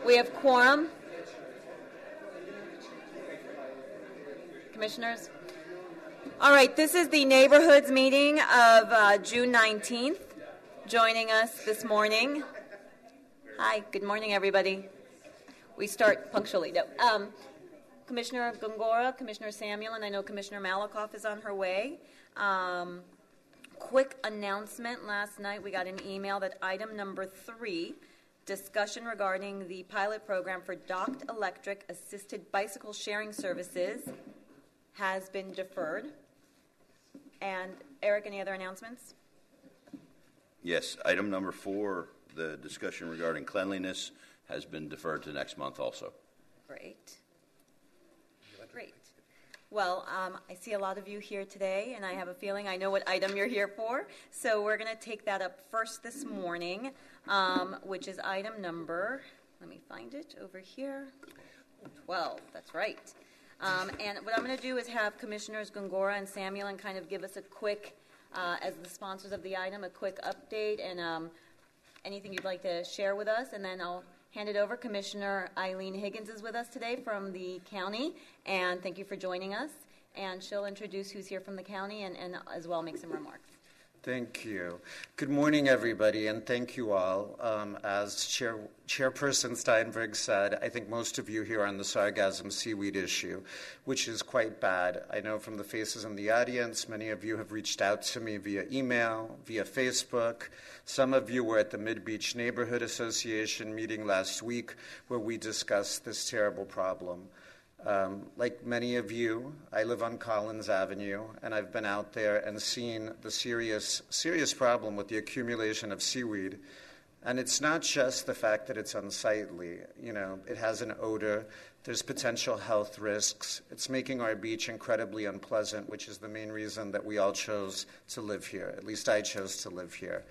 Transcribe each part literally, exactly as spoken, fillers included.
We have quorum. Commissioners? All right, this is the Neighborhoods meeting of uh, June nineteenth. Joining us this morning. Hi, good morning, everybody. We start punctually. No. Um, Commissioner Gongora, Commissioner Samuel, and I know Commissioner Malakoff is on her way. Um, quick announcement. Last night we got an email that item number three, discussion regarding the pilot program for docked electric assisted bicycle sharing services, has been deferred. And Eric, any other announcements? Yes, item number four, the discussion regarding cleanliness, has been deferred to next month also. Great. Great. Well, um, I see a lot of you here today, and I have a feeling I know what item you're here for. So we're going to take that up first this morning, um, which is item number, let me find it over here, twelve. That's right. Um, and what I'm going to do is have Commissioners Gongora and Samuel and kind of give us a quick, uh, as the sponsors of the item, a quick update and um, anything you'd like to share with us, and then I'll hand it over. Commissioner Eileen Higgins is with us today from the county, and thank you for joining us. And she'll introduce who's here from the county and, and as well make some remarks. Thank you. Good morning, everybody, and thank you all. Um, as Chair, Chairperson Steinberg said, I think most of you here are on the sargassum seaweed issue, which is quite bad. I know from the faces in the audience, many of you have reached out to me via email, via Facebook. Some of you were at the Mid-Beach Neighborhood Association meeting last week where we discussed this terrible problem. Um, like many of you, I live on Collins Avenue, and I've been out there and seen the serious, serious problem with the accumulation of seaweed. And it's not just the fact that it's unsightly. You know, it has an odor. There's potential health risks. It's making our beach incredibly unpleasant, which is the main reason that we all chose to live here. At least I chose to live here.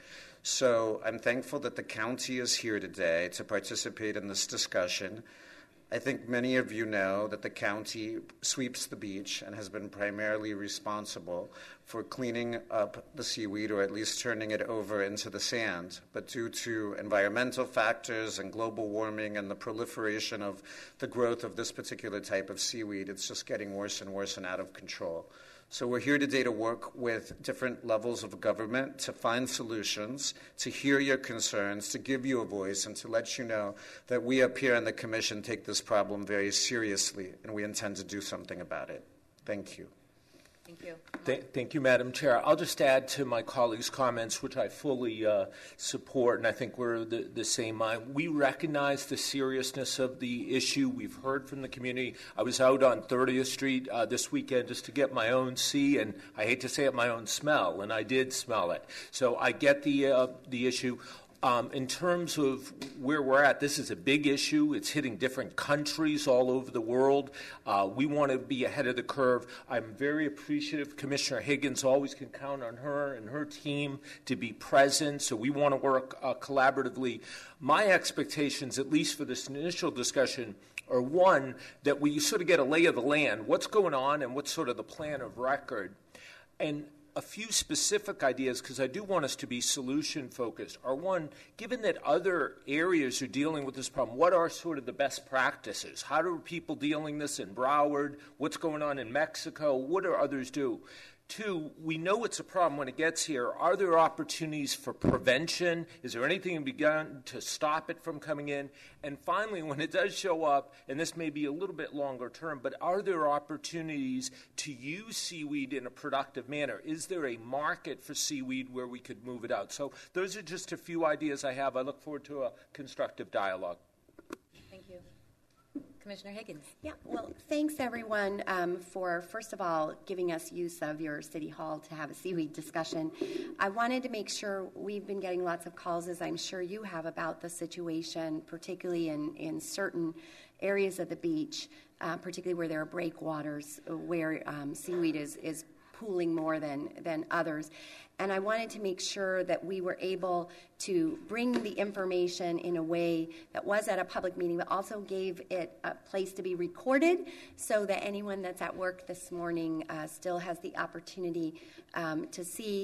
So I'm thankful that the county is here today to participate in this discussion. I think many of you know that the county sweeps the beach and has been primarily responsible for cleaning up the seaweed, or at least turning it over into the sand. But due to environmental factors and global warming and the proliferation of the growth of this particular type of seaweed, it's just getting worse and worse and out of control. So we're here today to work with different levels of government to find solutions, to hear your concerns, to give you a voice, and to let you know that we up here on the Commission take this problem very seriously, and we intend to do something about it. Thank you. Thank you. Th- thank you, Madam Chair. I'll just add to my colleagues' comments, which I fully uh, support, and I think we're the, the same mind. We recognize the seriousness of the issue. We've heard from the community. I was out on thirtieth Street uh, this weekend just to get my own see, and I hate to say it, my own smell, and I did smell it. So I get the uh, the issue. Um, in terms of where we're at, this is a big issue. It's hitting different countries all over the world. Uh, we want to be ahead of the curve. I'm very appreciative. Commissioner Higgins always can count on her and her team to be present, so we want to work uh, collaboratively. My expectations, at least for this initial discussion, are one, that we sort of get a lay of the land, what's going on and what's sort of the plan of record. And a few specific ideas, because I do want us to be solution-focused, are one, given that other areas are dealing with this problem, what are sort of the best practices? How are people dealing this in Broward? What's going on in Mexico? What do others do? Two, we know it's a problem when it gets here. Are there opportunities for prevention? Is there anything begun to stop it from coming in? And finally, when it does show up, and this may be a little bit longer term, but are there opportunities to use seaweed in a productive manner? Is there a market for seaweed where we could move it out? So those are just a few ideas I have. I look forward to a constructive dialogue. Thank you. Commissioner Higgins. Yeah, well, thanks, everyone, um, for, first of all, giving us use of your City Hall to have a seaweed discussion. I wanted to make sure we've been getting lots of calls, as I'm sure you have, about the situation, particularly in, in certain areas of the beach, uh, particularly where there are breakwaters, where um, seaweed is, is pooling more than, than others. And I wanted to make sure that we were able to bring the information in a way that was at a public meeting, but also gave it a place to be recorded so that anyone that's at work this morning uh, still has the opportunity um, to see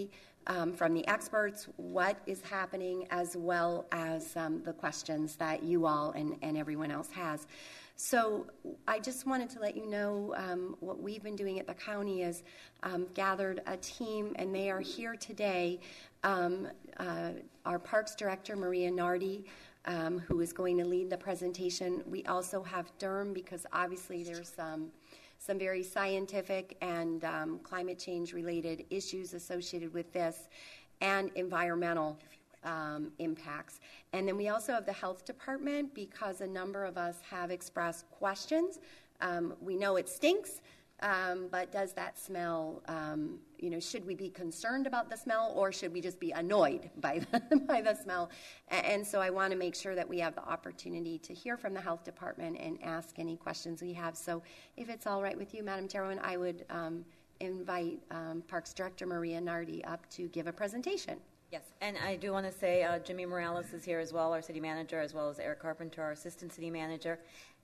um, from the experts what is happening, as well as um, the questions that you all and, and everyone else has. So I just wanted to let you know um, what we've been doing at the county is um, gathered a team, and they are here today. Um, uh, our Parks Director, Maria Nardi, um, who is going to lead the presentation. We also have Durham, because obviously there's some, some very scientific and um, climate change related issues associated with this, and environmental Um, impacts. And then we also have the health department, because a number of us have expressed questions. Um, we know it stinks, um, but does that smell, um, you know, should we be concerned about the smell, or should we just be annoyed by the, by the smell? And, and so I want to make sure that we have the opportunity to hear from the health department and ask any questions we have. So if it's all right with you, Madam Chairwoman, I would um, invite um, Parks Director Maria Nardi up to give a presentation. Yes, and I do want to say uh, Jimmy Morales is here as well, our city manager, as well as Eric Carpenter, our assistant city manager.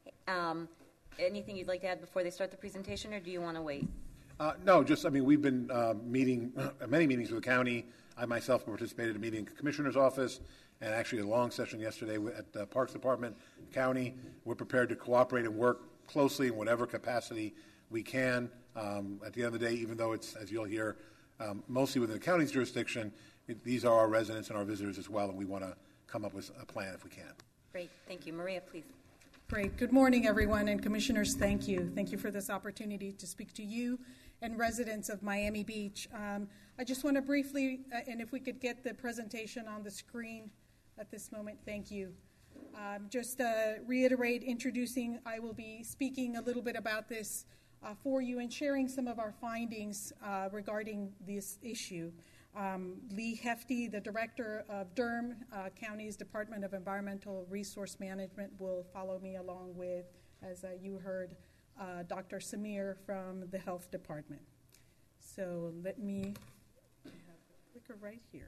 Um, anything you'd like to add before they start the presentation, or do you want to wait? Uh, no, just, I mean, we've been uh, meeting, uh, many meetings with the county. I myself participated in a meeting in the Commissioner's office, and actually a long session yesterday at the Parks Department, County. We're prepared to cooperate and work closely in whatever capacity we can. Um, at the end of the day, even though it's, as you'll hear, um, mostly within the county's jurisdiction, It, these are our residents and our visitors as well, and we want to come up with a plan if we can. Great. Thank you. Maria, please. Great. Good morning, everyone, and commissioners, thank you. Thank you for this opportunity to speak to you and residents of Miami Beach. Um, I just want to briefly, uh, and if we could get the presentation on the screen at this moment, thank you. Um, just uh, reiterate, introducing, I will be speaking a little bit about this uh, for you and sharing some of our findings uh, regarding this issue. Um, Lee Hefty, the director of Durham uh, County's Department of Environmental Resource Management, will follow me, along with, as uh, you heard, uh, Doctor Samir from the Health Department. So let me have the clicker right here.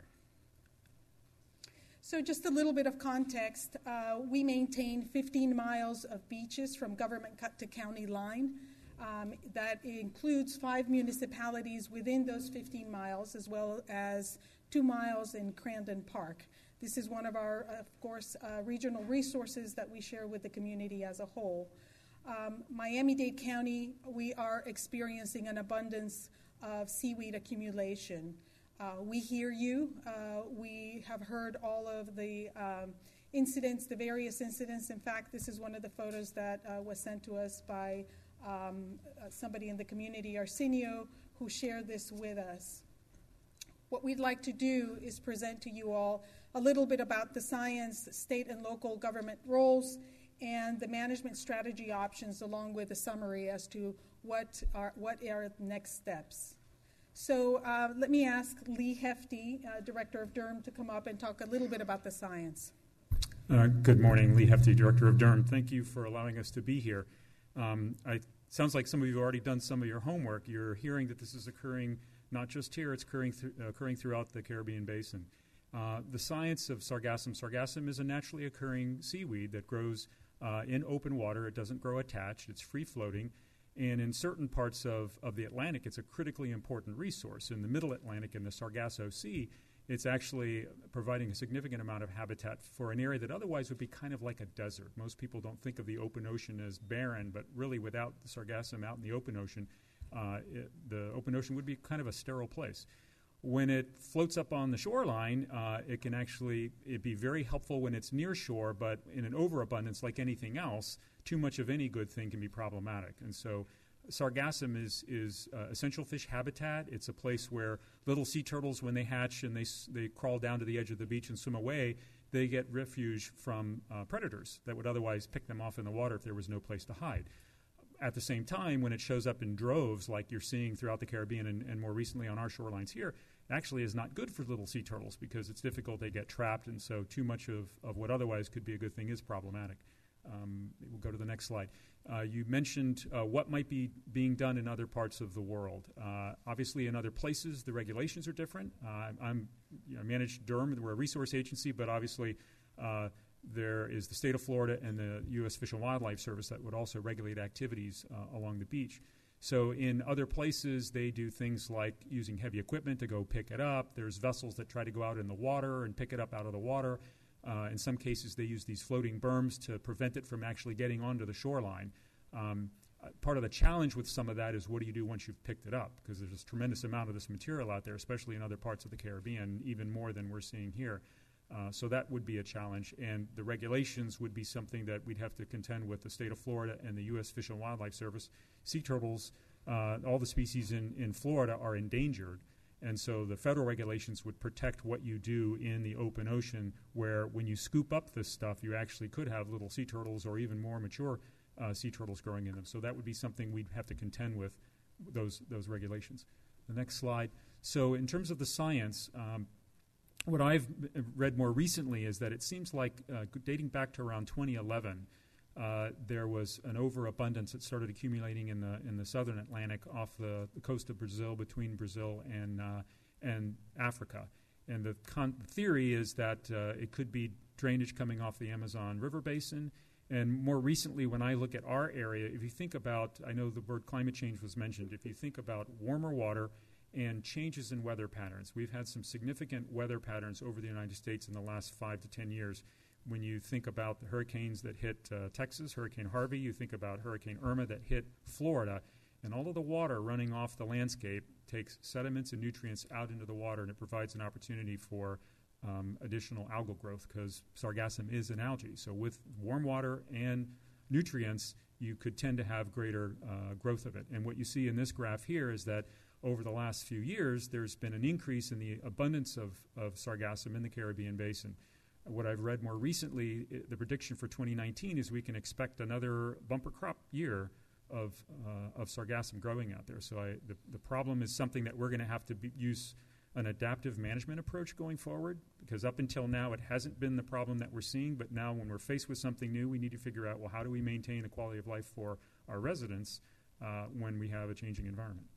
So just a little bit of context. Uh, we maintain fifteen miles of beaches from government cut to county line. Um, that includes five municipalities within those fifteen miles, as well as two miles in Crandon Park. This is one of our, of course, uh, regional resources that we share with the community as a whole. Um, Miami-Dade County, we are experiencing an abundance of seaweed accumulation. Uh, we hear you. Uh, we have heard all of the um, incidents, the various incidents. In fact, this is one of the photos that uh, was sent to us by Um, uh, somebody in the community, Arsenio, who shared this with us. What we'd like to do is present to you all a little bit about the science, state and local government roles, and the management strategy options, along with a summary as to what are, what are the next steps. So uh, let me ask Lee Hefty, uh, Director of Durham, to come up and talk a little bit about the science. Uh, good morning, Lee Hefty, Director of Durham. Thank you for allowing us to be here. Um, I Sounds like some of you have already done some of your homework. You're hearing that this is occurring not just here, it's occurring, th- occurring throughout the Caribbean basin. Uh, the science of sargassum. Sargassum is a naturally occurring seaweed that grows uh, in open water. It doesn't grow attached. It's free-floating. And in certain parts of, of the Atlantic, it's a critically important resource. In the middle Atlantic and the Sargasso Sea, it's actually providing a significant amount of habitat for an area that otherwise would be kind of like a desert. Most people don't think of the open ocean as barren, but really without the sargassum out in the open ocean, uh, it, the open ocean would be kind of a sterile place. When it floats up on the shoreline, uh, it can actually it'd be very helpful when it's near shore, but in an overabundance like anything else, too much of any good thing can be problematic. And so sargassum is, is uh, essential fish habitat. It's a place where little sea turtles, when they hatch and they they crawl down to the edge of the beach and swim away, they get refuge from uh, predators that would otherwise pick them off in the water if there was no place to hide. At the same time, when it shows up in droves like you're seeing throughout the Caribbean and, and more recently on our shorelines here, it actually is not good for little sea turtles because it's difficult. They get trapped, and so too much of, of what otherwise could be a good thing is problematic. Um, we'll go to the next slide. Uh, you mentioned uh, what might be being done in other parts of the world. Uh, obviously, in other places, the regulations are different. Uh, I'm you know, I manage Durham. We're a resource agency, but obviously uh, there is the state of Florida and the U S Fish and Wildlife Service that would also regulate activities uh, along the beach. So in other places, they do things like using heavy equipment to go pick it up. There's vessels that try to go out in the water and pick it up out of the water. Uh, in some cases, they use these floating berms to prevent it from actually getting onto the shoreline. Um, uh, part of the challenge with some of that is what do you do once you've picked it up? Because there's this tremendous amount of this material out there, especially in other parts of the Caribbean, even more than we're seeing here. Uh, so that would be a challenge, and the regulations would be something that we'd have to contend with the state of Florida and the U S Fish and Wildlife Service. Sea turtles, uh, all the species in, in Florida are endangered, and so the federal regulations would protect what you do in the open ocean, where when you scoop up this stuff, you actually could have little sea turtles or even more mature uh, sea turtles growing in them. So that would be something we'd have to contend with, those, those regulations. The next slide. So in terms of the science, um, what I've read more recently is that it seems like uh, dating back to around twenty eleven, uh, there was an overabundance that started accumulating in the in the southern Atlantic off the, the coast of Brazil, between Brazil and uh, and Africa. And the con- theory is that uh, it could be drainage coming off the Amazon River basin. And more recently, when I look at our area, if you think about, I know the word climate change was mentioned, if you think about warmer water and changes in weather patterns. We've had some significant weather patterns over the United States in the last five to ten years. When you think about the hurricanes that hit uh, Texas, Hurricane Harvey, you think about Hurricane Irma that hit Florida, and all of the water running off the landscape takes sediments and nutrients out into the water, and it provides an opportunity for um, additional algal growth, because sargassum is an algae. So with warm water and nutrients, you could tend to have greater uh, growth of it. And what you see in this graph here is that over the last few years, there's been an increase in the abundance of, of sargassum in the Caribbean basin. What I've read more recently, I, the prediction for twenty nineteen is we can expect another bumper crop year of, uh, of sargassum growing out there. So I, the, the problem is something that we're going to have to be, use an adaptive management approach going forward, because up until now it hasn't been the problem that we're seeing, but now when we're faced with something new, we need to figure out, well, how do we maintain the quality of life for our residents uh, when we have a changing environment?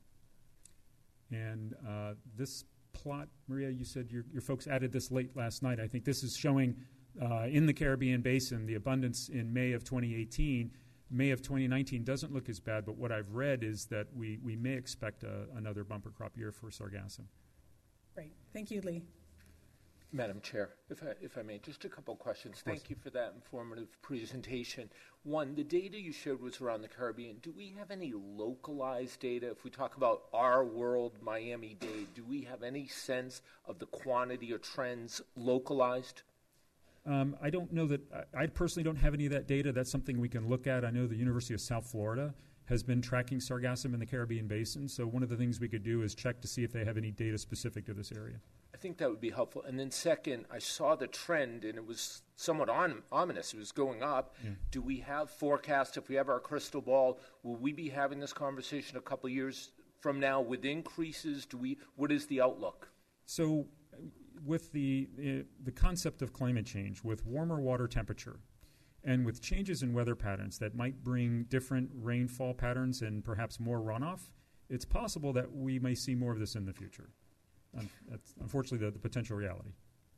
And uh, this plot, Maria, you said your, your folks added this late last night. I think this is showing uh, in the Caribbean basin the abundance in May of twenty eighteen. May of twenty nineteen doesn't look as bad, but what I've read is that we, we may expect a, another bumper crop year for sargassum. Great. Thank you, Lee. Madam Chair, if I, if I may, just a couple of questions. Thank you for that informative presentation. One, the data you showed was around the Caribbean. Do we have any localized data? If we talk about our world Miami-Dade, do we have any sense of the quantity or trends localized? Um, I don't know that, I, I personally don't have any of that data. That's something we can look at. I know the University of South Florida has been tracking sargassum in the Caribbean basin, so one of the things we could do is check to see if they have any data specific to this area. I think that would be helpful. And then second, I saw the trend, and it was somewhat on, ominous. It was going up. Yeah. Do we have forecasts? If we have our crystal ball, will we be having this conversation a couple of years from now with increases? Do we? What is the outlook? So with the, uh, the concept of climate change, with warmer water temperature, and with changes in weather patterns that might bring different rainfall patterns and perhaps more runoff, it's possible that we may see more of this in the future. Um, that's unfortunately the, the potential reality.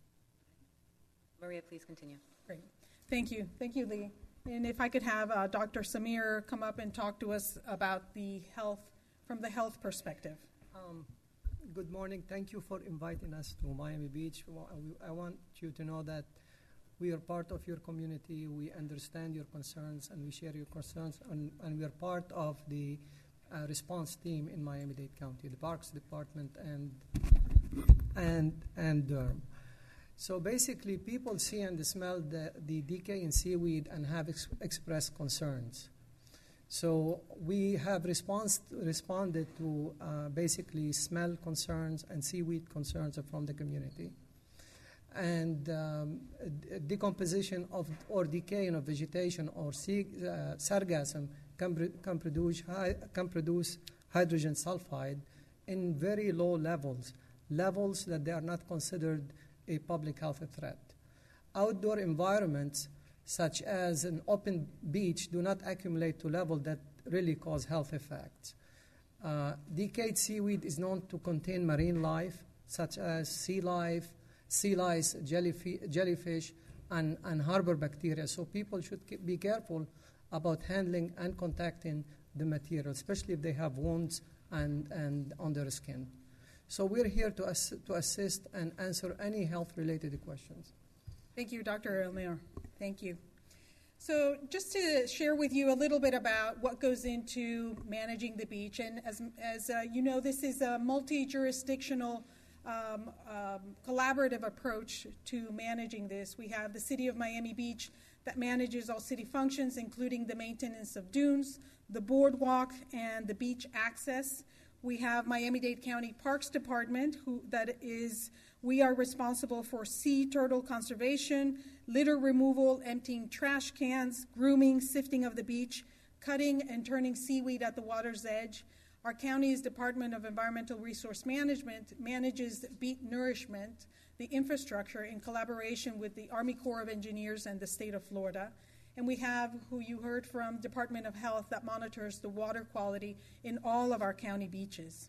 Maria, please continue. Great. Thank you. Thank you, Lee. And if I could have uh, Doctor Samir come up and talk to us about the health, from the health perspective. Um, good morning. Thank you for inviting us to Miami Beach. I want you to know that we are part of your community. We understand your concerns, and we share your concerns, and, and we are part of the uh, response team in Miami-Dade County, the Parks Department, and and and Durham. So basically, people see and smell the, the decay in seaweed and have ex- expressed concerns. So we have response, responded to uh, basically smell concerns and seaweed concerns from the community. And um, decomposition of or decaying of vegetation or sea, uh, sargassum can, pr- can, produce high, can produce hydrogen sulfide in very low levels, levels that they are not considered a public health threat. Outdoor environments, such as an open beach, do not accumulate to levels that really cause health effects. Uh, decayed seaweed is known to contain marine life, such as sea life, sea lice, jellyfish, jellyfish and, and harbor bacteria. So people should be careful about handling and contacting the material, especially if they have wounds and, and on their skin. So we're here to, ass- to assist and answer any health-related questions. Thank you, Doctor Elmir. Thank you. So just to share with you a little bit about what goes into managing the beach, and as, as uh, you know, this is a multi-jurisdictional um, um, collaborative approach to managing this. We have the City of Miami Beach that manages all city functions, including the maintenance of dunes, the boardwalk, and the beach access. We have Miami-Dade County Parks Department, who that is, we are responsible for sea turtle conservation, litter removal, emptying trash cans, grooming, sifting of the beach, cutting and turning seaweed at the water's edge. Our county's Department of Environmental Resource Management manages beach nourishment, the infrastructure, in collaboration with the Army Corps of Engineers and the state of Florida. And we have, who you heard from, Department of Health that monitors the water quality in all of our county beaches.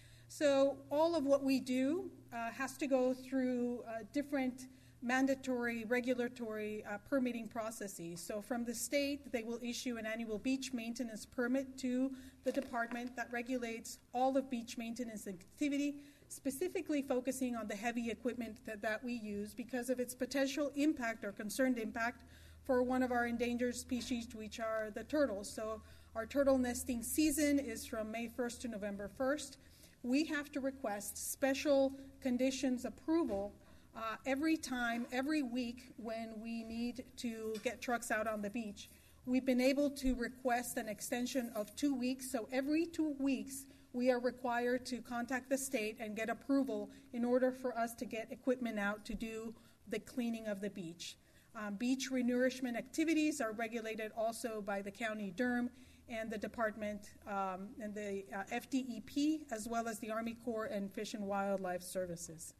So all of what we do uh, has to go through uh, different mandatory regulatory uh, permitting processes. So from the state, they will issue an annual beach maintenance permit to the department that regulates all of beach maintenance activity, specifically focusing on the heavy equipment that, that we use because of its potential impact or concerned impact for one of our endangered species, which are the turtles. So our turtle nesting season is from May first to November first. We have to request special conditions approval uh, every time, every week when we need to get trucks out on the beach. We've been able to request an extension of two weeks, so every two weeks we are required to contact the state and get approval in order for us to get equipment out to do the cleaning of the beach. Um, beach renourishment activities are regulated also by the County Durham and the Department um, and the uh, F D E P, as well as the Army Corps and Fish and Wildlife Services.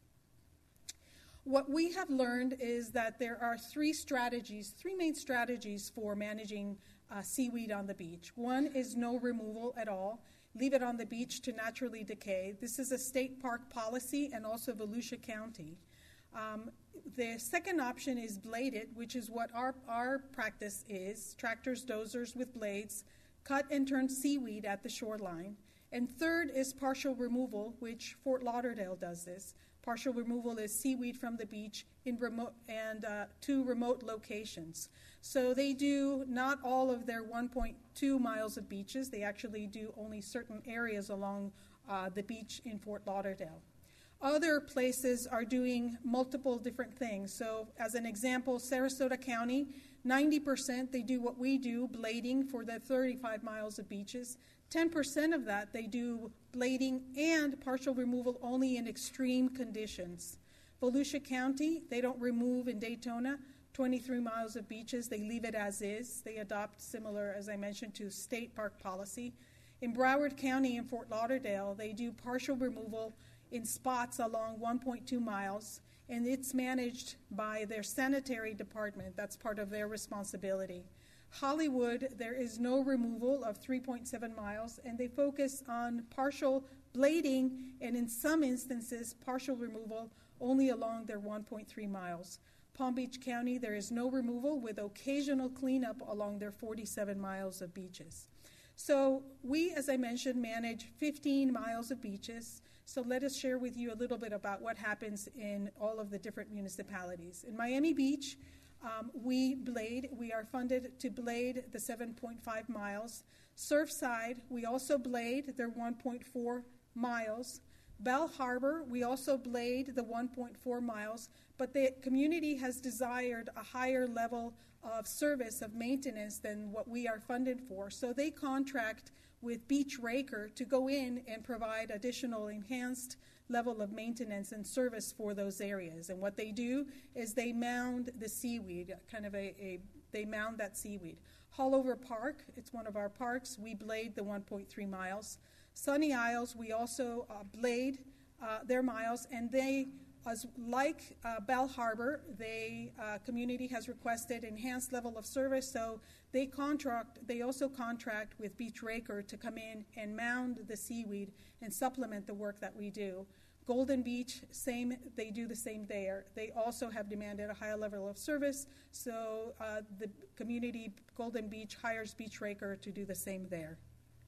What we have learned is that there are three strategies, three main strategies for managing uh, seaweed on the beach. One is no removal at all. Leave it on the beach to naturally decay. This is a state park policy and also Volusia County. Um, the second option is bladed, which is what our, our practice is, tractors, dozers with blades, cut and turn seaweed at the shoreline. And third is partial removal, which Fort Lauderdale does this. Partial removal is seaweed from the beach in remote and uh, to remote locations. So they do not all of their one point two miles of beaches. They actually do only certain areas along uh, the beach in Fort Lauderdale. Other places are doing multiple different things. So as an example, Sarasota County, ninety percent they do what we do, blading for the thirty-five miles of beaches. ten percent of that they do blading and partial removal only in extreme conditions. Volusia County, they don't remove in Daytona twenty-three miles of beaches. They leave it as is. They adopt similar, as I mentioned, to state park policy. In Broward County and Fort Lauderdale, they do partial removal in spots along one point two miles, and it's managed by their sanitary department. That's part of their responsibility. Hollywood, there is no removal of three point seven miles, and they focus on partial blading and, in some instances, partial removal only along their one point three miles. Palm Beach County, there is no removal with occasional cleanup along their forty-seven miles of beaches. So we, as I mentioned, manage fifteen miles of beaches. So let us share with you a little bit about what happens in all of the different municipalities. In Miami Beach, um, we blade. We are funded to blade the seven point five miles. Surfside, we also blade their one point four miles. Bell Harbor, we also blade the one point four miles, but the community has desired a higher level of service, of maintenance than what we are funded for. So they contract with Beach Raker to go in and provide additional enhanced level of maintenance and service for those areas. And what they do is they mound the seaweed, kind of a, a they mound that seaweed. Hallover Park, it's one of our parks, we blade the one point three miles. Sunny Isles, we also uh, blade uh, their miles, and they, as like uh, Bell Harbor, they uh, community has requested enhanced level of service, so they contract. They also contract with Beach Raker to come in and mound the seaweed and supplement the work that we do. Golden Beach, same. They do the same there. They also have demanded a higher level of service, so uh, the community Golden Beach hires Beach Raker to do the same there.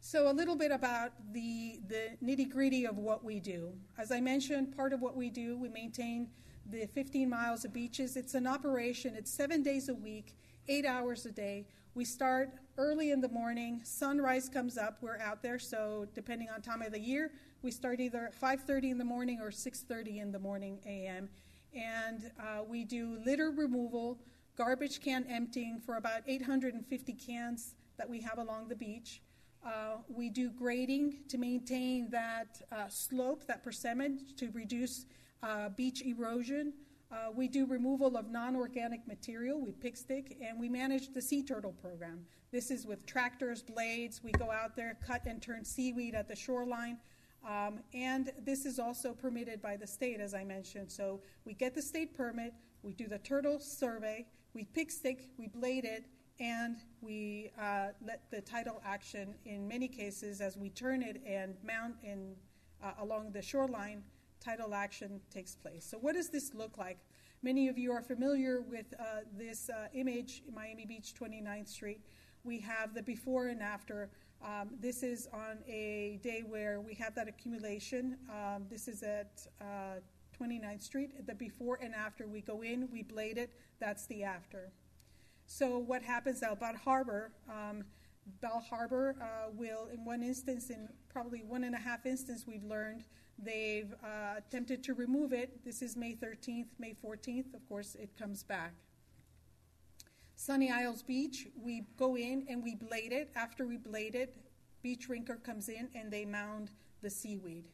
So a little bit about the, the nitty-gritty of what we do. As I mentioned, part of what we do, we maintain the fifteen miles of beaches. It's an operation. It's seven days a week, eight hours a day. We start early in the morning. Sunrise comes up. We're out there. So depending on time of the year, we start either at five thirty in the morning or six thirty in the morning a m And uh, we do litter removal, garbage can emptying for about eight hundred fifty cans that we have along the beach. Uh, we do grading to maintain that uh, slope, that percentage, to reduce uh, beach erosion. Uh, we do removal of non-organic material. We pick stick, and we manage the sea turtle program. This is with tractors, blades. We go out there, cut and turn seaweed at the shoreline. Um, and this is also permitted by the state, as I mentioned. So we get the state permit, we do the turtle survey, we pick stick, we blade it, and we uh, let the tidal action, in many cases, as we turn it and mount in, uh, along the shoreline, tidal action takes place. So what does this look like? Many of you are familiar with uh, this uh, image, Miami Beach, twenty-ninth Street. We have the before and after. Um, this is on a day where we have that accumulation. Um, this is at uh, twenty-ninth Street. The before and after, we go in, we blade it. That's the after. So what happens at Bal Harbor? Um, Bal Harbor uh, will, in one instance, in probably one and a half instance, we've learned, they've uh, attempted to remove it. This is May thirteenth, May fourteenth. Of course, it comes back. Sunny Isles Beach, we go in and we blade it. After we blade it, beach rinker comes in and they mound the seaweed.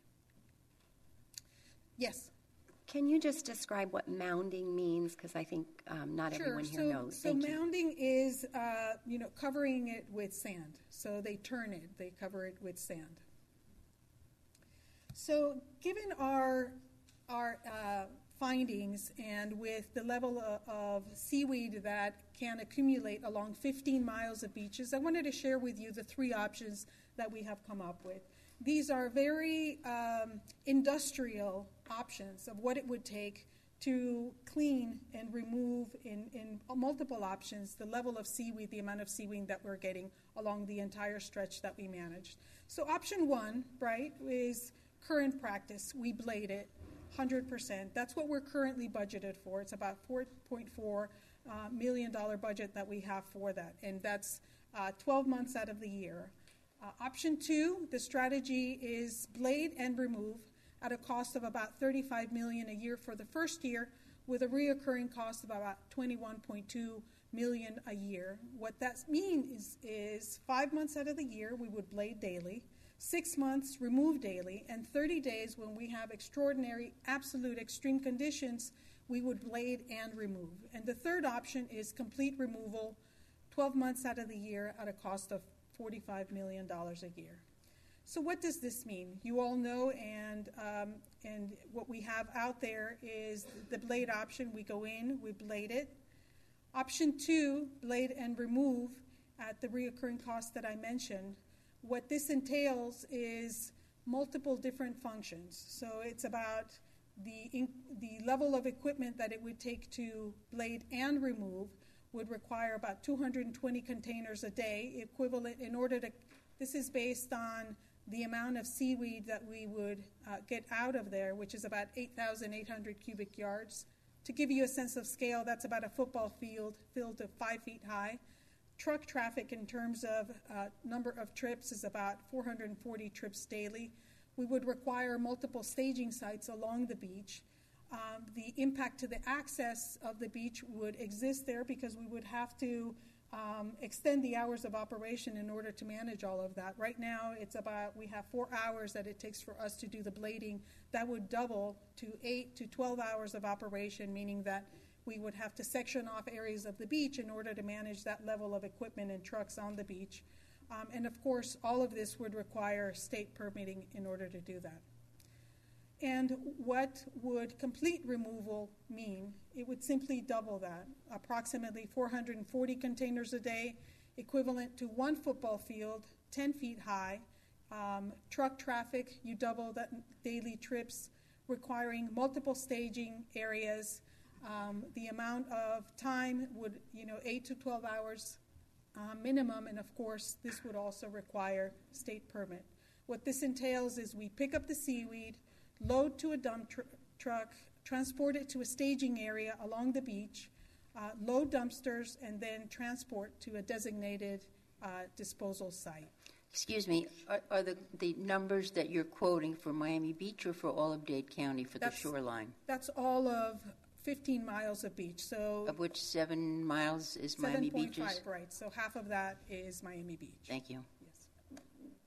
Yes? Can you just describe what mounding means? Because I think um, not Sure. everyone here so, knows. So Thank you. mounding is, uh, you know, covering it with sand. So they turn it, they cover it with sand. So given our, our uh, findings and with the level of, of seaweed that can accumulate along fifteen miles of beaches, I wanted to share with you the three options that we have come up with. These are very um, industrial options of what it would take to clean and remove in, in multiple options the level of seaweed, the amount of seaweed that we're getting along the entire stretch that we managed. So option one, right, is current practice. We blade it one hundred percent. That's what we're currently budgeted for. It's about four point four uh, million dollars budget that we have for that, and that's uh, twelve months out of the year. Uh, option two, the strategy is blade and remove at a cost of about thirty-five million dollars a year for the first year, with a reoccurring cost of about twenty-one point two million dollars a year. What that means is, is five months out of the year we would blade daily, six months remove daily, and thirty days when we have extraordinary, absolute extreme conditions, we would blade and remove. And the third option is complete removal, twelve months out of the year at a cost of forty-five million dollars a year. So what does this mean? You all know, and um, and what we have out there is the blade option. We go in, we blade it. Option two, blade and remove at the reoccurring cost that I mentioned. What this entails is multiple different functions. So it's about the in, the level of equipment that it would take to blade and remove would require about two hundred twenty containers a day, equivalent in order to, this is based on the amount of seaweed that we would uh, get out of there, which is about eight thousand eight hundred cubic yards. To give you a sense of scale, that's about a football field filled to five feet high. Truck traffic in terms of uh, number of trips is about four hundred forty trips daily. We would require multiple staging sites along the beach. Um, the impact to the access of the beach would exist there because we would have to um, extend the hours of operation in order to manage all of that. Right now, it's about, we have four hours that it takes for us to do the blading. That would double to eight to twelve hours of operation, meaning that we would have to section off areas of the beach in order to manage that level of equipment and trucks on the beach. Um, and of course, all of this would require state permitting in order to do that. And what would complete removal mean? It would simply double that, approximately four hundred forty containers a day, equivalent to one football field, ten feet high. Um, truck traffic, you double that daily trips, requiring multiple staging areas. Um, the amount of time would, you know, eight to twelve hours uh, minimum, and of course, this would also require state permit. What this entails is we pick up the seaweed, load to a dump tr- truck, transport it to a staging area along the beach, uh, load dumpsters, and then transport to a designated uh, disposal site. Excuse me, are, are the, the numbers that you're quoting for Miami Beach or for all of Dade County for That's- the shoreline? That's all of fifteen miles of beach. So Of which seven miles is Miami Beaches? seven point five, right. So half of that is Miami Beach. Thank you. Yes.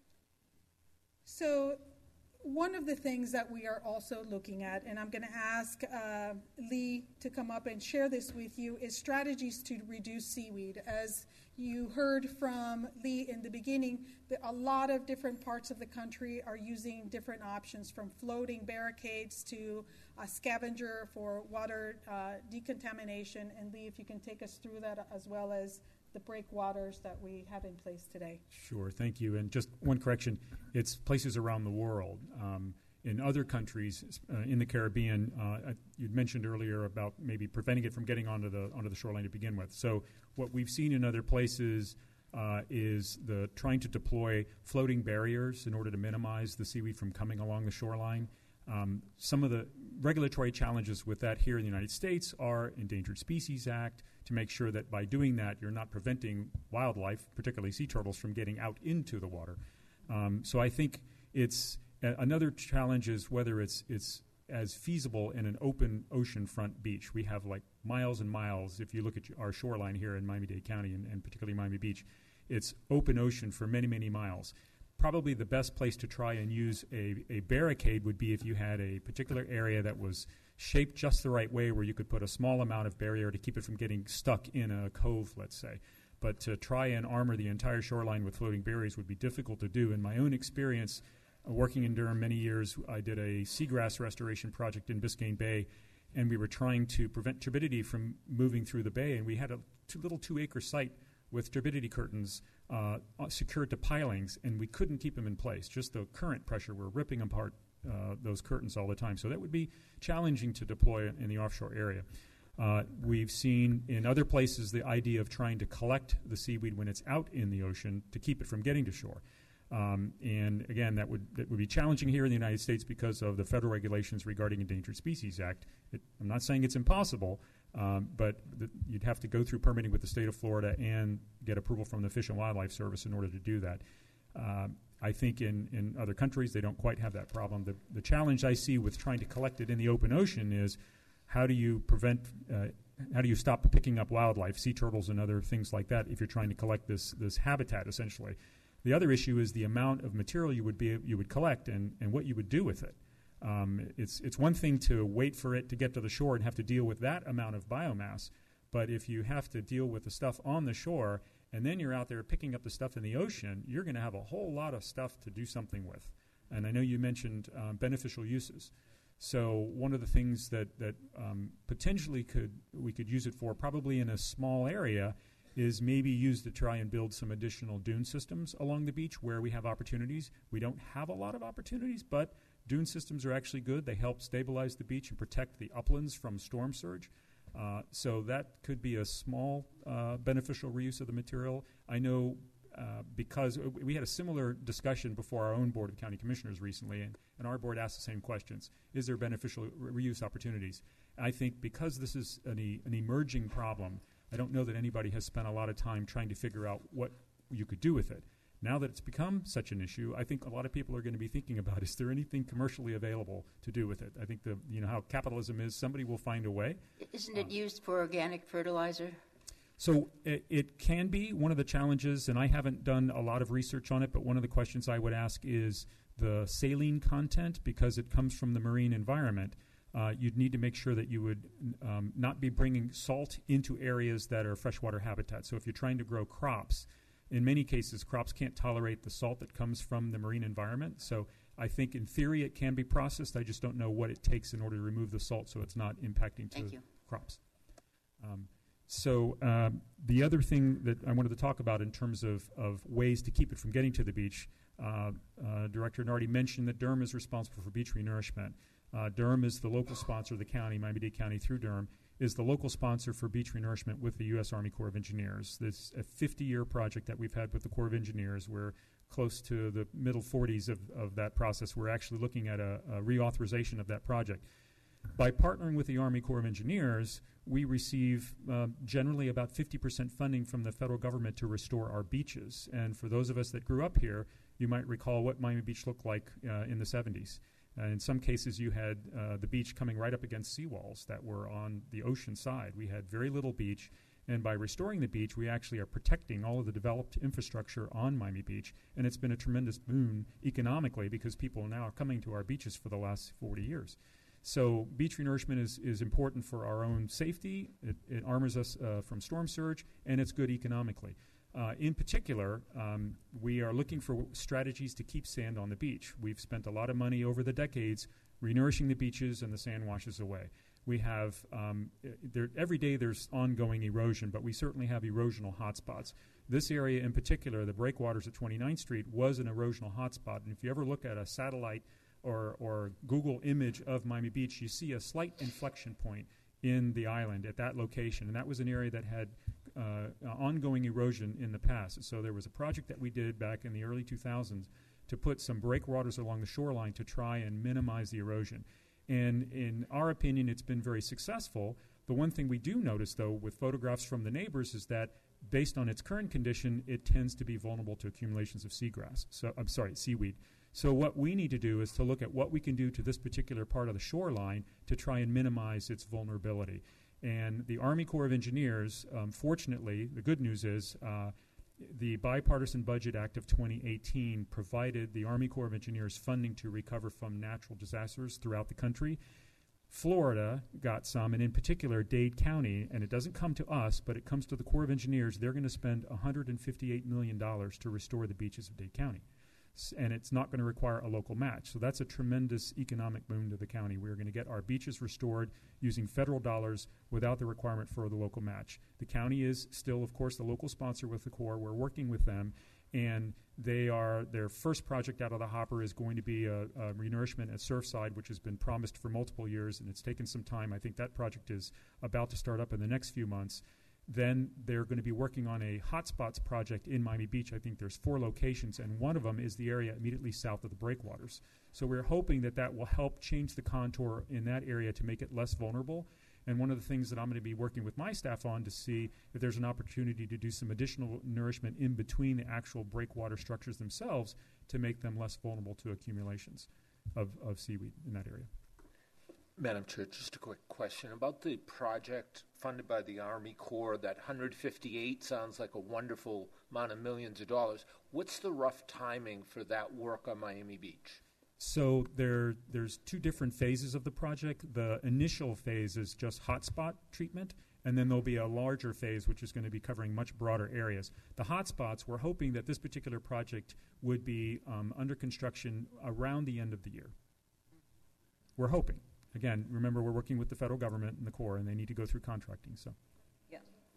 So one of the things that we are also looking at, and I'm going to ask uh, Lee to come up and share this with you, is strategies to reduce seaweed. As you heard from Lee in the beginning, that a lot of different parts of the country are using different options, from floating barricades to a scavenger for water uh, decontamination. And Lee, if you can take us through that, as well as the breakwaters that we have in place today. Sure, thank you. And just one correction, it's places around the world. Um, in other countries, uh, in the Caribbean, uh, you'd mentioned earlier about maybe preventing it from getting onto the onto the shoreline to begin with. So what we've seen in other places uh, is the trying to deploy floating barriers in order to minimize the seaweed from coming along the shoreline. Um, some of the regulatory challenges with that here in the United States are Endangered Species Act, to make sure that by doing that you're not preventing wildlife, particularly sea turtles, from getting out into the water. Um, so I think it's uh, another challenge is whether it's it's as feasible in an open oceanfront beach. We have like miles and miles. If you look at our shoreline here in Miami-Dade County and, and particularly Miami Beach, it's open ocean for many, many miles. Probably the best place to try and use a, a barricade would be if you had a particular area that was shaped just the right way where you could put a small amount of barrier to keep it from getting stuck in a cove, let's say. But to try and armor the entire shoreline with floating barriers would be difficult to do. In my own experience, uh, working in Durham many years, I did a seagrass restoration project in Biscayne Bay, and we were trying to prevent turbidity from moving through the bay, and we had a two, little two-acre site with turbidity curtains uh, secured to pilings, and we couldn't keep them in place. Just the current pressure were ripping apart uh, those curtains all the time. So that would be challenging to deploy in the offshore area. Uh, we've seen in other places the idea of trying to collect the seaweed when it's out in the ocean to keep it from getting to shore. Um, and again, that would that would be challenging here in the United States because of the federal regulations regarding Endangered Species Act. It, I'm not saying it's impossible, um, but the, you'd have to go through permitting with the state of Florida and get approval from the Fish and Wildlife Service in order to do that. Um, I think in, in other countries they don't quite have that problem. The, the challenge I see with trying to collect it in the open ocean is how do you prevent, uh, how do you stop picking up wildlife, sea turtles and other things like that, if you're trying to collect this this habitat essentially. The other issue is the amount of material you would be you would collect and, and what you would do with it. Um, it's it's one thing to wait for it to get to the shore and have to deal with that amount of biomass, but if you have to deal with the stuff on the shore and then you're out there picking up the stuff in the ocean, you're going to have a whole lot of stuff to do something with. And I know you mentioned um, beneficial uses. So one of the things that that um, potentially could we could use it for, probably in a small area, is maybe use to try and build some additional dune systems along the beach where we have opportunities. We don't have a lot of opportunities, but dune systems are actually good. They help stabilize the beach and protect the uplands from storm surge. Uh, so that could be a small uh, beneficial reuse of the material. I know uh, because we had a similar discussion before our own Board of County Commissioners recently, and, and our board asked the same questions. Is there beneficial re- reuse opportunities? I think because this is an, e- an emerging problem, I don't know that anybody has spent a lot of time trying to figure out what you could do with it. Now that it's become such an issue, I think a lot of people are going to be thinking about, is there anything commercially available to do with it? I think the you know how capitalism is, somebody will find a way. Isn't it uh, used for organic fertilizer? So it, it can be. One of the challenges, and I haven't done a lot of research on it, but one of the questions I would ask is the saline content, because it comes from the marine environment. Uh, you'd need to make sure that you would um, not be bringing salt into areas that are freshwater habitat. So if you're trying to grow crops, in many cases, crops can't tolerate the salt that comes from the marine environment. So I think in theory it can be processed. I just don't know what it takes in order to remove the salt so it's not impacting to Thank you. crops. Um, so um, the other thing that I wanted to talk about in terms of, of ways to keep it from getting to the beach, uh, uh, Director Nardi mentioned that Durham is responsible for beach renourishment. Uh, Durham is the local sponsor of the county, Miami-Dade County through Durham, is the local sponsor for beach renourishment with the U S Army Corps of Engineers. This is a fifty-year project that we've had with the Corps of Engineers. We're close to the middle forties of, of that process. We're actually looking at a, a reauthorization of that project. By partnering with the Army Corps of Engineers, we receive uh, generally about fifty percent funding from the federal government to restore our beaches. And for those of us that grew up here, you might recall what Miami Beach looked like uh, in the seventies. Uh, in some cases, you had uh, the beach coming right up against seawalls that were on the ocean side. We had very little beach, and by restoring the beach, we actually are protecting all of the developed infrastructure on Miami Beach, and it's been a tremendous boon economically because people now are coming to our beaches for the last forty years. So beach renourishment is, is important for our own safety. It, it armors us uh, from storm surge, and it's good economically. Uh, in particular, um, we are looking for w- strategies to keep sand on the beach. We've spent a lot of money over the decades renourishing the beaches, and the sand washes away. We have, um, there, every day there's ongoing erosion, but we certainly have erosional hotspots. This area in particular, the breakwaters at twenty-ninth Street, was an erosional hotspot. And if you ever look at a satellite or, or Google image of Miami Beach, you see a slight inflection point in the island at that location. And that was an area that had uh, ongoing erosion in the past. So there was a project that we did back in the early two thousands to put some breakwaters along the shoreline to try and minimize the erosion. And in our opinion, it's been very successful. The one thing we do notice, though, with photographs from the neighbors is that based on its current condition, it tends to be vulnerable to accumulations of seagrass. So, I'm sorry, seaweed. So what we need to do is to look at what we can do to this particular part of the shoreline to try and minimize its vulnerability. And the Army Corps of Engineers, um, fortunately, the good news is uh, the Bipartisan Budget Act of twenty eighteen provided the Army Corps of Engineers funding to recover from natural disasters throughout the country. Florida got some, and in particular Dade County, and it doesn't come to us, but it comes to the Corps of Engineers. They're going to spend one hundred fifty-eight million dollars to restore the beaches of Dade County. S- and it's not going to require a local match. So that's a tremendous economic boon to the county. We're going to get our beaches restored using federal dollars without the requirement for the local match. The county is still, of course, the local sponsor with the Corps. We're working with them, and they are their first project out of the hopper is going to be a, a renourishment at Surfside, which has been promised for multiple years, and it's taken some time. I think that project is about to start up in the next few months. Then they're going to be working on a hotspots project in Miami Beach. I think there's four locations, and one of them is the area immediately south of the breakwaters. So we're hoping that that will help change the contour in that area to make it less vulnerable. And one of the things that I'm going to be working with my staff on to see if there's an opportunity to do some additional nourishment in between the actual breakwater structures themselves to make them less vulnerable to accumulations of, of seaweed in that area. Madam Chair, just a quick question about the project funded by the Army Corps. That one hundred fifty-eight sounds like a wonderful amount of millions of dollars. What's the rough timing for that work on Miami Beach? So there, there's two different phases of the project. The initial phase is just hotspot treatment, and then there'll be a larger phase which is going to be covering much broader areas. The hotspots, we're hoping that this particular project would be um, under construction around the end of the year. We're hoping. Again, remember, we're working with the federal government and the Corps, and they need to go through contracting. So, Yeah.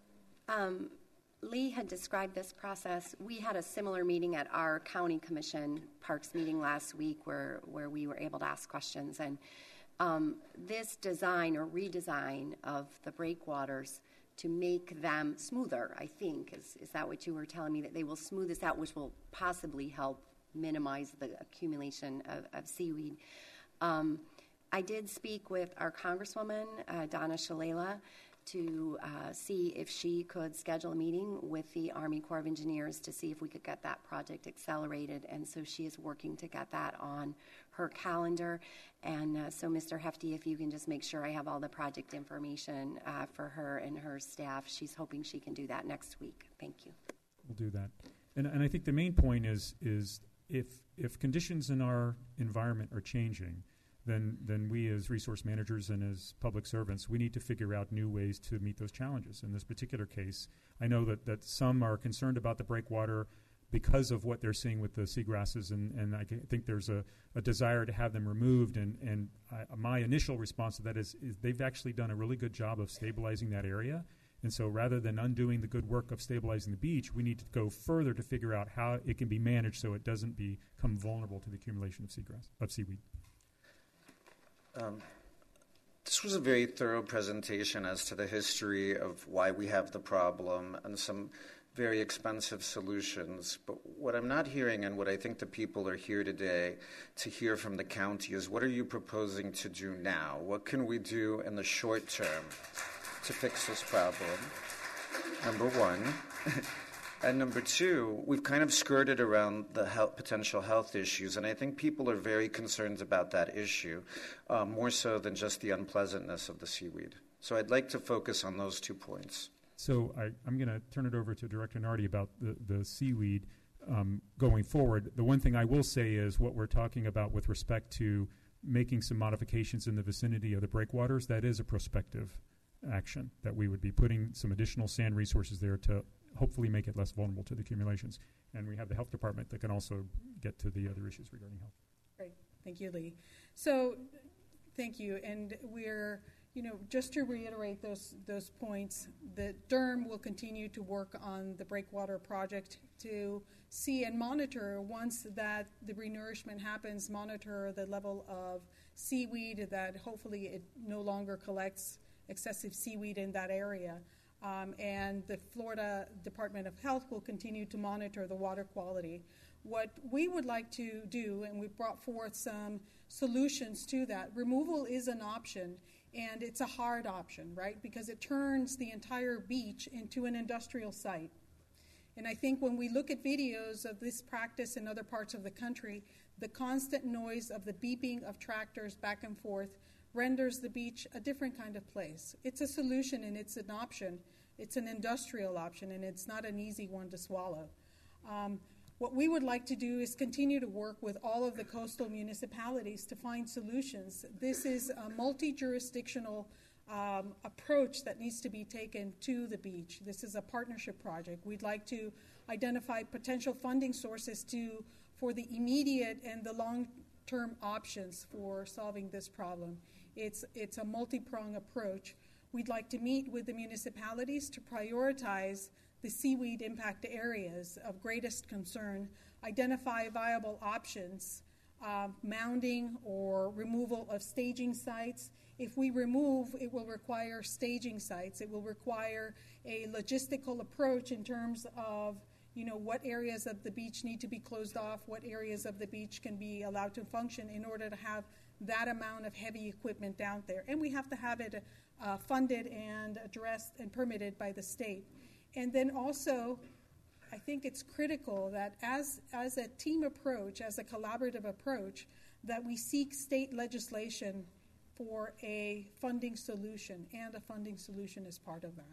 Um, Lee had described this process. We had a similar meeting at our county commission parks meeting last week where, where we were able to ask questions. And um, this design or redesign of the breakwaters to make them smoother, I think, is, is that what you were telling me, that they will smooth this out, which will possibly help minimize the accumulation of, of seaweed. Um, I did speak with our Congresswoman, uh, Donna Shalala, to uh, see if she could schedule a meeting with the Army Corps of Engineers to see if we could get that project accelerated. And so she is working to get that on her calendar. And uh, so, Mister Hefty, if you can just make sure I have all the project information uh, for her and her staff, she's hoping she can do that next week. Thank you. we'll do that. And, and I think the main point is is if if conditions in our environment are changing, then then we as resource managers and as public servants, we need to figure out new ways to meet those challenges. In this particular case, I know that, that some are concerned about the breakwater because of what they're seeing with the seagrasses, and, and I think there's a, a desire to have them removed. And, and I, my initial response to that is, is they've actually done a really good job of stabilizing that area. And so rather than undoing the good work of stabilizing the beach, we need to go further to figure out how it can be managed so it doesn't become vulnerable to the accumulation of seagrass, of seaweed. Um, This was a very thorough presentation as to the history of why we have the problem and some very expensive solutions. But what I'm not hearing, and what I think the people are here today to hear from the county, is what are you proposing to do now? What can we do in the short term to fix this problem? Number one. And number two, we've kind of skirted around the health, potential health issues, and I think people are very concerned about that issue, uh, more so than just the unpleasantness of the seaweed. So I'd like to focus on those two points. So I, I'm going to turn it over to Director Nardi about the, the seaweed um, going forward. The one thing I will say is what we're talking about with respect to making some modifications in the vicinity of the breakwaters, that is a prospective action, that we would be putting some additional sand resources there to hopefully make it less vulnerable to the accumulations. And we have the health department that can also get to the other issues regarding health. Great. Thank you, Lee. So thank you. And we're, you know, just to reiterate those those points, the D E R M will continue to work on the breakwater project to see and monitor, once that the renourishment happens, monitor the level of seaweed, that hopefully it no longer collects excessive seaweed in that area. Um, and the Florida Department of Health will continue to monitor the water quality. What we would like to do, and we've brought forth some solutions to that, removal is an option, and it's a hard option, right? Because it turns the entire beach into an industrial site. And I think when we look at videos of this practice in other parts of the country, the constant noise of the beeping of tractors back and forth renders the beach a different kind of place. It's a solution and it's an option. It's an industrial option, and it's not an easy one to swallow. Um, what we would like to do is continue to work with all of the coastal municipalities to find solutions. This is a multi-jurisdictional um, approach that needs to be taken to the beach. This is a partnership project. We'd like to identify potential funding sources to for the immediate and the long-term options for solving this problem. It's, it's a multi-pronged approach. We'd like to meet with the municipalities to prioritize the seaweed impact areas of greatest concern, identify viable options, uh, mounding or removal of staging sites. If we remove, it will require staging sites. It will require a logistical approach in terms of, you know, what areas of the beach need to be closed off, what areas of the beach can be allowed to function in order to have that amount of heavy equipment down there. And we have to have it uh, funded and addressed and permitted by the state. And then also, I think it's critical that as, as a team approach, as a collaborative approach, that we seek state legislation for a funding solution, and a funding solution is part of that.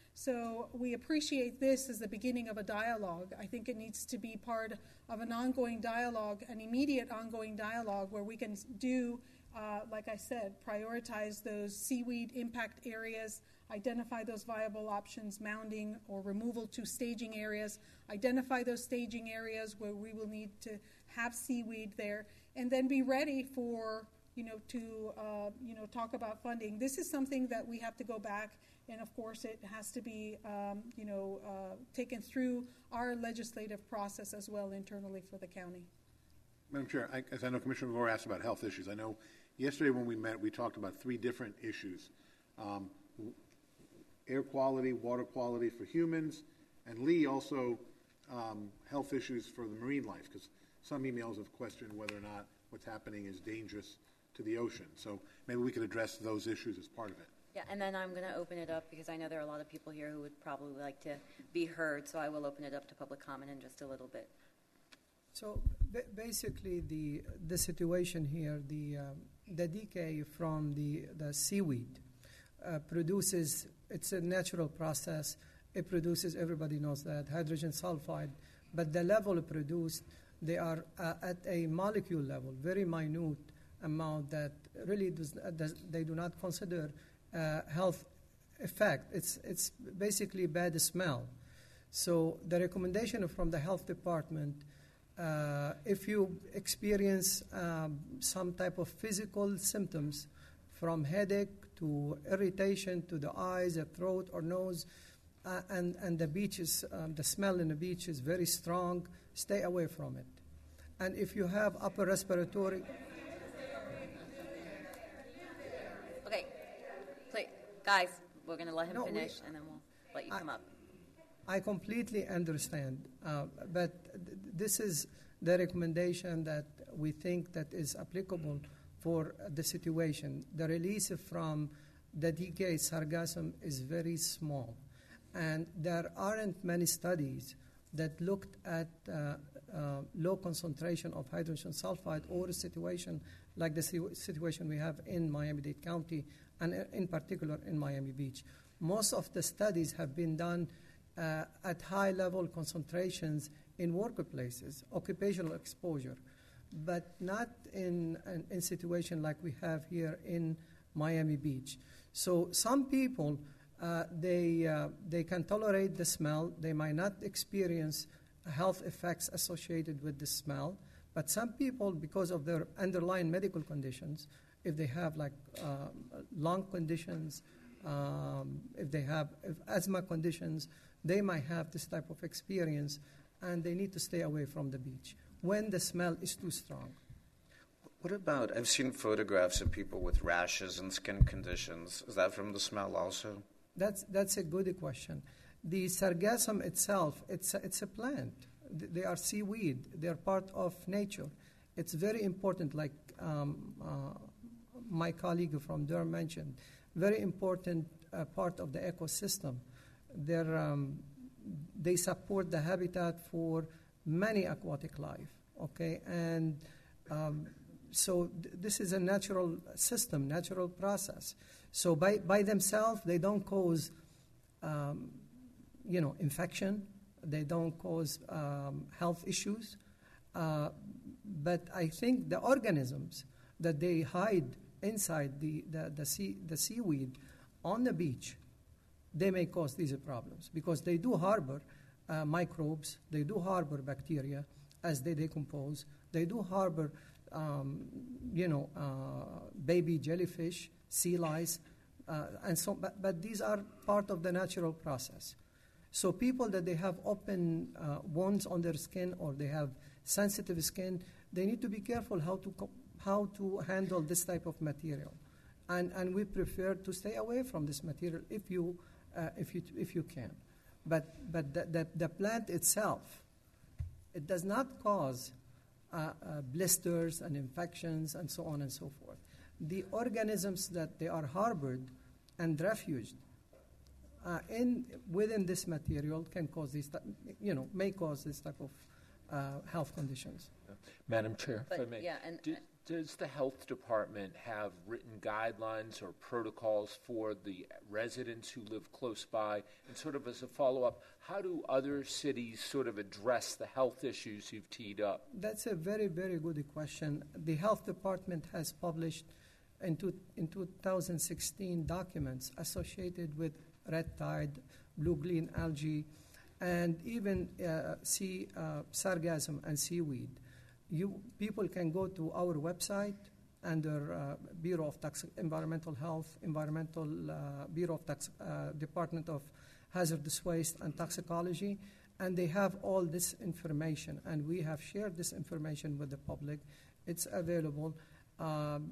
So we appreciate this as the beginning of a dialogue. I think it needs to be part of an ongoing dialogue, an immediate ongoing dialogue where we can do, uh, like I said, prioritize those seaweed impact areas, identify those viable options, mounding or removal to staging areas, identify those staging areas where we will need to have seaweed there, and then be ready for, you know, to, uh, you know, talk about funding. This is something that we have to go back, and of course it has to be, um, you know, uh, taken through our legislative process as well internally for the county. Madam Chair, I, as I know Commissioner Rivera asked about health issues, I know yesterday when we met, we talked about three different issues. Um, air quality, water quality for humans, and Lee also um, health issues for the marine life, because some emails have questioned whether or not what's happening is dangerous to the ocean. So maybe we could address those issues as part of it. Yeah, and then I'm going to open it up because I know there are a lot of people here who would probably like to be heard, so I will open it up to public comment in just a little bit. So b- basically, the the situation here, the um, the decay from the the seaweed uh, produces. It's a natural process. It produces. Everybody knows that hydrogen sulfide, but the level produced, they are uh, at a molecule level, very minute amount that really does, uh, does they do not consider uh, health effect. It's it's basically bad smell. So the recommendation from the health department. Uh, if you experience um, some type of physical symptoms, from headache to irritation to the eyes, the throat or nose, uh, and, and the beach is, um, the smell in the beach is very strong, stay away from it. And if you have upper respiratory... Okay, Guys, we're going to let him No, we- finish, and then we'll let you I- come up. I completely understand, uh, but th- this is the recommendation that we think that is applicable for the situation. The release from the D K sargassum is very small, and there aren't many studies that looked at uh, uh, low concentration of hydrogen sulfide or a situation like the si- situation we have in Miami-Dade County, and uh, in particular in Miami Beach. Most of the studies have been done uh, at high-level concentrations in workplaces, occupational exposure, but not in in, in situation like we have here in Miami Beach. So some people, uh, they uh, they can tolerate the smell. They might not experience health effects associated with the smell, but some people, because of their underlying medical conditions, if they have like uh, lung conditions, um, if they have if asthma conditions, they might have this type of experience, and they need to stay away from the beach when the smell is too strong. What about, I've seen photographs of people with rashes and skin conditions. Is that from the smell also? That's, that's a good question. The sargassum itself, it's a, it's a plant. They are seaweed. They are part of nature. It's very important, like um, uh, my colleague from Durham mentioned, very important uh, part of the ecosystem. They're, um, they support the habitat for many aquatic life, okay? And um, so th- this is a natural system, natural process. So by, by themselves, they don't cause, um, you know, infection. They don't cause um, health issues. Uh, but I think the organisms that they hide inside the, the, the, sea, the seaweed on the beach, they may cause these problems because they do harbor uh, microbes, they do harbor bacteria as they decompose, they do harbor, um, you know, uh, baby jellyfish, sea lice, uh, and so. But, but these are part of the natural process. So people that they have open uh, wounds on their skin or they have sensitive skin, they need to be careful how to co- how to handle this type of material, and and we prefer to stay away from this material if you uh, if you if you can, but but the, the, the plant itself, it does not cause uh, uh, blisters and infections and so on and so forth. The organisms that they are harbored and refuged uh, in within this material can cause these, you know, may cause this type of uh, health conditions. Madam Chair, But, if I may. yeah, and- Do- Does the health department have written guidelines or protocols for the residents who live close by? And sort of as a follow-up, how do other cities sort of address the health issues you've teed up? That's a very, very good question. The health department has published in, two, in two thousand sixteen documents associated with red tide, blue green algae, and even uh, sea uh, sargassum and seaweed. You people can go to our website under uh, Bureau of Tox- Environmental Health, Environmental uh, Bureau of Tox- uh, Department of Hazardous Waste and Toxicology, and they have all this information. And we have shared this information with the public. It's available. Um,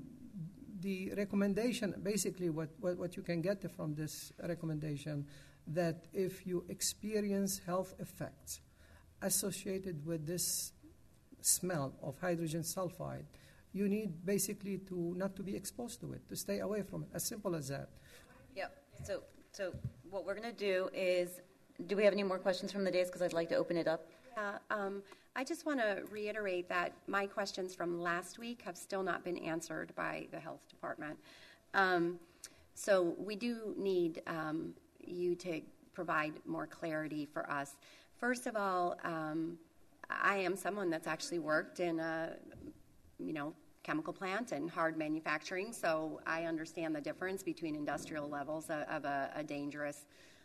the recommendation, basically, what, what what you can get from this recommendation, that if you experience health effects associated with this smell of hydrogen sulfide, you need basically to not to be exposed to it, to stay away from it. As simple as that. Yep. So, so what we're going to do is, do we have any more questions from the days? Because I'd like to open it up. Uh, um, I just want to reiterate that my questions from last week have still not been answered by the health department. Um, so we do need um, you to provide more clarity for us. First of all, um, I am someone that's actually worked in a, you know, chemical plant and hard manufacturing, so I understand the difference between industrial levels of, of a, a dangerous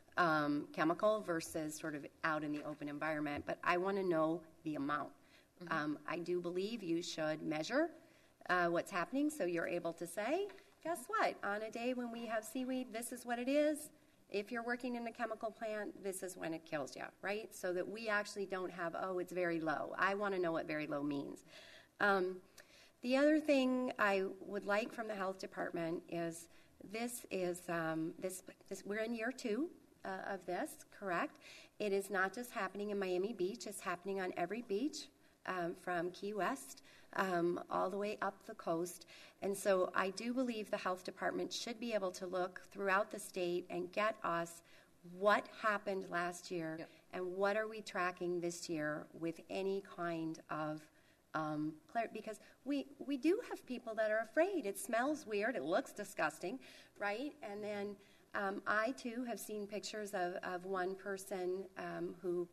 um, chemical versus sort of out in the open environment. But I want to know the amount. Mm-hmm. Um, I do believe you should measure uh, what's happening so you're able to say, guess what? On a day when we have seaweed, this is what it is. If you're working in a chemical plant, this is when it kills you, right? So that we actually don't have, oh, it's very low. I want to know what very low means. Um, the other thing I would like from the health department is this is um, this, this. We're in year two uh, of this, correct? It is not just happening in Miami Beach; it's happening on every beach, um, from Key West um, all the way up the coast. And so, I do believe the health department should be able to look throughout the state and get us what happened last year, yep. and what are we tracking this year with any kind of um, clarity. Because we, we do have people that are afraid. It smells weird. It looks disgusting, right? And then um, I, too, have seen pictures of, of one person um, who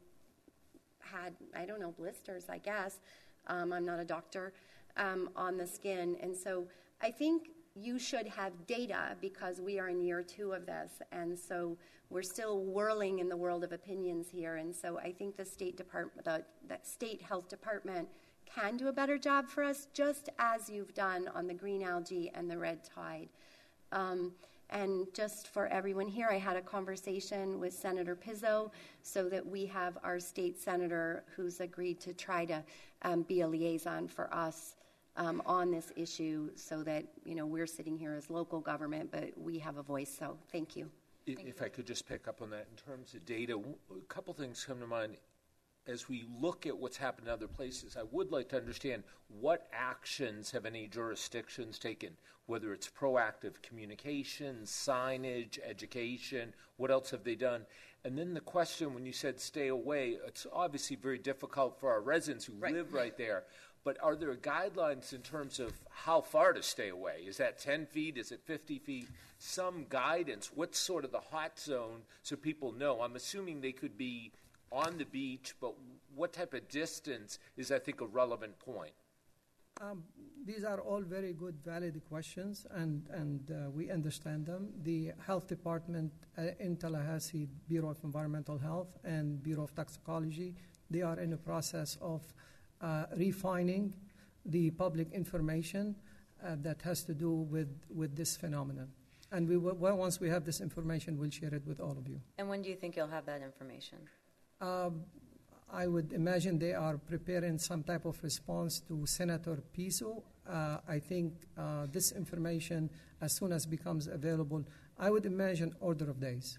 had, I don't know, blisters, I guess. Um, I'm not a doctor, um, on the skin. And so I think you should have data, because we are in year two of this, and so we're still whirling in the world of opinions here. And so I think the State Department, the, the State Health Department, can do a better job for us, just as you've done on the green algae and the red tide. Um, and just for everyone here, I had a conversation with Senator Pizzo, so that we have our state senator who's agreed to try to um, be a liaison for us Um, on this issue, so that, you know, we're sitting here as local government, but we have a voice. So thank you. If, thank if you. I could just pick up on that in terms of data, a couple things come to mind. As we look at what's happened in other places, I would like to understand what actions have any jurisdictions taken, whether it's proactive communication, signage, education, what else have they done? And then the question, when you said stay away, it's obviously very difficult for our residents who Right. live right there. But are there guidelines in terms of how far to stay away? Is that ten feet? Is it fifty feet? Some guidance. What's sort of the hot zone so people know? I'm assuming they could be on the beach, but what type of distance is, I think, a relevant point? Um, these are all very good, valid questions, and, and uh, we understand them. The Health Department uh, in Tallahassee, Bureau of Environmental Health and Bureau of Toxicology, they are in the process of uh, refining the public information uh, that has to do with, with this phenomenon. And we will, well, once we have this information, we'll share it with all of you. And when do you think you'll have that information? Um, I would imagine they are preparing some type of response to Senator Pizzo. Uh, I think uh, this information, as soon as becomes available, I would imagine order of days,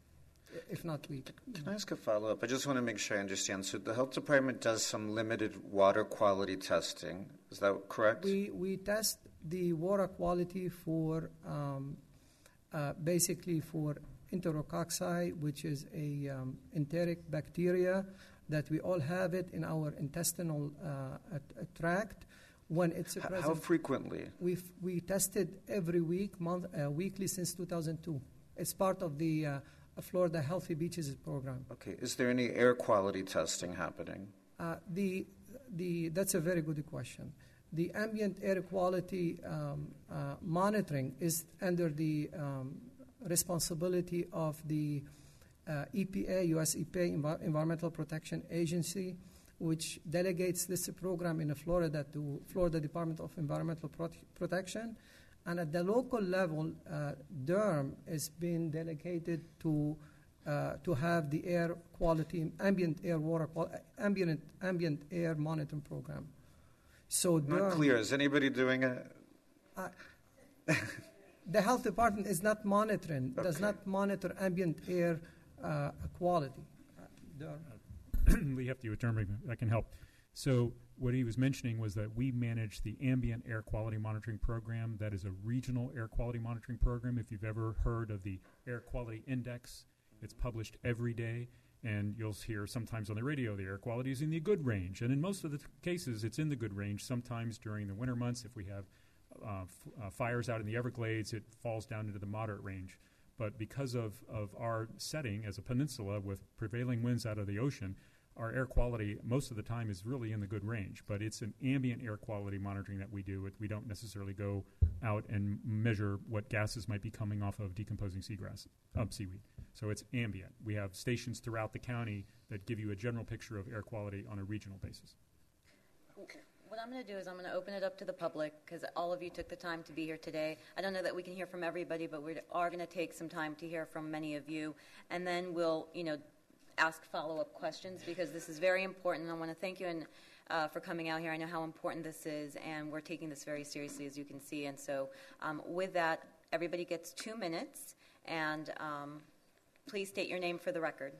if not week. Can I ask a follow-up? I just want to make sure I understand. So the health department does some limited water quality testing. Is that correct? We we test the water quality for um, uh, basically for enterococci, which is a um, enteric bacteria that we all have it in our intestinal uh, tract. When it's a present, how frequently? We we tested every week, month, uh, weekly since two thousand two. It's part of the uh, Florida Healthy Beaches program. Okay. Is there any air quality testing happening? Uh, the the that's a very good question. The ambient air quality um, uh, monitoring is under the um, responsibility of the uh, E P A, U S E P A, Envi- Environmental Protection Agency, which delegates this program in Florida to Florida Department of Environmental Prote- Protection. And at the local level, uh, Durham is being delegated to uh, to have the air quality, ambient air water, qual- ambient ambient air monitoring program. So Not Durham, clear. Is anybody doing it? Uh, the health department is not monitoring, Okay. does not monitor ambient air uh, quality. Uh, Durham. Lee Hefty with Durham, I can help. So what he was mentioning was that we manage the ambient air quality monitoring program. That is a regional air quality monitoring program. If you've ever heard of the Air Quality Index, it's published every day, and you'll hear sometimes on the radio the air quality is in the good range. And in most of the th- cases, it's in the good range. Sometimes during the winter months, if we have uh, f- uh, fires out in the Everglades, it falls down into the moderate range. But because of, of our setting as a peninsula with prevailing winds out of the ocean, our air quality most of the time is really in the good range. But it's an ambient air quality monitoring that we do. It, we don't necessarily go out and measure what gases might be coming off of decomposing seagrass, um, seaweed. So it's ambient. We have stations throughout the county that give you a general picture of air quality on a regional basis. Okay. What I'm going to do is I'm going to open it up to the public, because all of you took the time to be here today. I don't know that we can hear from everybody, but we are going to take some time to hear from many of you, and then we'll, you know, ask follow-up questions, because this is very important. And I want to thank you and, uh, for coming out here. I know how important this is, and we're taking this very seriously, as you can see. And so um, with that, Everybody gets two minutes, and um, please state your name for the record.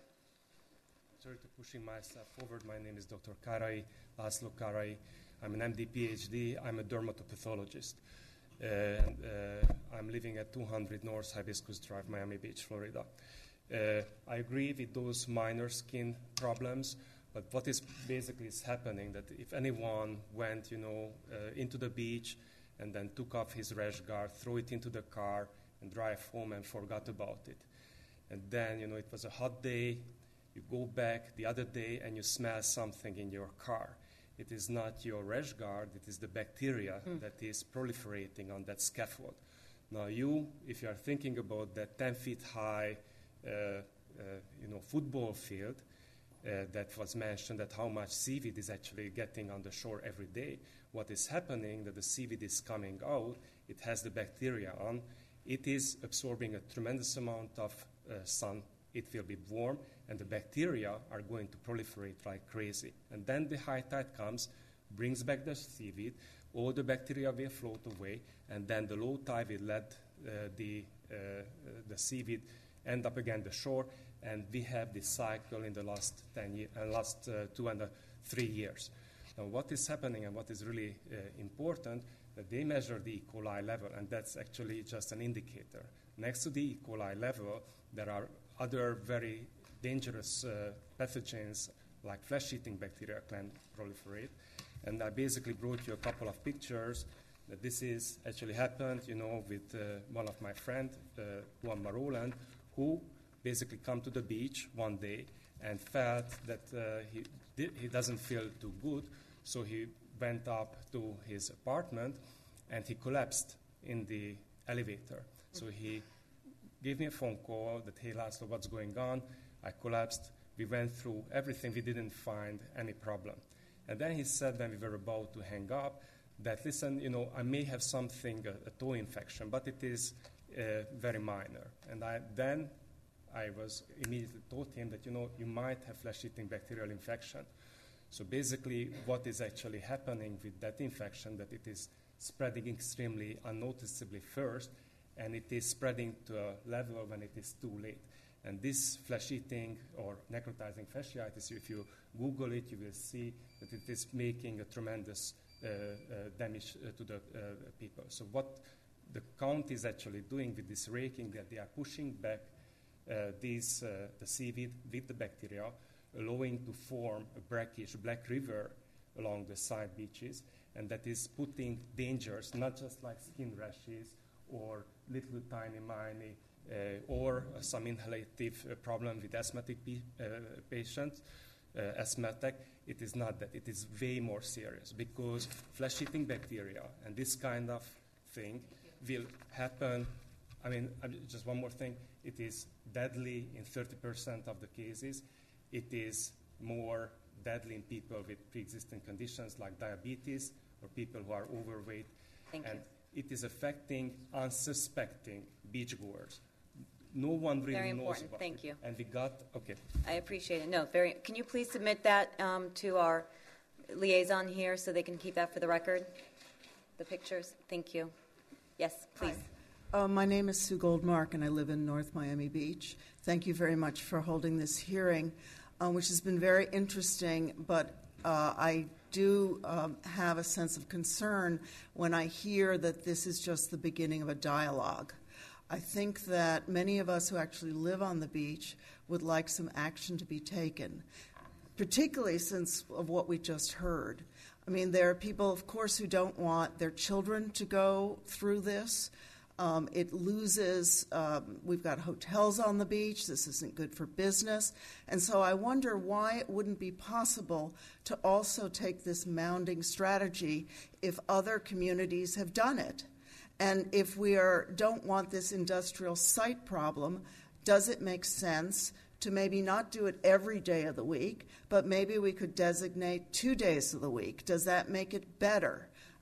Sorry to pushing myself forward. My name is Doctor Karai, Laszlo Karai. I'm an M D, P H D. I'm a dermatopathologist. Uh, and, uh, I'm living at two hundred North Hibiscus Drive, Miami Beach, Florida. Uh, I agree with those minor skin problems, but what is basically is happening that if anyone went, you know, uh, into the beach and then took off his rash guard, threw it into the car, and drive home and forgot about it, and then, you know, it was a hot day, you go back the other day and you smell something in your car. It is not your rash guard, it is the bacteria mm. that is proliferating on that scaffold. Now you, if you are thinking about that ten feet high, uh, uh, you know, football field uh, that was mentioned, that how much seaweed is actually getting on the shore every day, what is happening, that the seaweed is coming out, it has the bacteria on, it is absorbing a tremendous amount of uh, sun, it will be warm, and the bacteria are going to proliferate like crazy. And then the high tide comes, brings back the seaweed, all the bacteria will float away, and then the low tide will let uh, the, uh, uh, the seaweed end up again the shore, and we have this cycle in the last ten years, uh, last uh, two and uh, three years. Now, what is happening and what is really uh, important, that they measure the E. coli level, and that's actually just an indicator. Next to the E. coli level, there are other very dangerous uh, pathogens like flesh-eating bacteria can proliferate. And I basically brought you a couple of pictures that this is actually happened, you know, with uh, one of my friends, uh, Juan Maroland, who basically come to the beach one day and felt that uh, he, di- he doesn't feel too good, so he went up to his apartment and he collapsed in the elevator. So he gave me a phone call that, hey, Laszlo, what's going on? I collapsed. We went through everything. We didn't find any problem. And then he said, when we were about to hang up, that, listen, you know, I may have something, a, a toe infection, but it is uh, very minor. And I, then I was immediately told him that, you know, you might have flesh-eating bacterial infection. So basically what is actually happening with that infection, that it is spreading extremely unnoticeably first, and it is spreading to a level when it is too late. And this flesh-eating or necrotizing fasciitis, if you Google it, you will see that it is making a tremendous uh, uh, damage uh, to the uh, people. So what the county is actually doing with this raking, that they are pushing back uh, these, uh, the seaweed with the bacteria, allowing to form a brackish black river along the side beaches, and that is putting dangers, not just like skin rashes or little tiny miny uh, or uh, some inhalative uh, problem with asthmatic pe- uh, patients, uh, asthmatic. It is not that. It is way more serious because flesh-eating bacteria and this kind of thing will happen. I mean, just one more thing. It is deadly in thirty percent of the cases. It is more deadly in people with pre-existing conditions like diabetes or people who are overweight. Thank and you. It is affecting unsuspecting beachgoers. No one really Very knows important. about Thank it. you. And we got, okay. I appreciate it. No, very. Can you please submit that um, to our liaison here so they can keep that for the record? The pictures. Thank you. Yes, please. Uh, my name is Sue Goldmark, and I live in North Miami Beach. Thank you very much for holding this hearing, uh, which has been very interesting, but uh, I do um, have a sense of concern when I hear that this is just the beginning of a dialogue. I think that many of us who actually live on the beach would like some action to be taken, particularly since of what we just heard. I mean, there are people, of course, who don't want their children to go through this. Um, it loses, um, we've got hotels on the beach. This isn't good for business. And so I wonder why it wouldn't be possible to also take this mounding strategy if other communities have done it. And if we are, don't want this industrial site problem, does it make sense to maybe not do it every day of the week, but maybe we could designate two days of the week? Does that make it better?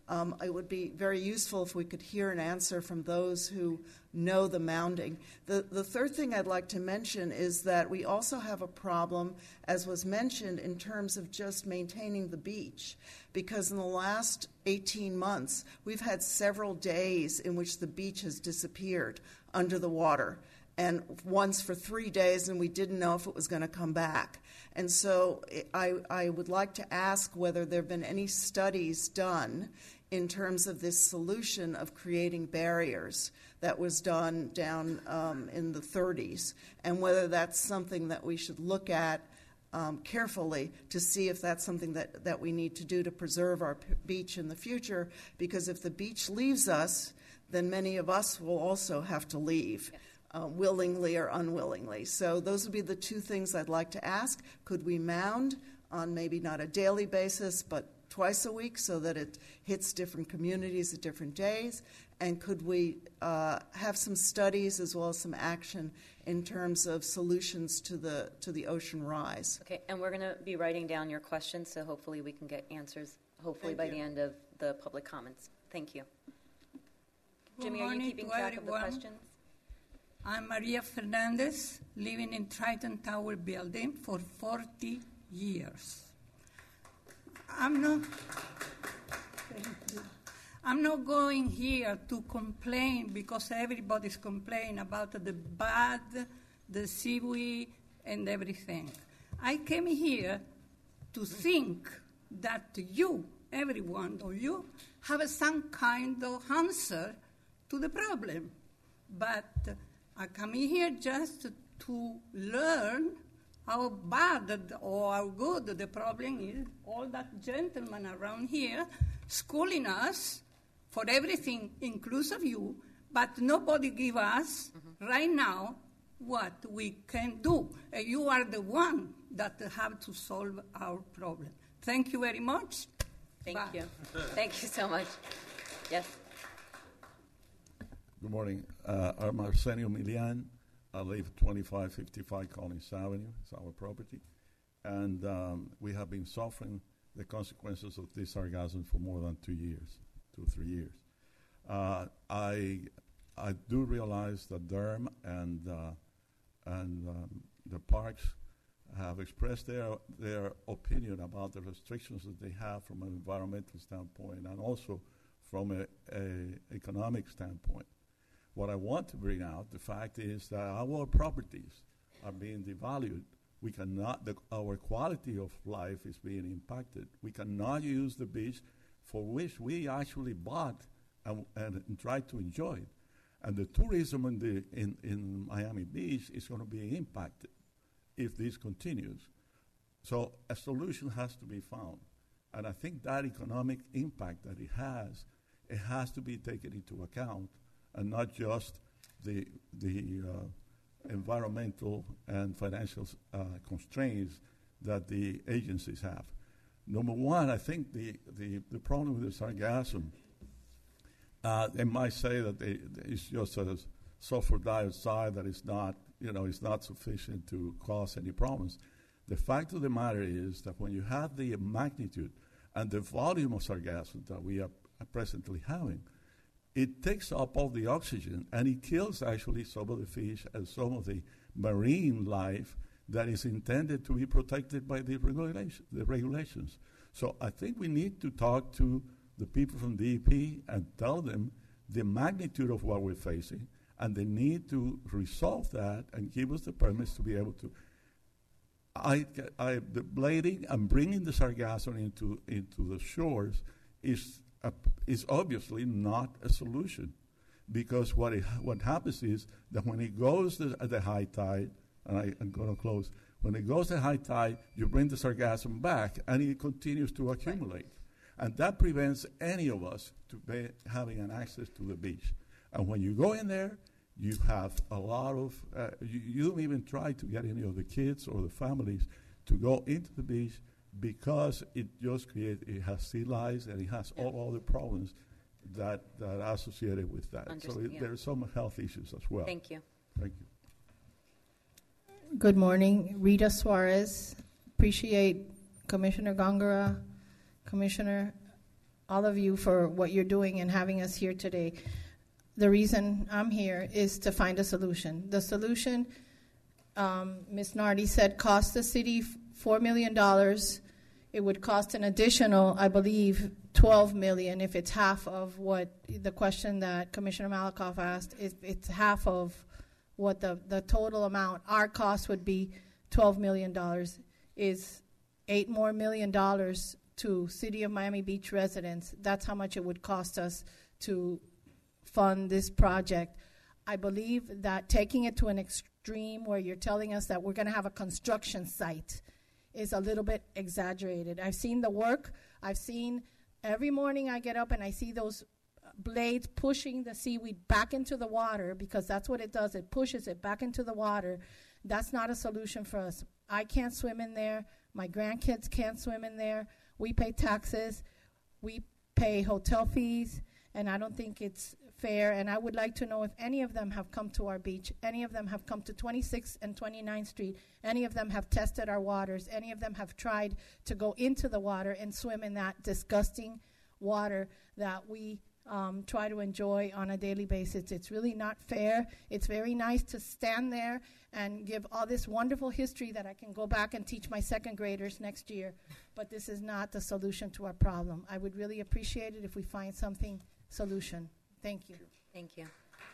Um, it would be very useful if we could hear an answer from those who know the mounding. The, the third thing I'd like to mention is that we also have a problem, as was mentioned, in terms of just maintaining the beach, because in the last eighteen months, we've had several days in which the beach has disappeared under the water, and once for three days, and we didn't know if it was going to come back. And so I, I would like to ask whether there have been any studies done in terms of this solution of creating barriers that was done down um, in the thirties, and whether that's something that we should look at um, carefully to see if that's something that, that we need to do to preserve our p- beach in the future, because if the beach leaves us, then many of us will also have to leave. Yes. Uh, willingly or unwillingly. So those would be the two things I'd like to ask. Could we mound on maybe not a daily basis, but twice a week so that it hits different communities at different days? And could we uh, have some studies as well as some action in terms of solutions to the to the ocean rise? Okay, and we're going to be writing down your questions, so hopefully we can get answers, hopefully Thank by you. the end of the public comments. Thank you. Good Jimmy, are you morning keeping to track everyone. of the questions? I'm Maria Fernandez, living in Triton Tower building for forty years. I'm not, I'm not going here to complain because everybody's complaining about the bad, the seaweed, and everything. I came here to think that you, everyone of you, have some kind of answer to the problem. But I come in here just to learn how bad or how good the problem is. All that gentlemen around here schooling us for everything, inclusive you, but nobody give us mm-hmm. right now what we can do. Uh, you are the one that have to solve our problem. Thank you very much. Thank Bye. you. Thank you so much. Yes. Good morning. Uh, I'm Arsenio Milian. I live twenty-five fifty-five Collins Avenue. It's our property. And um, we have been suffering the consequences of this sargassum for more than two years, two, three years. Uh, I I do realize that Durham and, uh, and um, the parks have expressed their, their opinion about the restrictions that they have from an environmental standpoint and also from a, a economic standpoint. What I want to bring out, the fact is that our properties are being devalued. We cannot, the, our quality of life is being impacted. We cannot use the beach for which we actually bought and, and, and tried to enjoy it. And the tourism in, the, in, in Miami Beach is going to be impacted if this continues. So a solution has to be found. And I think that economic impact that it has, it has to be taken into account, and not just the, the uh, environmental and financial uh, constraints that the agencies have. Number one, I think the, the, the problem with the sargassum, uh, they might say that they, it's just a sulfur dioxide that is not, you know, is not sufficient to cause any problems. The fact of the matter is that when you have the magnitude and the volume of sargassum that we are presently having, it takes up all the oxygen, and it kills actually some of the fish and some of the marine life that is intended to be protected by the, regulation, the regulations. So I think we need to talk to the people from D E P and tell them the magnitude of what we're facing, and they need to resolve that and give us the permits to be able to. I, I, the blading and bringing the sargassum into, into the shores is a, is obviously not a solution, because what it, what happens is that when it goes to, at the high tide, and I, I'm going to close, when it goes to high tide, you bring the sargassum back, and it continues to accumulate. And that prevents any of us to be having an access to the beach. And when you go in there, you have a lot of, uh, you, you don't even try to get any of the kids or the families to go into the beach, because it just creates, it has sea lice and it has yeah. all other problems that, that are associated with that. Underst- so it, yeah. there are some health issues as well. Thank you. Thank you. Good morning. Rita Suarez. Appreciate Commissioner Gongora, Commissioner all of you for what you're doing and having us here today. The reason I'm here is to find a solution. The solution, um, Miz Nardi said, cost the city four million dollars. It would cost an additional, I believe, twelve million dollars if it's half of what the question that Commissioner Malakoff asked. If it's half of what the, the total amount, our cost would be twelve million dollars, is eight more million dollars to City of Miami Beach residents. That's how much it would cost us to fund this project. I believe that taking it to an extreme where you're telling us that we're going to have a construction site is a little bit exaggerated. I've seen the work. I've seen every morning I get up and I see those blades pushing the seaweed back into the water, because that's what it does. It pushes it back into the water. That's not a solution for us. I can't swim in there. My grandkids can't swim in there. We pay taxes. We pay hotel fees, and I don't think it's fair. And I would like to know if any of them have come to our beach, any of them have come to twenty-sixth and twenty-ninth Street, any of them have tested our waters, any of them have tried to go into the water and swim in that disgusting water that we um, try to enjoy on a daily basis. It's really not fair. It's very nice to stand there and give all this wonderful history that I can go back and teach my second graders next year, but this is not the solution to our problem. I would really appreciate it if we find something solution. Thank you. Thank you.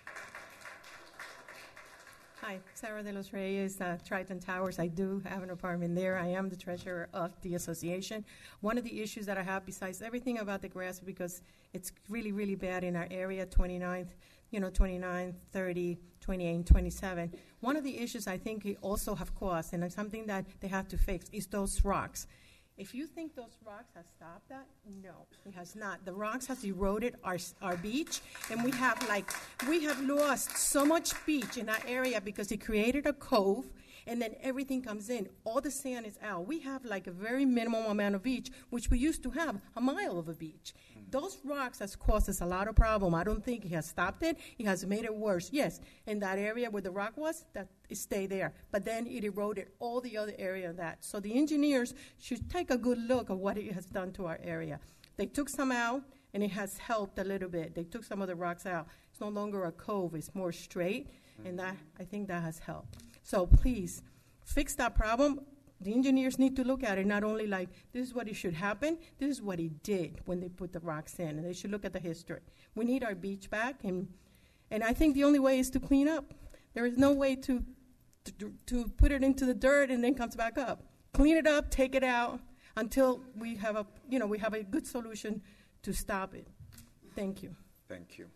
Hi, Sarah de los Reyes, uh, Triton Towers. I do have an apartment there. I am the treasurer of the association. One of the issues that I have, besides everything about the grass, because it's really, really bad in our area, twenty-ninth, you know, twenty-nine, thirty, twenty-eight, and twenty-seven. One of the issues I think we also have caused, and it's something that they have to fix, is those rocks. If you think those rocks have stopped that, no, it has not. The rocks has eroded our our beach, and we have like we have lost so much beach in that area because it created a cove, and then everything comes in. All the sand is out. We have like a very minimum amount of beach, which we used to have a mile of a beach. Those rocks has caused us a lot of problem. I don't think it has stopped it. It has made it worse. Yes, in that area where the rock was, that it stayed there. But then it eroded all the other area of that. So the engineers should take a good look at what it has done to our area. They took some out, and it has helped a little bit. They took some of the rocks out. It's no longer a cove. It's more straight, mm-hmm. and that I think that has helped. So please, fix that problem. The engineers need to look at it, not only like, this is what it should happen, this is what it did when they put the rocks in, and they should look at the history. We need our beach back, and and I think the only way is to clean up. There is no way to, to, to put it into the dirt and then comes back up. Clean it up, take it out, until we have a, you know, we have a good solution to stop it. Thank you. Thank you.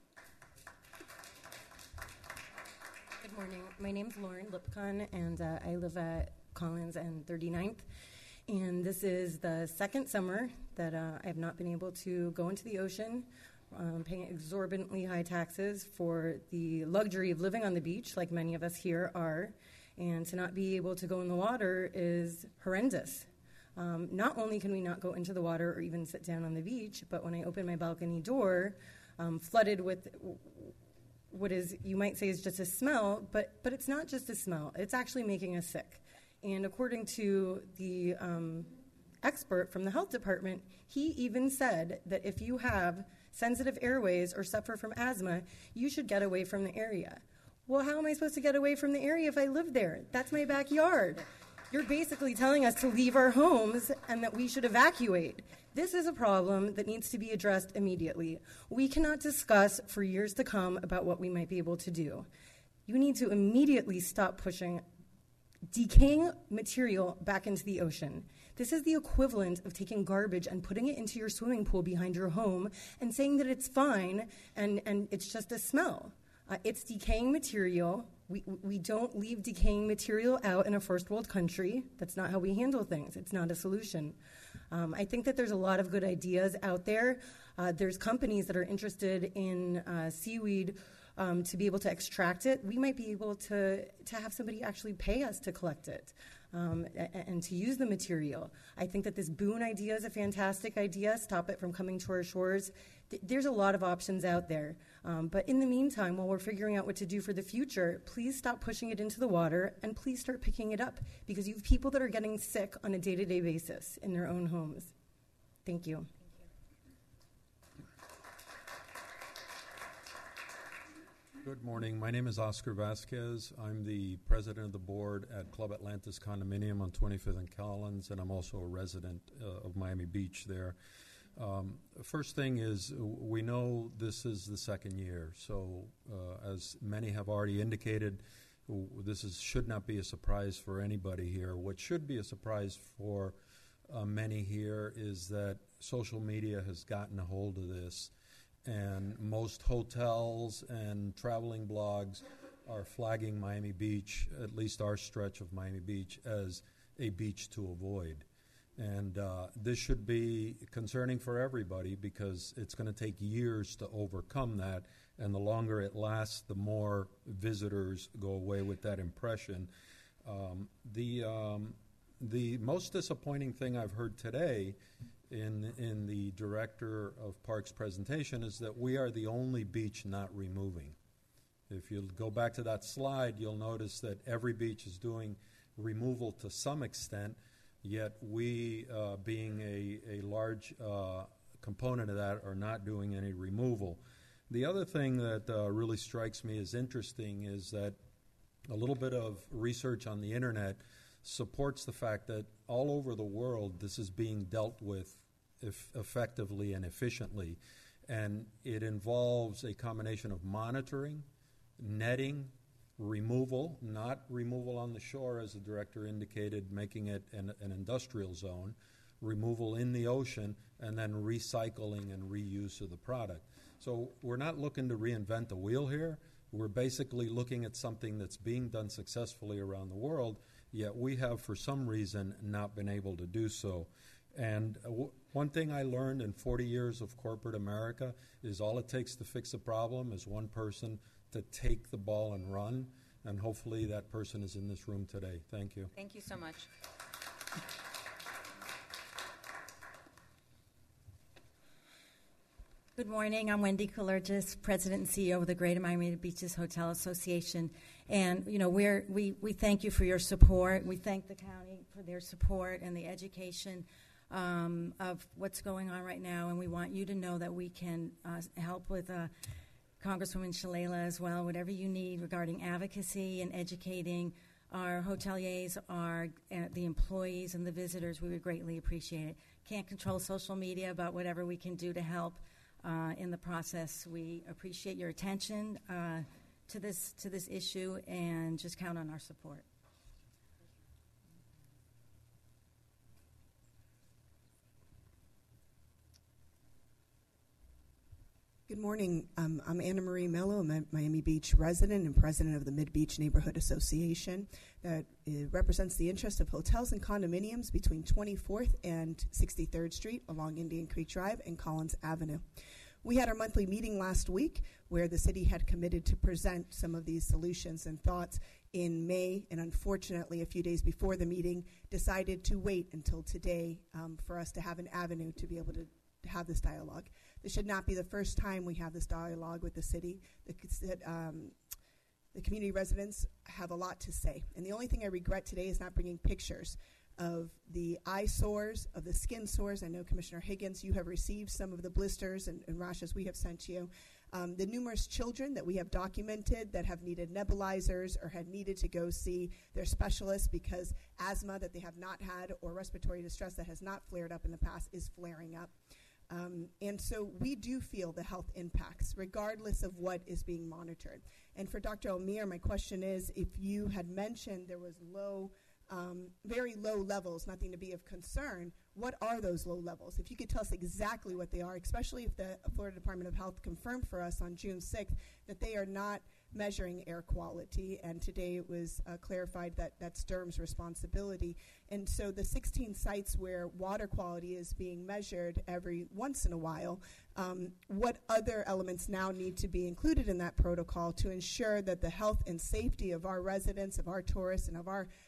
Good morning. My name is Lauren Lipcon, and uh, I live at Collins and thirty-ninth, and this is the second summer that uh, I have not been able to go into the ocean, um, paying exorbitantly high taxes for the luxury of living on the beach, like many of us here are, and to not be able to go in the water is horrendous. Um, not only can we not go into the water or even sit down on the beach, but when I open my balcony door, um, flooded with what is, you might say, is just a smell, but, but it's not just a smell. It's actually making us sick. And according to the um, expert from the health department, he even said that if you have sensitive airways or suffer from asthma, you should get away from the area. Well, how am I supposed to get away from the area if I live there? That's my backyard. You're basically telling us to leave our homes and that we should evacuate. This is a problem that needs to be addressed immediately. We cannot discuss for years to come about what we might be able to do. You need to immediately stop pushing decaying material back into the ocean. This is the equivalent of taking garbage and putting it into your swimming pool behind your home and saying that it's fine and, and it's just a smell. Uh, it's decaying material. We, we don't leave decaying material out in a first world country. That's not how we handle things. It's not a solution. Um, I think that there's a lot of good ideas out there. Uh, there's companies that are interested in uh, seaweed Um, to be able to extract it. We might be able to, to have somebody actually pay us to collect it um, and, and to use the material. I think that this Boone idea is a fantastic idea, stop it from coming to our shores. Th- there's a lot of options out there. Um, but in the meantime, while we're figuring out what to do for the future, please stop pushing it into the water and please start picking it up, because you have people that are getting sick on a day-to-day basis in their own homes. Thank you. Good morning. My name is Oscar Vasquez. I'm the president of the board at Club Atlantis Condominium on twenty-fifth and Collins, and I'm also a resident uh, of Miami Beach there. Um, first thing is, we know this is the second year, so uh, as many have already indicated, this is, should not be a surprise for anybody here. What should be a surprise for uh, many here is that social media has gotten a hold of this, and most hotels and traveling blogs are flagging Miami Beach, at least our stretch of Miami Beach, as a beach to avoid. And uh, this should be concerning for everybody because it's going to take years to overcome that, and the longer it lasts, the more visitors go away with that impression. Um, the, um, the most disappointing thing I've heard today in in the director of Parks presentation is that we are the only beach not removing. If you go back to that slide, you'll notice that every beach is doing removal to some extent, yet we, uh, being a, a large uh, component of that, are not doing any removal. The other thing that uh, really strikes me as interesting is that a little bit of research on the internet supports the fact that all over the world this is being dealt with if effectively and efficiently, and it involves a combination of monitoring, netting, removal, not removal on the shore as the director indicated, making it an, an industrial zone, removal in the ocean, and then recycling and reuse of the product. So we're not looking to reinvent the wheel here. We're basically looking at something that's being done successfully around the world, yet we have, for some reason, not been able to do so. And uh, w- one thing I learned in forty years of corporate America is all it takes to fix a problem is one person to take the ball and run, and hopefully that person is in this room today. Thank you. Thank you so much. Good morning. I'm Wendy Kalergis, President and C E O of the Greater Miami Beaches Hotel Association. And, you know, we're, we, we thank you for your support. We thank the county for their support and the education um, of what's going on right now. And we want you to know that we can uh, help with uh, Congresswoman Shalala as well, whatever you need regarding advocacy and educating our hoteliers, our uh, the employees and the visitors. We would greatly appreciate it. Can't control social media, but whatever we can do to help Uh, in the process. We appreciate your attention uh, to this to this issue, and just count on our support. Good morning. Um, I'm Anna Marie Mello. I'm a Miami Beach resident and president of the Mid-Beach Neighborhood Association that uh, represents the interest of hotels and condominiums between twenty-fourth and sixty-third Street along Indian Creek Drive and Collins Avenue. We had our monthly meeting last week where the city had committed to present some of these solutions and thoughts in May, and unfortunately a few days before the meeting decided to wait until today um, for us to have an avenue to be able to have this dialogue. This should not be the first time we have this dialogue with the city. The, um, the community residents have a lot to say, and the only thing I regret today is not bringing pictures of the eyesores, of the skin sores. I know, Commissioner Higgins, you have received some of the blisters and, and rashes we have sent you. Um, the numerous children that we have documented that have needed nebulizers or had needed to go see their specialists because asthma that they have not had or respiratory distress that has not flared up in the past is flaring up. Um, and so we do feel the health impacts, regardless of what is being monitored. And for Doctor Elmir, my question is, if you had mentioned there was low Um, very low levels, nothing to be of concern, what are those low levels? If you could tell us exactly what they are, especially if the Florida Department of Health confirmed for us on June sixth that they are not measuring air quality, and today it was uh, clarified that that's D E R M's responsibility. And so the sixteen sites where water quality is being measured every once in a while, um, what other elements now need to be included in that protocol to ensure that the health and safety of our residents, of our tourists, and of our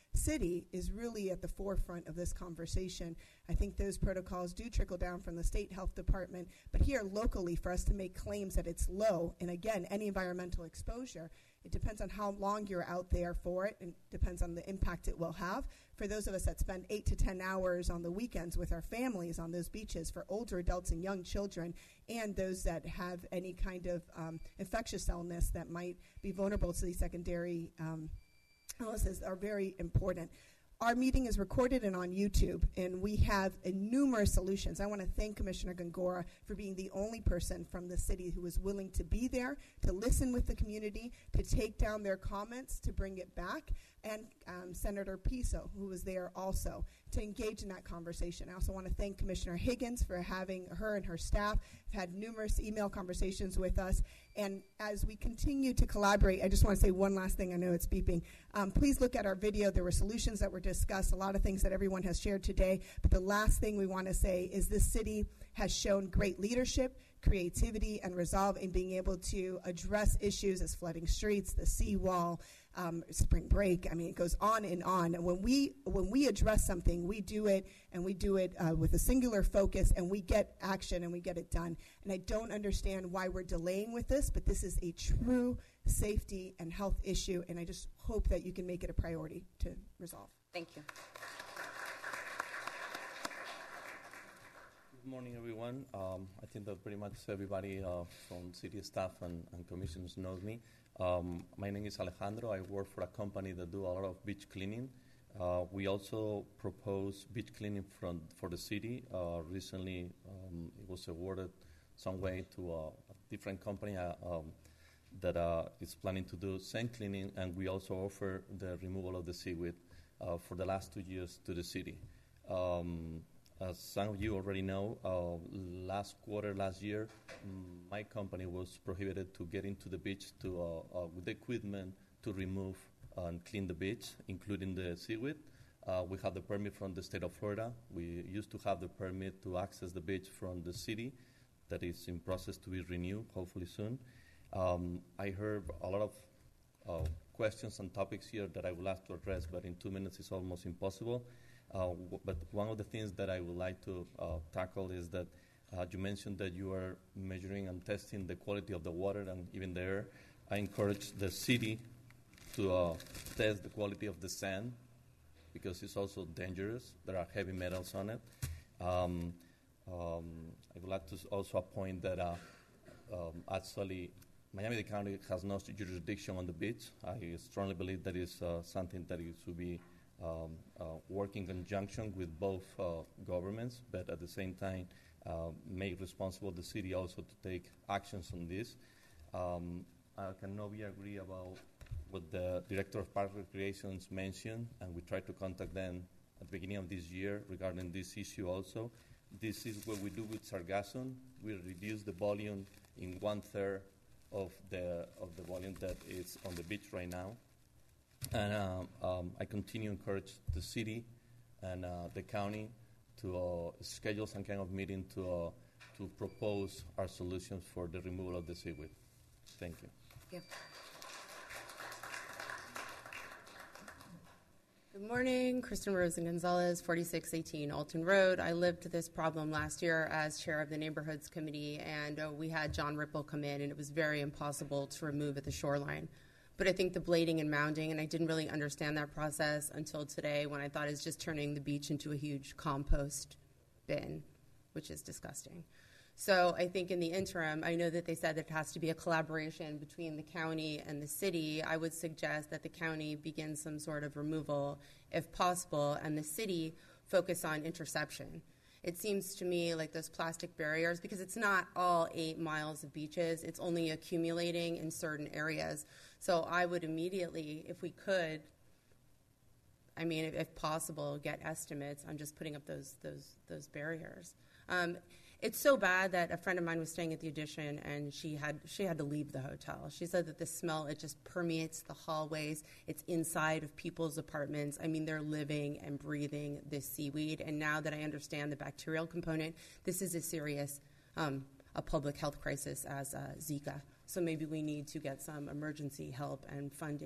city is really at the forefront of this conversation. I think those protocols do trickle down from the state health department, but here locally for us to make claims that it's low, and again, any environmental exposure, it depends on how long you're out there for it, and depends on the impact it will have. For those of us that spend eight to ten hours on the weekends with our families on those beaches, for older adults and young children, and those that have any kind of um, infectious illness that might be vulnerable to these secondary um, illnesses, are very important. Our meeting is recorded and on YouTube, and we have uh, numerous solutions. I want to thank Commissioner Gongora for being the only person from the city who was willing to be there, to listen with the community, to take down their comments, to bring it back, and um, Senator Piso, who was there also, to engage in that conversation. I also want to thank Commissioner Higgins for having her and her staff have had numerous email conversations with us. And as we continue to collaborate, I just want to say one last thing. I know it's beeping. Um, please look at our video. There were solutions that were discussed, a lot of things that everyone has shared today. But the last thing we want to say is this city has shown great leadership, creativity, and resolve in being able to address issues as flooding streets, the seawall, um, spring break. I mean, it goes on and on. And when we when we address something, we do it, and we do it uh, with a singular focus, and we get action, and we get it done. And I don't understand why we're delaying with this, but this is a true safety and health issue, and I just hope that you can make it a priority to resolve. Thank you. Good morning, everyone. Um, I think that pretty much everybody uh, from city staff and, and commissions knows me. Um, my name is Alejandro. I work for a company that do a lot of beach cleaning. Uh, we also propose beach cleaning from, for the city. Uh, recently, um, it was awarded some way to a, a different company uh, um, that uh, is planning to do sand cleaning, and we also offer the removal of the seaweed uh, for the last two years to the city. Um, As some of you already know, uh, last quarter, last year, um, my company was prohibited to get into the beach to, uh, uh, with the equipment to remove and clean the beach, including the seaweed. Uh, we have the permit from the state of Florida. We used to have the permit to access the beach from the city. That is in process to be renewed, hopefully soon. Um, I heard a lot of uh, questions and topics here that I would like to address, but in two minutes it's almost impossible. Uh, w- but one of the things that I would like to uh, tackle is that uh, you mentioned that you are measuring and testing the quality of the water and even the air. I encourage the city to uh, test the quality of the sand because it's also dangerous. There are heavy metals on it. Um, um, I would like to also point that uh, um, actually Miami-Dade County has no jurisdiction on the beach. I strongly believe that is uh, something that is to be Um, uh, work in conjunction with both uh, governments, but at the same time uh, make responsible the city also to take actions on this. Um, I cannot be agree about what the Director of Park Recreations mentioned, and we tried to contact them at the beginning of this year regarding this issue also. This is what we do with Sargassum. We reduce the volume in one-third of the, of the volume that is on the beach right now. And um, um, I continue to encourage the city and uh, the county to uh, schedule some kind of meeting to uh, to propose our solutions for the removal of the seaweed. Thank you. Yeah. Good morning, Kristen Rosen Gonzalez, forty-six eighteen Alton Road. I lived this problem last year as chair of the Neighborhoods Committee, and uh, we had John Ripple come in, and it was very impossible to remove at the shoreline. But I think the blading and mounding, and I didn't really understand that process until today when I thought it's just turning the beach into a huge compost bin, which is disgusting. So I think in the interim, I know that they said that it has to be a collaboration between the county and the city. I would suggest that the county begin some sort of removal if possible, and the city focus on interception. It seems to me like those plastic barriers, because it's not all eight miles of beaches, it's only accumulating in certain areas. So I would immediately, if we could, I mean, if, if possible, get estimates on just putting up those those those barriers. Um, it's so bad that a friend of mine was staying at the Addition, and she had she had to leave the hotel. She said that the smell, it just permeates the hallways. It's inside of people's apartments. I mean, they're living and breathing this seaweed. And now that I understand the bacterial component, this is as serious um, a public health crisis as uh, Zika. So maybe we need to get some emergency help and funding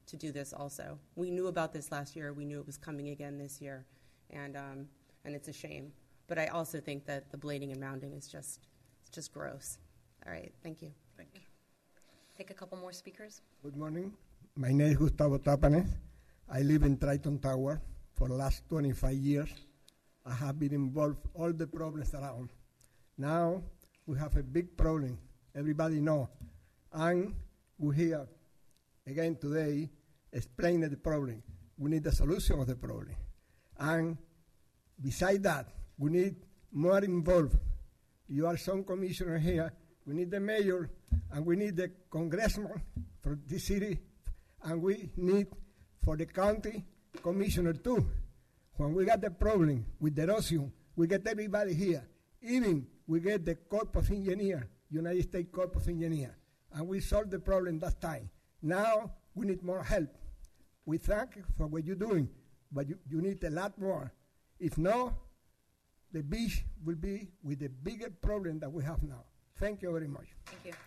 to do this also. We knew about this last year. We knew it was coming again this year, and um, and it's a shame. But I also think that the blading and mounding is just it's just gross. All right, thank you. Thank you. Take a couple more speakers. Good morning. My name is Gustavo Tapanes. I live in Triton Tower for the last twenty-five years. I have been involved all the problems around. Now we have a big problem. Everybody know, and we here again today explain the problem. We need the solution of the problem, and beside that, we need more involved. You are some commissioner here. We need the mayor, and we need the congressman for this city, and we need for the county commissioner too. When we got the problem with the erosion, we get everybody here. Even we get the Corps of Engineers, United States Corps of Engineers, and we solved the problem that time. Now we need more help. We thank you for what you're doing, but you, you need a lot more. If not, the beach will be with the bigger problem that we have now. Thank you very much. Thank you.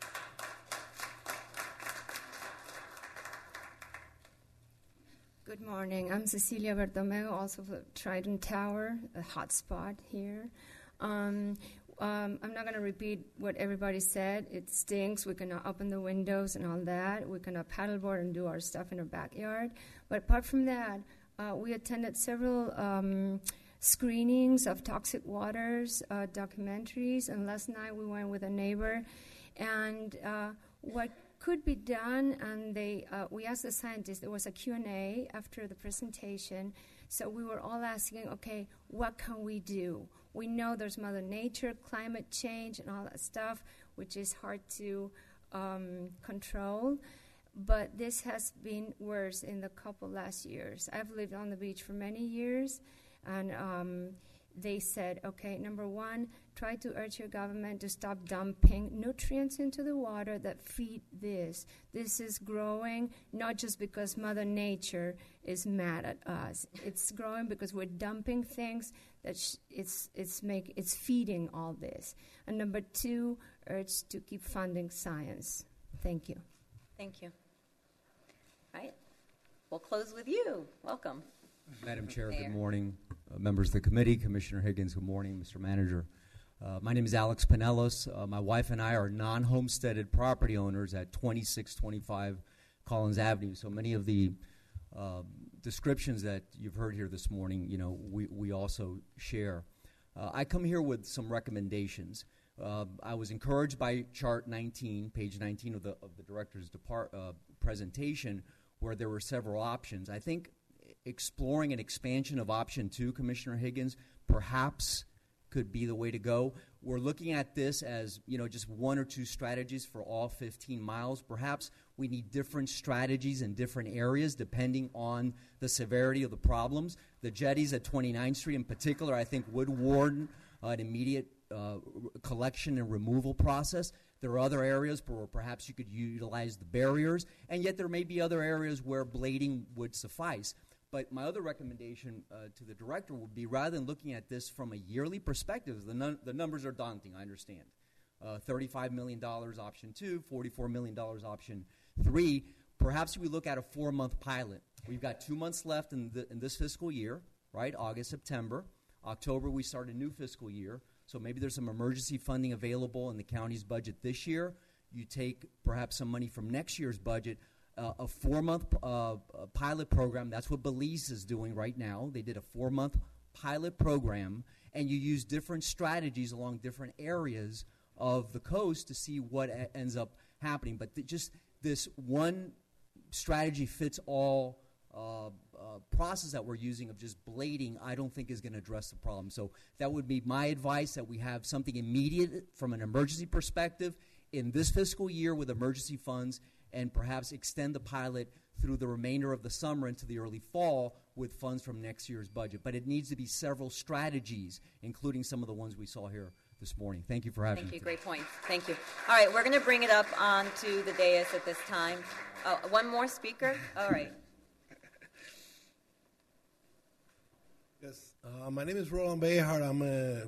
Good morning. I'm Cecilia Bertomeu, also for Trident Tower, a hot spot here. Um, um, I'm not going to repeat what everybody said. It stinks. We cannot open the windows and all that. We cannot paddleboard and do our stuff in our backyard. But apart from that, uh, we attended several um, screenings of toxic waters, uh, documentaries, and last night we went with a neighbor. And uh, what could be done, and they uh, we asked the scientists, there was a Q and A after the presentation, so we were all asking, okay, what can we do? We know there's Mother Nature, climate change, and all that stuff, which is hard to um, control, but this has been worse in the couple last years. I've lived on the beach for many years, and um, they said, okay, number one, try to urge your government to stop dumping nutrients into the water that feed this. This is growing not just because Mother Nature is mad at us. It's growing because we're dumping things that sh- it's it's make it's feeding all this. And number two, urge to keep funding science. Thank you. Thank you. All right. We'll close with you. Welcome. Madam Chair, Mayor. good morning. Uh, members of the committee, Commissioner Higgins, good morning. Mister Manager. Uh, my name is Alex Pinellas. Uh, my wife and I are non-homesteaded property owners at twenty-six twenty-five Collins Avenue. So many of the uh, descriptions that you've heard here this morning, you know, we, we also share. Uh, I come here with some recommendations. Uh, I was encouraged by chart nineteen, page nineteen of the of the director's depart, uh, presentation, where there were several options. I think exploring an expansion of option two, Commissioner Higgins, perhaps could be the way to go. We're looking at this as, you know, just one or two strategies for all fifteen miles. Perhaps we need different strategies in different areas depending on the severity of the problems. The jetties at twenty-ninth Street in particular, I think, would warrant uh, an immediate uh, collection and removal process. There are other areas where perhaps you could utilize the barriers, and yet there may be other areas where blading would suffice. But my other recommendation uh, to the director would be, rather than looking at this from a yearly perspective, the, num- the numbers are daunting, I understand. Uh, thirty-five million dollars option two, forty-four million dollars option three. Perhaps we look at a four-month pilot. We've got two months left in, the, in this fiscal year, right, August, September. October, we start a new fiscal year. So maybe there's some emergency funding available in the county's budget this year. You take perhaps some money from next year's budget. Uh, a four-month uh, pilot program, that's what Belize is doing right now. They did a four-month pilot program, and you use different strategies along different areas of the coast to see what a- ends up happening. But th- just this one strategy fits all uh, uh, process that we're using of just blading, I don't think is going to address the problem. So that would be my advice, that we have something immediate from an emergency perspective in this fiscal year with emergency funds, and perhaps extend the pilot through the remainder of the summer into the early fall with funds from next year's budget. But it needs to be several strategies, including some of the ones we saw here this morning. Thank you for having Thank me. you. Great point. Thank you. All right, we're going to bring it up onto the dais at this time. Oh, one more speaker? All right. Yes, uh, my name is Roland Behar. I'm a,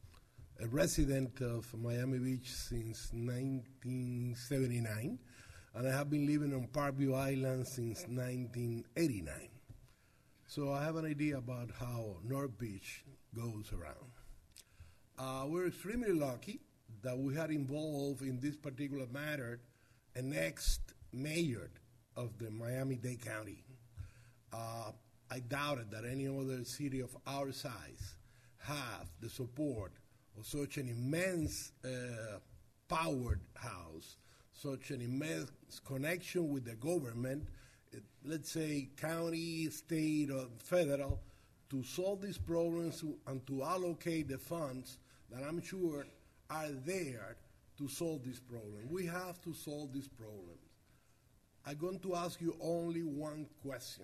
a resident of Miami Beach since nineteen seventy-nine. and I have been living on Parkview Island since nineteen eighty-nine. So I have an idea about how North Beach goes around. Uh, we're extremely lucky that we had involved in this particular matter an ex-mayor of the Miami-Dade County. Uh, I doubted that any other city of our size have the support of such an immense uh, powered house, such an immense connection with the government, uh, let's say county, state, or federal, to solve these problems and to allocate the funds that I'm sure are there to solve this problem. We have to solve these problems. I'm going to ask you only one question.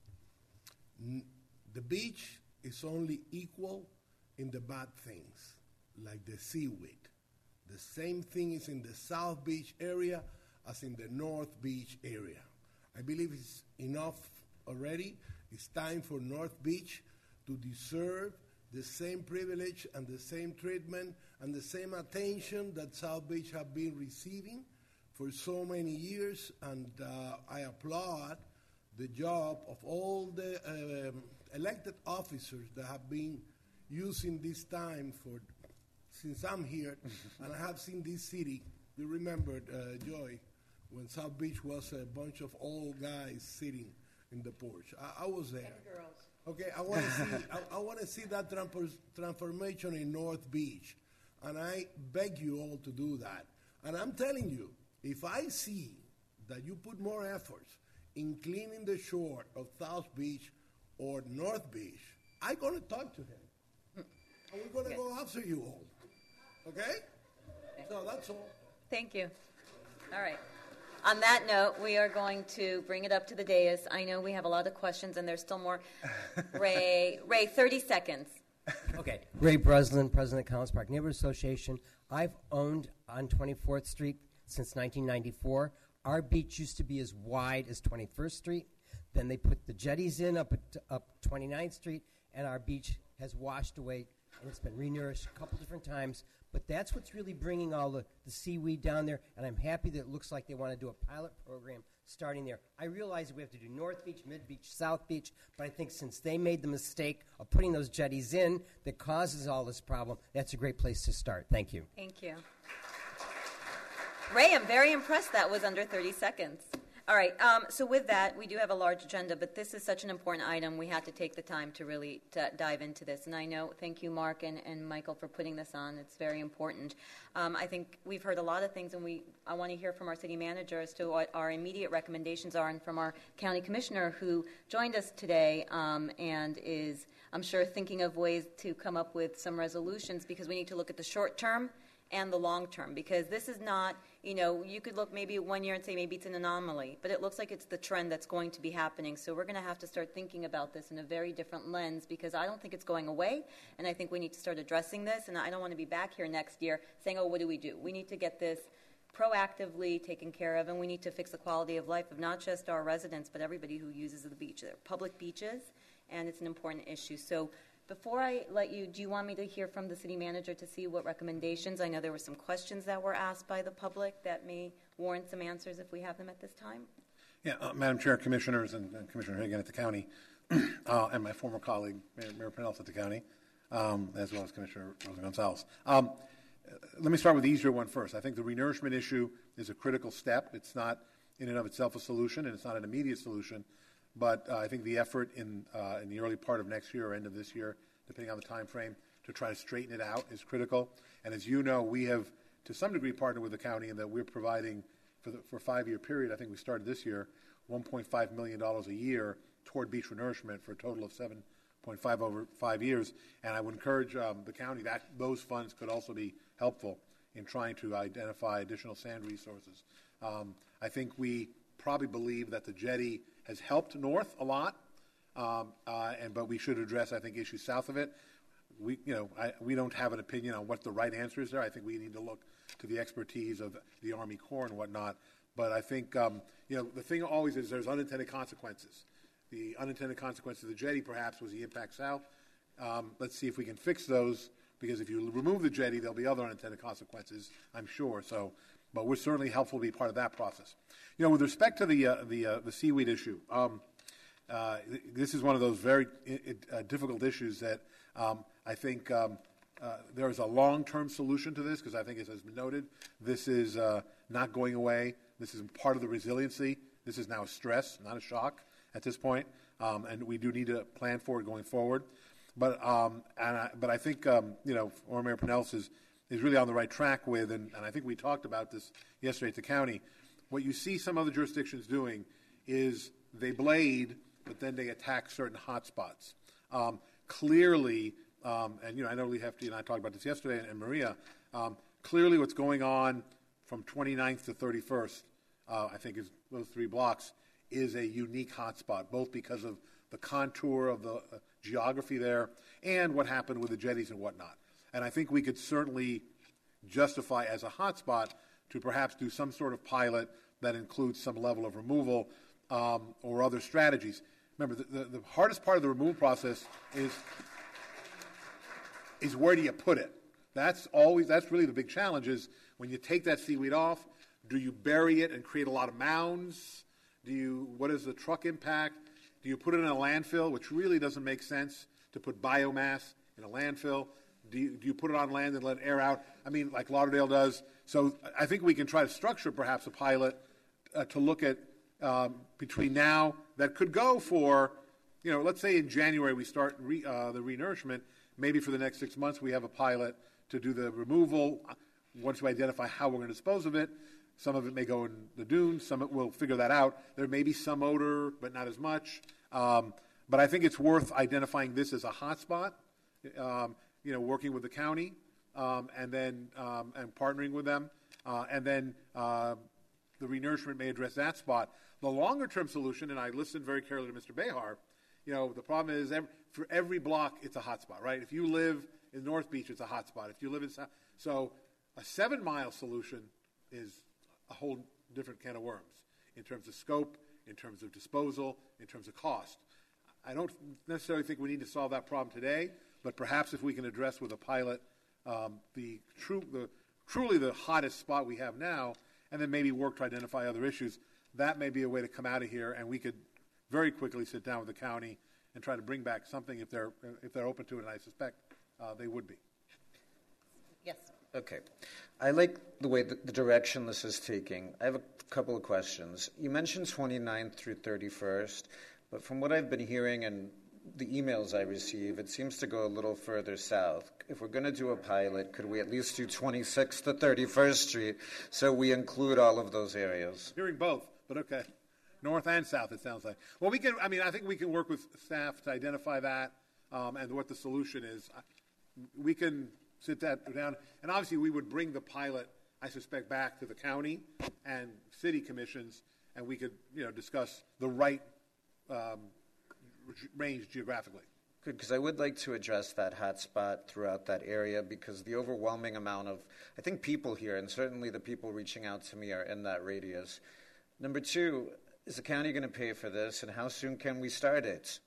The beach is only equal in the bad things, like the seaweed. The same thing is in the South Beach area as in the North Beach area. I believe it's enough already. It's time for North Beach to deserve the same privilege and the same treatment and the same attention that South Beach have been receiving for so many years, and uh, I applaud the job of all the um, elected officers that have been using this time for, since I'm here, and I have seen this city. You remember, uh, Joy, when South Beach was a bunch of old guys sitting in the porch. I, I was there. And girls. Okay, I want to see. I, I want to see that tramp- transformation in North Beach, and I beg you all to do that. And I'm telling you, if I see that you put more efforts in cleaning the shore of South Beach or North Beach, I'm going to talk to him, and we're going to Okay. go after you all. Okay? So that's all. Thank you. All right. On that note, we are going to bring it up to the dais. I know we have a lot of questions, and there's still more. Ray, Ray, thirty seconds. Okay. Ray Breslin, President of Collins Park Neighborhood Association. I've owned on twenty-fourth Street since nineteen ninety-four. Our beach used to be as wide as twenty-first Street. Then they put the jetties in up at up twenty-ninth Street, and our beach has washed away, and it's been renourished a couple different times. But that's what's really bringing all the, the seaweed down there, and I'm happy that it looks like they want to do a pilot program starting there. I realize we have to do North Beach, Mid Beach, South Beach, but I think since they made the mistake of putting those jetties in that causes all this problem, that's a great place to start. Thank you. Thank you. Ray, I'm very impressed that was under thirty seconds. All right, um, so with that, we do have a large agenda, but this is such an important item, we had to take the time to really to dive into this. And I know, thank you, Mark and, and Michael, for putting this on. It's very important. Um, I think we've heard a lot of things, and we I want to hear from our city manager as to what our immediate recommendations are, and from our county commissioner who joined us today um, and is, I'm sure, thinking of ways to come up with some resolutions, because we need to look at the short term and the long term, because this is not, you know, you could look maybe one year and say maybe it's an anomaly, but it looks like it's the trend that's going to be happening. So we're going to have to start thinking about this in a very different lens, because I don't think it's going away, and I think we need to start addressing this, and I don't want to be back here next year saying, oh, what do we do? We need to get this proactively taken care of, and we need to fix the quality of life of not just our residents, but everybody who uses the beach. They're public beaches, and it's an important issue. So before I let you, do you want me to hear from the city manager to see what recommendations? I know there were some questions that were asked by the public that may warrant some answers if we have them at this time. Yeah, uh, Madam Chair, Commissioners, and, and Commissioner Hagan at the county, uh, and my former colleague, Mayor, Mayor Pinellas at the county, um, as well as Commissioner Rosa Gonzalez. Um, let me start with the easier one first. I think the renourishment issue is a critical step. It's not in and of itself a solution, and it's not an immediate solution. But uh, I think the effort in uh, in the early part of next year or end of this year, depending on the time frame, to try to straighten it out is critical. And as you know, we have, to some degree, partnered with the county in that we're providing, for the for a five-year period, I think we started this year, one point five million dollars a year toward beach renourishment for a total of seven point five over five years. And I would encourage um, the county that those funds could also be helpful in trying to identify additional sand resources. Um, I think we probably believe that the jetty has helped north a lot, um, uh, and but we should address, I think, issues south of it. We, you know, I, we don't have an opinion on what the right answer is there. I think we need to look to the expertise of the Army Corps and whatnot. But I think, um, you know, the thing always is there's unintended consequences. The unintended consequence of the jetty, perhaps, was the impact south. Um, let's see if we can fix those because if you remove the jetty, there'll be other unintended consequences, I'm sure. So, but we're certainly helpful to be part of that process. You know, with respect to the uh, the uh, the seaweed issue, um, uh, this is one of those very uh, difficult issues that um, I think um, uh, there is a long-term solution to this, because I think, as has been noted, this is uh, not going away. This is part of the resiliency. This is now a stress, not a shock at this point, um, and we do need to plan for it going forward. But um, and I, but I think um, you know, former Mayor Pinellas is is really on the right track with, and, and I think we talked about this yesterday at the county. What you see some other jurisdictions doing is they blade, but then they attack certain hotspots. Um, clearly, um, and you know, I know Lee Hefty and I talked about this yesterday, and, and Maria. Um, clearly, what's going on from twenty-ninth to thirty-first, uh, I think, is those three blocks, is a unique hotspot, both because of the contour of the uh, geography there and what happened with the jetties and whatnot. And I think we could certainly justify as a hotspot to perhaps do some sort of pilot that includes some level of removal um, or other strategies. Remember, the, the, the hardest part of the removal process is is where do you put it? That's always that's really the big challenge. Is when you take that seaweed off, do you bury it and create a lot of mounds? Do you what is the truck impact? Do you put it in a landfill, which really doesn't make sense to put biomass in a landfill? Do you, do you put it on land and let it air out? I mean, like Lauderdale does. So I think we can try to structure perhaps a pilot uh, to look at um, between now that could go for, you know, let's say in January we start re, uh, the renourishment. Maybe for the next six months we have a pilot to do the removal. Once we identify how we're going to dispose of it, some of it may go in the dunes. Some of it, we'll figure that out. There may be some odor, but not as much. Um, but I think it's worth identifying this as a hotspot. Um, you know, working with the county, um, and then um, and partnering with them, uh, and then uh, the renourishment may address that spot. The longer-term solution, and I listened very carefully to Mister Behar, you know, the problem is every, for every block it's a hotspot, right? If you live in North Beach, it's a hotspot. If you live in South, so a seven-mile solution is a whole different can of worms in terms of scope, in terms of disposal, in terms of cost. I don't necessarily think we need to solve that problem today. But perhaps if we can address with a pilot um, the, true, the truly the hottest spot we have now, and then maybe work to identify other issues, that may be a way to come out of here, and we could very quickly sit down with the county and try to bring back something if they're if they're open to it, and I suspect uh, they would be. Yes. Okay. I like the way that the direction this is taking. I have a couple of questions. You mentioned twenty-ninth through thirty-first, but from what I've been hearing and the emails I receive, it seems to go a little further south. If we're going to do a pilot, could we at least do twenty-sixth to thirty-first Street so we include all of those areas? Hearing both, but okay. North and south, it sounds like. Well, we can, I mean, I think we can work with staff to identify that um, and what the solution is. We can sit that down, and obviously we would bring the pilot, I suspect, back to the county and city commissions, and we could, you know, discuss the right um, range geographically. Good, because I would like to address that hot spot throughout that area, because the overwhelming amount of, I think, people here, and certainly the people reaching out to me, are in that radius. Number two, is the county going to pay for this, and how soon can we start it?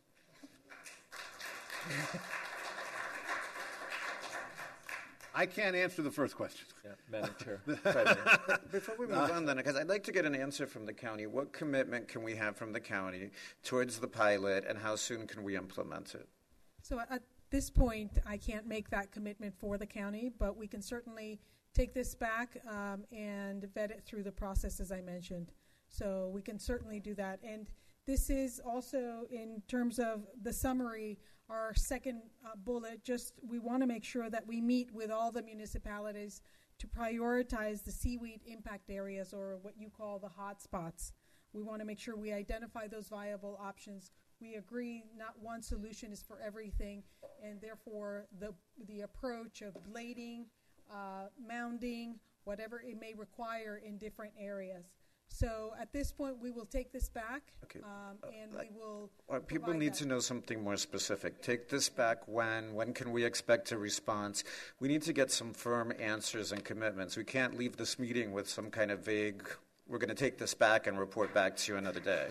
I can't answer the first question. Yeah, Madam Chair. President. Before we move on, then, because I'd like to get an answer from the county. What commitment can we have from the county towards the pilot, and how soon can we implement it? So at this point, I can't make that commitment for the county, but we can certainly take this back um, and vet it through the process, as I mentioned. So we can certainly do that. And this is also, in terms of the summary, our second uh, bullet. Just we want to make sure that we meet with all the municipalities to prioritize the seaweed impact areas, or what you call the hot spots. We want to make sure we identify those viable options. We agree not one solution is for everything, and therefore the the approach of blading, uh, mounding, whatever it may require in different areas. So at this point, we will take this back, okay. um, and we will. Well, people need that. to know something more specific. Take this back when? When can we expect a response? We need to get some firm answers and commitments. We can't leave this meeting with some kind of vague, we're going to take this back and report back to you another day.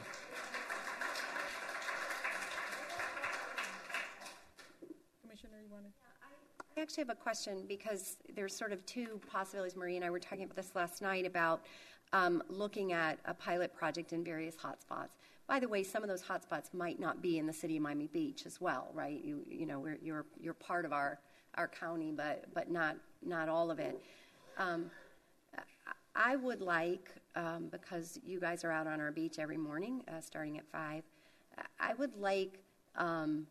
Commissioner, you want to? I actually have a question because there's sort of two possibilities. Marie and I were talking about this last night about um, looking at a pilot project in various hotspots. By the way, some of those hotspots might not be in the city of Miami Beach as well, right? You you know, we're, you're you're part of our, our county, but but not not all of it. Um, I would like, um, because you guys are out on our beach every morning, uh, starting at five. I would like um,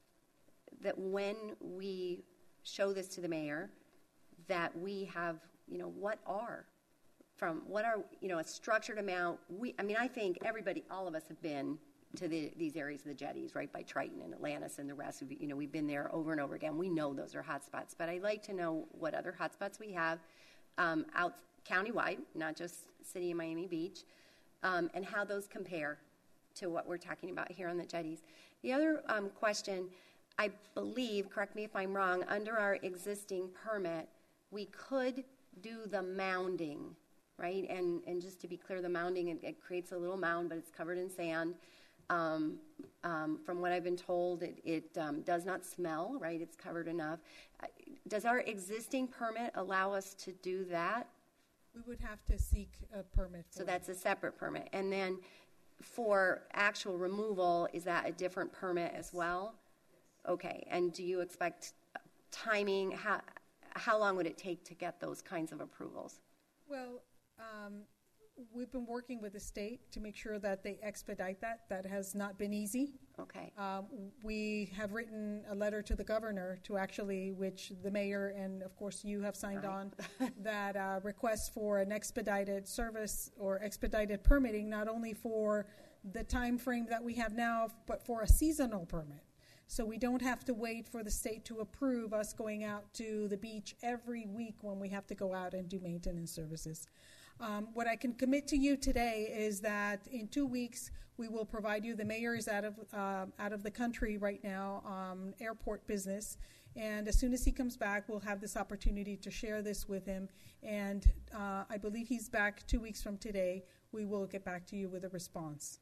that when we show this to the mayor, that we have, you know, what are from what are you know a structured amount. We, I mean, I think everybody, all of us, have been to the, these areas of the jetties, right, by Triton and Atlantis and the rest. Of, you know, we've been there over and over again. We know those are hot spots, but I'd like to know what other hot spots we have um, out countywide, not just City of Miami Beach, um, and how those compare to what we're talking about here on the jetties. The other um, question, I believe, correct me if I'm wrong, under our existing permit, we could do the mounding, right? And and just to be clear, the mounding, it, it creates a little mound, but it's covered in sand. Um, um, from what I've been told, it, it um, does not smell, right? It's covered enough. Uh, does our existing permit allow us to do that? We would have to seek a permit. For so that's a separate permit. And then for actual removal, is that a different permit as well? Okay. And do you expect timing? How, how long would it take to get those kinds of approvals? Well, um, we've been working with the state to make sure that they expedite that. That has not been easy. Okay. Um, we have written a letter to the governor to actually, which the mayor and of course you have signed right. on, that uh, request for an expedited service or expedited permitting, not only for the time frame that we have now, but for a seasonal permit. So we don't have to wait for the state to approve us going out to the beach every week when we have to go out and do maintenance services. Um, what I can commit to you today is that in two weeks we will provide you. The mayor is out of uh, out of the country right now on airport business, and as soon as he comes back, we'll have this opportunity to share this with him. And uh, I believe he's back two weeks from today. We will get back to you with a response.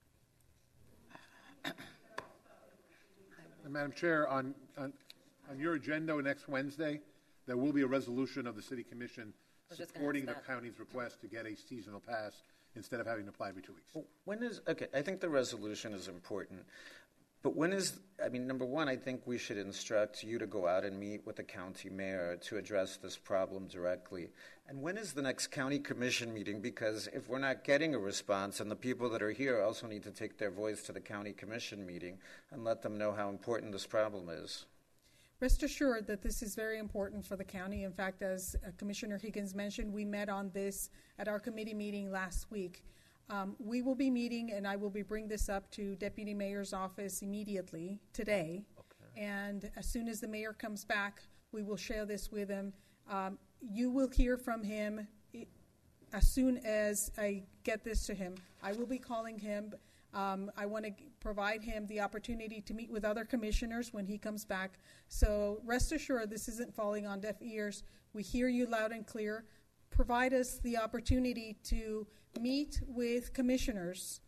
And Madam Chair, on, on on your agenda next Wednesday, there will be a resolution of the City Commission supporting the county's request to get a seasonal pass instead of having to apply every two weeks. Well, when is, okay, I think the resolution is important. But when is, I mean, number one, I think we should instruct you to go out and meet with the county mayor to address this problem directly. And when is the next county commission meeting? Because if we're not getting a response, and the people that are here also need to take their voice to the county commission meeting and let them know how important this problem is. Rest assured that this is very important for the county. In fact, as uh, Commissioner Higgins mentioned, we met on this at our committee meeting last week. Um, we will be meeting, and I will be bringing this up to Deputy Mayor's office immediately today. Okay. And as soon as the mayor comes back, we will share this with him. Um, you will hear from him it, as soon as I get this to him. I will be calling him. Um, I want to g- provide him the opportunity to meet with other commissioners when he comes back. So rest assured, this isn't falling on deaf ears. We hear you loud and clear. Provide us the opportunity to meet with commissioners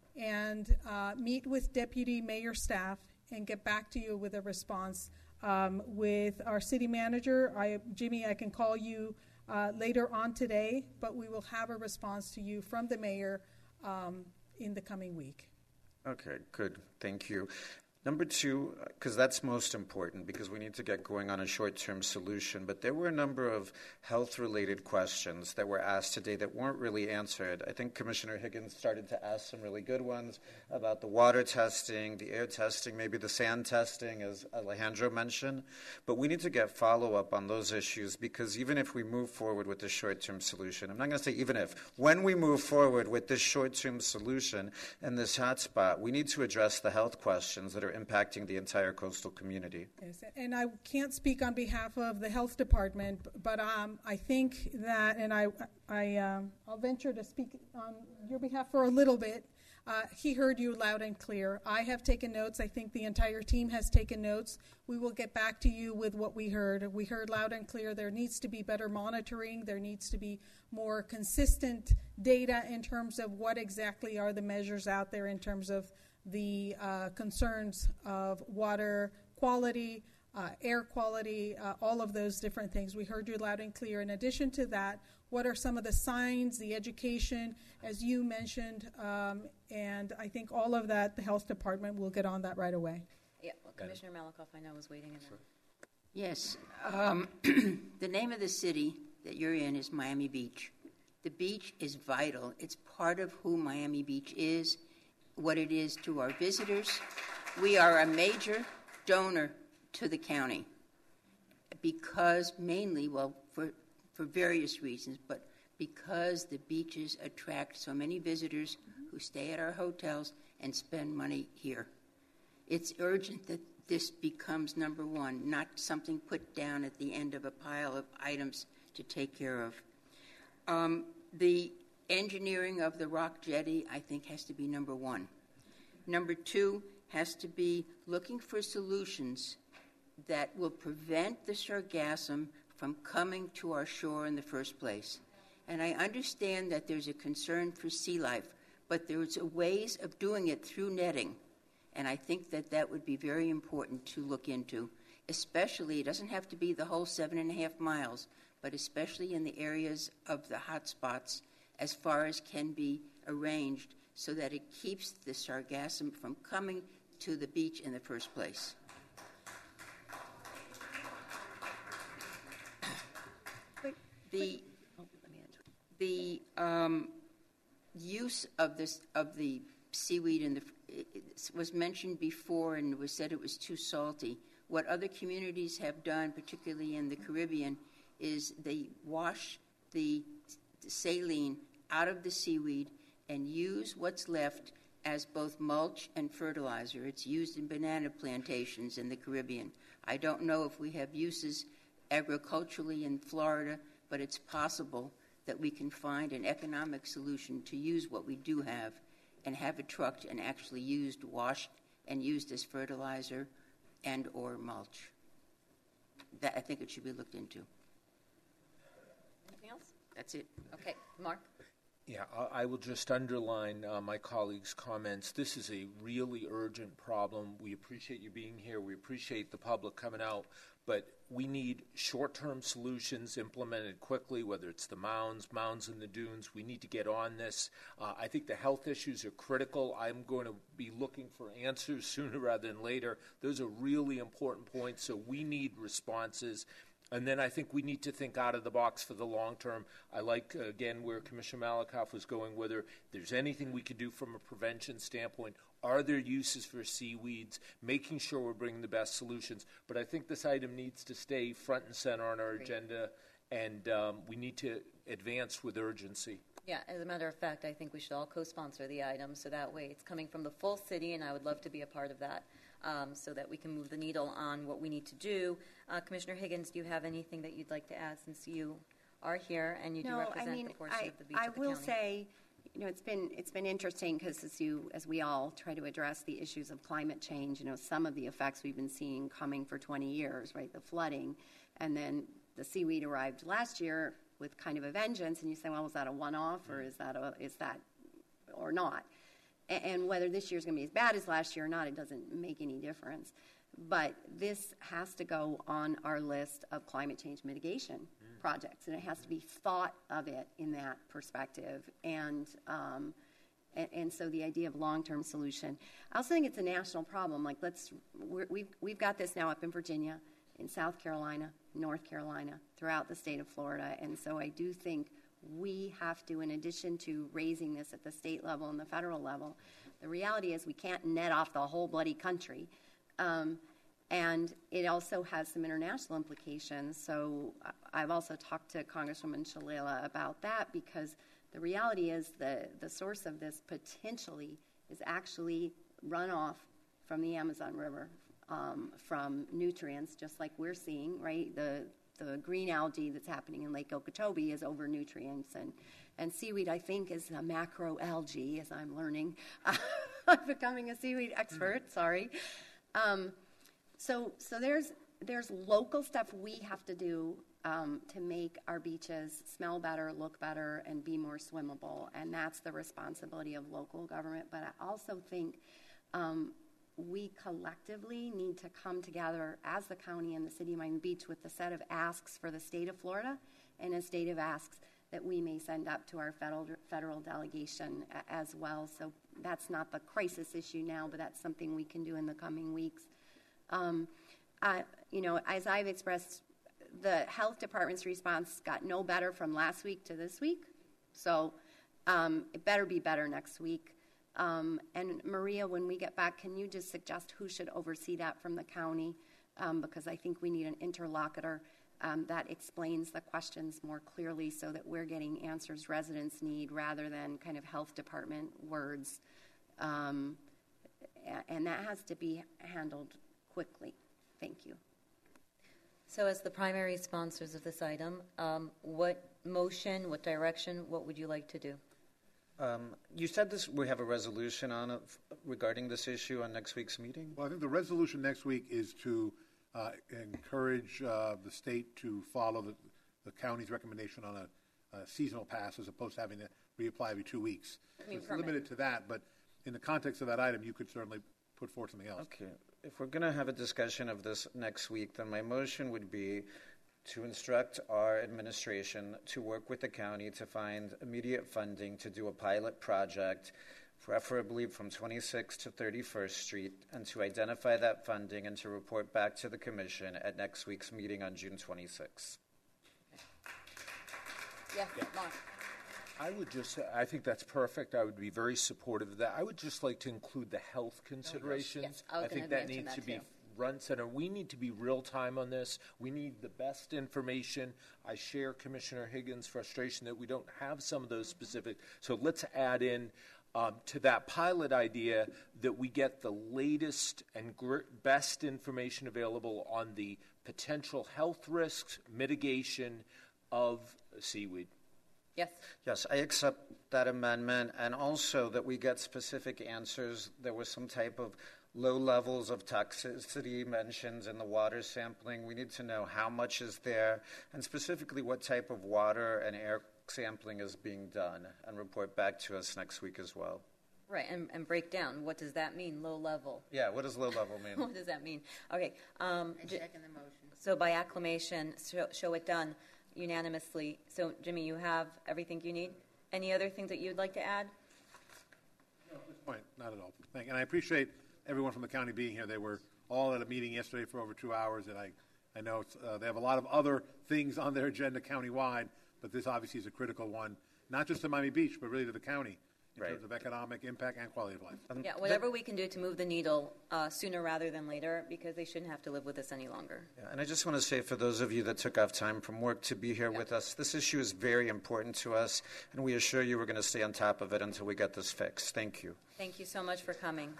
and uh, meet with deputy mayor staff and get back to you with a response. Um, with our city manager, I, Jimmy, I can call you uh, later on today, but we will have a response to you from the mayor um, in the coming week. Okay, good. Thank you. Number two, because that's most important, because we need to get going on a short-term solution, but there were a number of health-related questions that were asked today that weren't really answered. I think Commissioner Higgins started to ask some really good ones about the water testing, the air testing, maybe the sand testing, as Alejandro mentioned. But we need to get follow-up on those issues, because even if we move forward with this short-term solution, I'm not going to say even if, when we move forward with this short-term solution and this hotspot, we need to address the health questions that are impacting the entire coastal community. Yes, and I can't speak on behalf of the health department, but um, I think that, and I, I, um, I'll venture to speak on your behalf for a little bit. Uh, he heard you loud and clear. I have taken notes. I think the entire team has taken notes. We will get back to you with what we heard. We heard loud and clear there needs to be better monitoring. There needs to be more consistent data in terms of what exactly are the measures out there in terms of the uh, concerns of water quality, uh, air quality, uh, all of those different things. We heard you loud and clear. In addition to that, what are some of the signs, the education, as you mentioned, um, and I think all of that, the health department will get on that right away. Yeah, well, Commissioner Malakoff, I know, was waiting in there. Yes. Um, the name of the city that you're in is Miami Beach. The beach is vital. It's part of who Miami Beach is, what it is to our visitors. We are a major donor to the county because mainly, well, for, for various reasons, but because the beaches attract so many visitors who stay at our hotels and spend money here. It's urgent that this becomes number one, not something put down at the end of a pile of items to take care of. Um, the engineering of the rock jetty, I think, has to be number one. Number two has to be looking for solutions that will prevent the sargassum from coming to our shore in the first place. And I understand that there's a concern for sea life, but there's ways of doing it through netting. And I think that that would be very important to look into, especially, it doesn't have to be the whole seven and a half miles, but especially in the areas of the hot spots as far as can be arranged so that it keeps the sargassum from coming to the beach in the first place. The, the um, use of this of the seaweed in the it was mentioned before, and it was said it was too salty. What other communities have done, particularly in the Caribbean, is they wash the saline out of the seaweed and use what's left as both mulch and fertilizer. It's used in banana plantations in the Caribbean. I don't know if we have uses agriculturally in Florida, but it's possible that we can find an economic solution to use what we do have and have it trucked and actually used, washed, and used as fertilizer and or mulch. That, I think it should be looked into. Anything else? That's it. Okay, Mark? Yeah, I, I will just underline uh, my colleagues' comments. This is a really urgent problem. We appreciate you being here. We appreciate the public coming out. But we need short-term solutions implemented quickly, whether it's the mounds, mounds in the dunes. We need to get on this. Uh, I think the health issues are critical. I'm going to be looking for answers sooner rather than later. Those are really important points, so we need responses. And then I think we need to think out of the box for the long term. I like, uh, again, where Commissioner Malakoff was going, whether there's anything we could do from a prevention standpoint. Are there uses for seaweeds? Making sure we're bringing the best solutions. But I think this item needs to stay front and center on our agenda, and um, we need to advance with urgency. Yeah, as a matter of fact, I think we should all co-sponsor the item, so that way it's coming from the full city, and I would love to be a part of that, um, so that we can move the needle on what we need to do. Uh, Commissioner Higgins, do you have anything that you'd like to add, since you are here and you do no, represent I mean, the portion I, of the beach I of the will county? say, you know, it's been it's been interesting because as you as we all try to address the issues of climate change, you know, some of the effects we've been seeing coming for twenty years, right? The flooding, and then the seaweed arrived last year with kind of a vengeance, and you say, well, was that a one-off, or is that a, is that or not? And, and whether this year's going to be as bad as last year or not, it doesn't make any difference. But this has to go on our list of climate change mitigation mm. projects, and it has to be thought of it in that perspective. And, um, and and so the idea of long-term solution. I also think it's a national problem. Like let's we're, we've we've got this now up in Virginia, in South Carolina, North Carolina, throughout the state of Florida. And so I do think we have to, in addition to raising this at the state level and the federal level, the reality is we can't net off the whole bloody country. Um, and it also has some international implications. So I've also talked to Congresswoman Shalala about that, because the reality is the, the source of this potentially is actually runoff from the Amazon River, um, from nutrients, just like we're seeing, right? The the green algae that's happening in Lake Okeechobee is over nutrients, and, and seaweed, I think, is a macroalgae, as I'm learning. I'm becoming a seaweed expert, sorry. Um, so so there's there's local stuff we have to do um, to make our beaches smell better, look better, and be more swimmable, and that's the responsibility of local government. But I also think um, we collectively need to come together as the county and the city of Miami Beach with a set of asks for the state of Florida and a state of asks that we may send up to our federal federal delegation a- as well. So that's not the crisis issue now, but that's something we can do in the coming weeks. Um, I, you know, as I've expressed, the health department's response got no better from last week to this week. So um, it better be better next week. Um, and Maria, when we get back, can you just suggest who should oversee that from the county? Um, because I think we need an interlocutor um, that explains the questions more clearly so that we're getting answers residents need rather than kind of health department words. Um, and that has to be handled quickly. Thank you. So as the primary sponsors of this item, um, what motion, what direction, what would you like to do? Um, you said this. We have a resolution on it regarding this issue on next week's meeting? Well, I think the resolution next week is to uh, encourage uh, the state to follow the, the county's recommendation on a, a seasonal pass as opposed to having to reapply every two weeks. I mean, so it's permit. limited to that, but in the context of that item, you could certainly put forth something else. Okay. If we're going to have a discussion of this next week, then my motion would be to instruct our administration to work with the county to find immediate funding to do a pilot project, preferably from twenty-sixth to thirty-first Street, and to identify that funding and to report back to the Commission at next week's meeting on June twenty-sixth. Yes, Mark. I would just, I think that's perfect. I would be very supportive of that. I would just like to include the health considerations. Yes, I was think gonna that mention needs that to be too. front center. We need to be real time on this. We need the best information. I share Commissioner Higgins' frustration that we don't have some of those specific. So let's add in um, to that pilot idea that we get the latest and gr- best information available on the potential health risks, mitigation of seaweed. Yes. Yes, I accept that amendment, and also that we get specific answers. There was some type of low levels of toxicity mentioned in the water sampling. We need to know how much is there, and specifically what type of water and air sampling is being done, and report back to us next week as well. Right, and, and break down. What does that mean, low level? Yeah, what does low level mean? What does that mean? Okay. Um, I j- second the motion. So by acclamation, show, show it done unanimously. So, Jimmy, you have everything you need? Any other things that you'd like to add? No, at this point, not at all. Thank, and I appreciate everyone from the county being here. They were all at a meeting yesterday for over two hours, and I, I know it's, uh, they have a lot of other things on their agenda countywide, but this obviously is a critical one, not just to Miami Beach, but really to the county in Right. terms of economic impact and quality of life. Yeah, whatever we can do to move the needle uh, sooner rather than later, because they shouldn't have to live with this any longer. Yeah, and I just want to say, for those of you that took off time from work to be here with us, this issue is very important to us, and we assure you we're going to stay on top of it until we get this fixed. Thank you. Thank you so much for coming.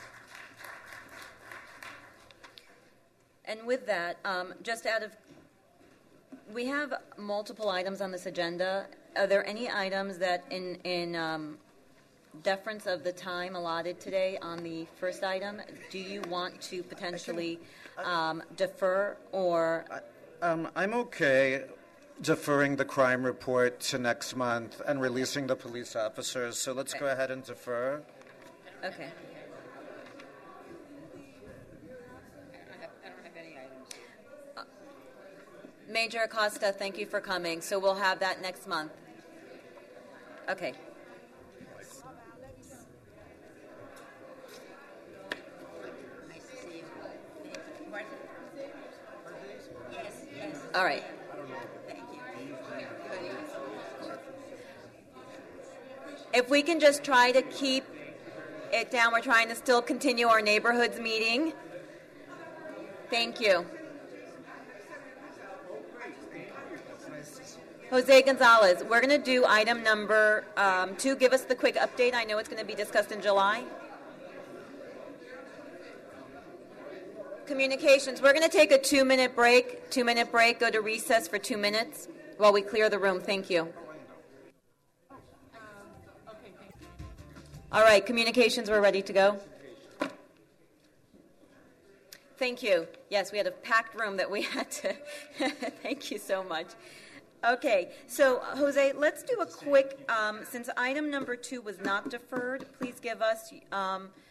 And with that, um, just out of, we have multiple items on this agenda. Are there any items that in, in um, deference of the time allotted today on the first item, do you want to potentially um, defer or? Um, I'm okay deferring the crime report to next month and releasing the police officers, so let's Okay. go ahead and defer. Okay. Major Acosta, thank you for coming. So we'll have that next month. Okay. Nice to see you. Martha? Yes, yes. All right. Thank you. If we can just try to keep it down, we're trying to still continue our neighborhoods meeting. Thank you. Jose Gonzalez, we're going to do item number um, two. Give us the quick update. I know it's going to be discussed in July. Communications, we're going to take a two-minute break. Two-minute break, go to recess for two minutes while we clear the room. Thank you. All right, communications, we're ready to go. Thank you. Yes, we had a packed room that we had to. Thank you so much. Okay, so uh, Jose, let's do a quick, um, since item number two was not deferred, please give us um,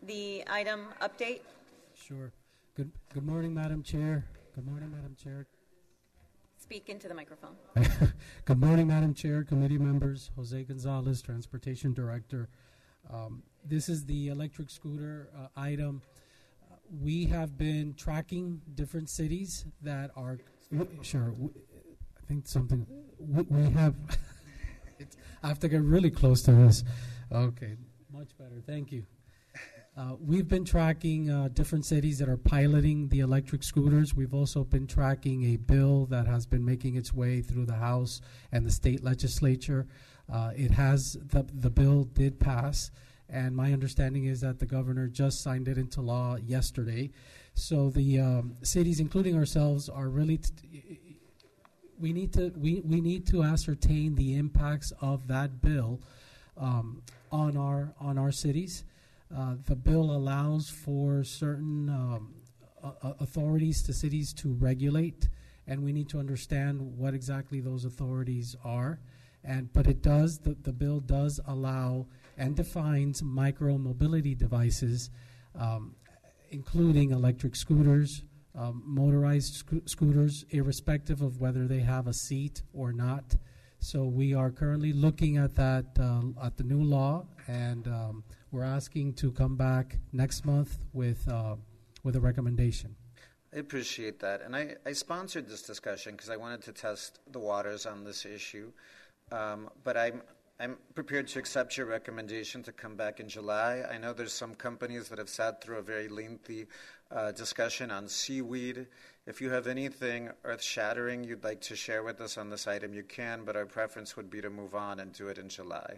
the item update. Sure. Good, good morning, Madam Chair. Good morning, Madam Chair. Speak into the microphone. Good morning, Madam Chair, committee members, Jose Gonzalez, Transportation Director. Um, this is the electric scooter uh, item. Uh, we have been tracking different cities that are, w- sure, w- I think something, w- we have, it's, I have to get really close to this. Okay, much better, thank you. Uh, we've been tracking uh, different cities that are piloting the electric scooters. We've also been tracking a bill that has been making its way through the House and the state legislature. Uh, it has, the, the bill did pass, and my understanding is that the governor just signed it into law yesterday. So the um, cities, including ourselves, are really, t- we need to we, we need to ascertain the impacts of that bill um, on our on our cities. Uh, the bill allows for certain um, uh, authorities to cities to regulate, and we need to understand what exactly those authorities are. And but it does the, the bill does allow and defines micro mobility devices, um, including electric scooters, um, motorized sco- scooters, irrespective of whether they have a seat or not. So we are currently looking at that uh, at the new law, and um, we're asking to come back next month with uh, with a recommendation. I appreciate that. And I, I sponsored this discussion because I wanted to test the waters on this issue. Um, but I'm I'm prepared to accept your recommendation to come back in July. I know there's some companies that have sat through a very lengthy uh, discussion on seaweed. If you have anything earth-shattering you'd like to share with us on this item, you can, but our preference would be to move on and do it in July.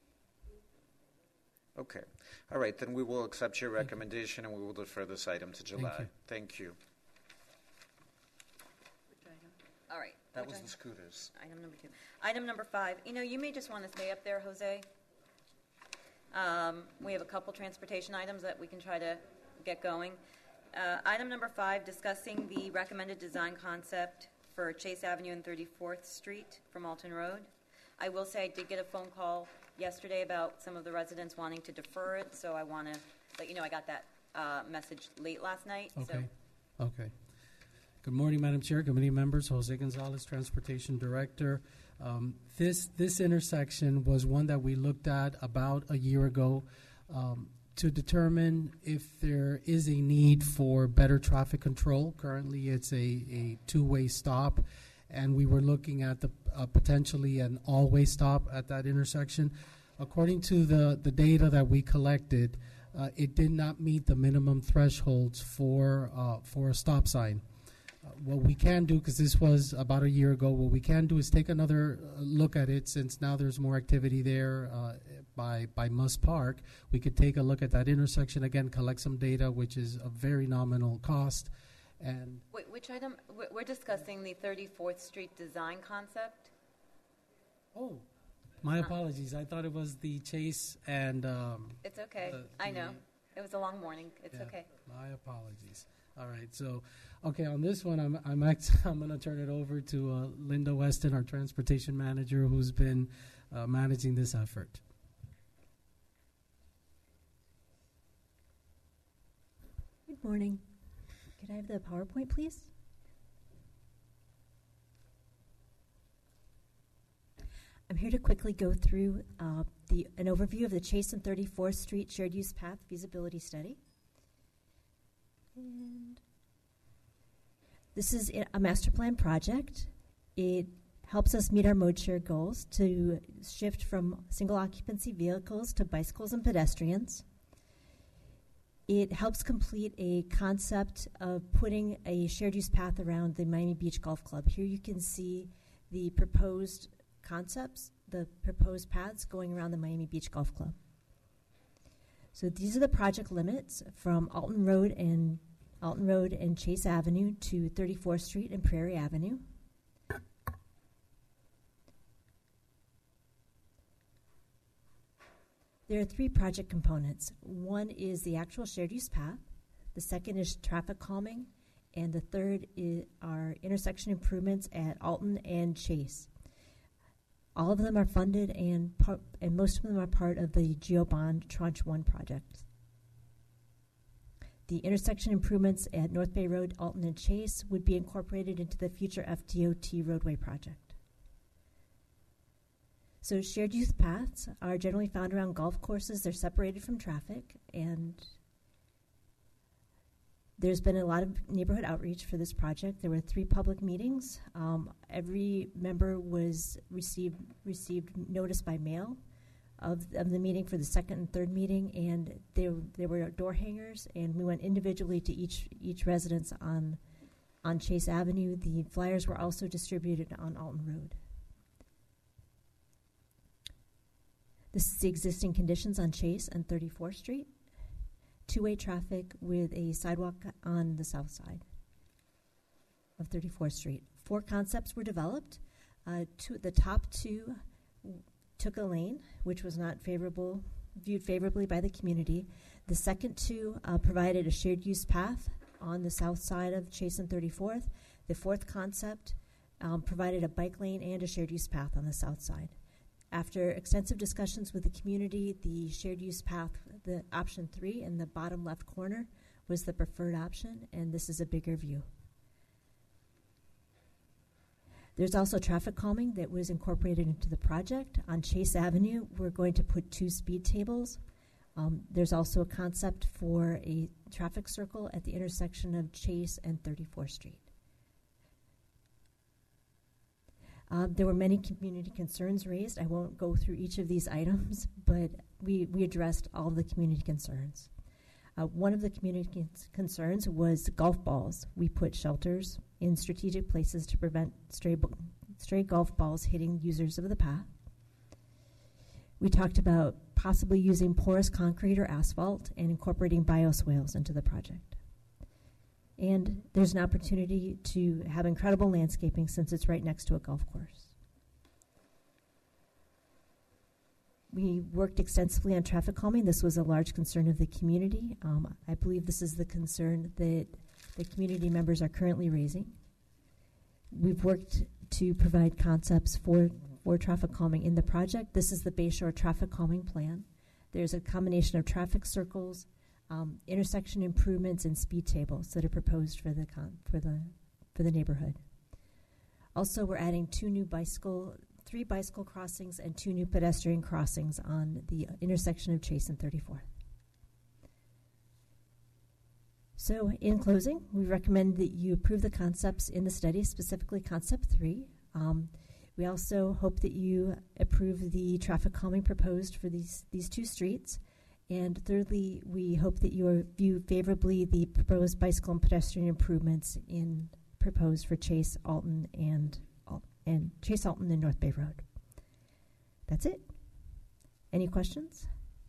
Okay. All right, then we will accept your recommendation and we will defer this item to July. Thank you. Thank you. All right. That which was item? the scooters. Item number two. Item number five. You know, you may just want to stay up there, Jose. Um, we have a couple transportation items that we can try to get going. Uh, item number five, discussing the recommended design concept for Chase Avenue and thirty-fourth Street from Alton Road. I will say I did get a phone call yesterday about some of the residents wanting to defer it, so I want to let you know I got that uh, message late last night. Okay. So. Okay. Good morning, Madam Chair, committee members. Jose Gonzalez, Transportation Director. Um, this this intersection was one that we looked at about a year ago um, to determine if there is a need for better traffic control. Currently, it's a, a two-way stop, and we were looking at the uh, potentially an all-way stop at that intersection. According to the, the data that we collected, uh, it did not meet the minimum thresholds for uh, for a stop sign. Uh, what we can do, because this was about a year ago, what we can do is take another uh, look at it, since now there's more activity there uh, by by Muss Park. We could take a look at that intersection again, collect some data, which is a very nominal cost. And Wait, which item? We're- We're discussing the thirty-fourth Street design concept. Oh, my apologies. I thought it was the Chase and. Um, It's okay. the- I know. the- It was a long morning. It's Yeah, okay. My apologies. All right, so, okay, on this one, I'm I'm actually, I'm going to turn it over to uh, Linda Weston, our transportation manager, who's been uh, managing this effort. Good morning. Could I have the PowerPoint, please? I'm here to quickly go through uh, the an overview of the Chase and thirty-fourth Street Shared Use Path Feasibility Study. And this is a master plan project. It helps us meet our mode share goals to shift from single occupancy vehicles to bicycles and pedestrians. It helps complete a concept of putting a shared use path around the Miami Beach Golf Club. Here you can see the proposed concepts, the proposed paths going around the Miami Beach Golf Club. So these are the project limits from Alton Road and Alton Road and Chase Avenue to thirty-fourth Street and Prairie Avenue. There are three project components. One is the actual shared use path, the second is traffic calming, and the third is are intersection improvements at Alton and Chase. All of them are funded, and par- and most of them are part of the GeoBond Tranche One project. the intersection improvements at North Bay Road, Alton, and Chase would be incorporated into the future F D O T roadway project. So shared use paths are generally found around golf courses. They're separated from traffic, and there's been a lot of neighborhood outreach for this project. There were three public meetings. Um, every member was received received notice by mail of, of the meeting for the second and third meeting, and there there were door hangers, and we went individually to each each residence on on Chase Avenue. The flyers were also distributed on Alton Road. This is the existing conditions on Chase and thirty-fourth Street. Two-way traffic with a sidewalk on the south side of thirty-fourth Street. Four concepts were developed. Uh, two, the top two w- took a lane, which was not favorable, viewed favorably by the community. The second two uh, provided a shared use path on the south side of Chase and thirty-fourth. The fourth concept um, provided a bike lane and a shared use path on the south side. After extensive discussions with the community, the shared use path, the option three in the bottom left corner, was the preferred option, and this is a bigger view. There's also traffic calming that was incorporated into the project. On Chase Avenue, we're going to put two speed tables. Um, there's also a concept for a traffic circle at the intersection of Chase and thirty-fourth Street. Uh, there were many community concerns raised. I won't go through each of these items, but we, we addressed all of the community concerns. Uh, one of the community cons- concerns was golf balls. We put shelters in strategic places to prevent stray, bo- stray golf balls hitting users of the path. We talked about possibly using porous concrete or asphalt and incorporating bioswales into the project. And there's an opportunity to have incredible landscaping since it's right next to a golf course. We worked extensively on traffic calming. This was a large concern of the community. Um, I believe this is the concern that the community members are currently raising. We've worked to provide concepts for, for traffic calming in the project. This is the Bayshore Traffic Calming Plan. There's a combination of traffic circles, Um, intersection improvements, and speed tables that are proposed for the con- for the for the neighborhood. Also, we're adding two new bicycle, three bicycle crossings, and two new pedestrian crossings on the uh, intersection of Chase and thirty-fourth. So, in closing, we recommend that you approve the concepts in the study, specifically Concept Three. Um, we also hope that you approve the traffic calming proposed for these these two streets. And thirdly, we hope that you view favorably the proposed bicycle and pedestrian improvements in proposed for Chase, Alton, and Al- and Chase, Alton, and North Bay Road. That's it. Any questions?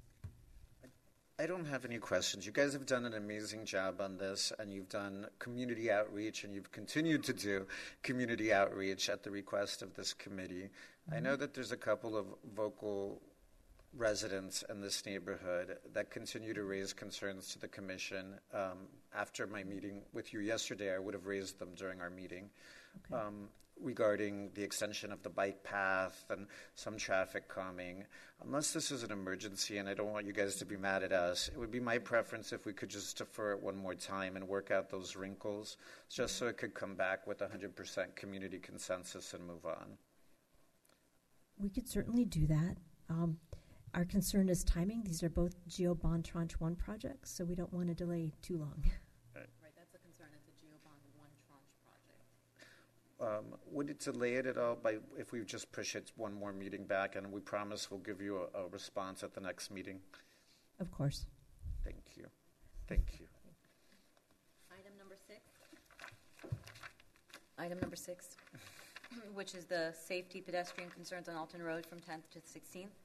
I don't have any questions. You guys have done an amazing job on this, and you've done community outreach, and you've continued to do community outreach at the request of this committee. Mm-hmm. I know that there's a couple of vocal residents in this neighborhood that continue to raise concerns to the commission. Um, after my meeting with you yesterday, I would have raised them during our meeting okay. um, regarding the extension of the bike path and some traffic calming. Unless this is an emergency, and I don't want you guys to be mad at us, it would be my preference if we could just defer it one more time and work out those wrinkles just so it could come back with one hundred percent community consensus and move on. We could certainly do that. Um, Our concern is timing. These are both GeoBond Tranche one projects, so we don't want to delay too long. Right, right that's a concern. It's a GeoBond one tranche project. Um, would it delay it at all by if we just push it one more meeting back, and we promise we'll give you a, a response at the next meeting? Of course. Thank you. Thank you. Item number six. Item number six, which is the safety pedestrian concerns on Alton Road from tenth to sixteenth.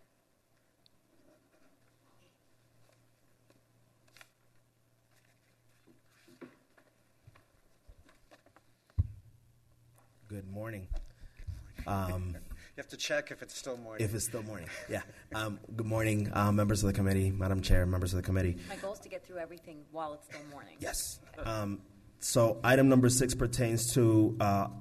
Good morning. Um, you have to check if it's still morning. If it's still morning, yeah. Um, good morning, uh, members of the committee, Madam Chair, members of the committee. My goal is to get through everything while it's still morning. Yes. Um, so item number six pertains to uh,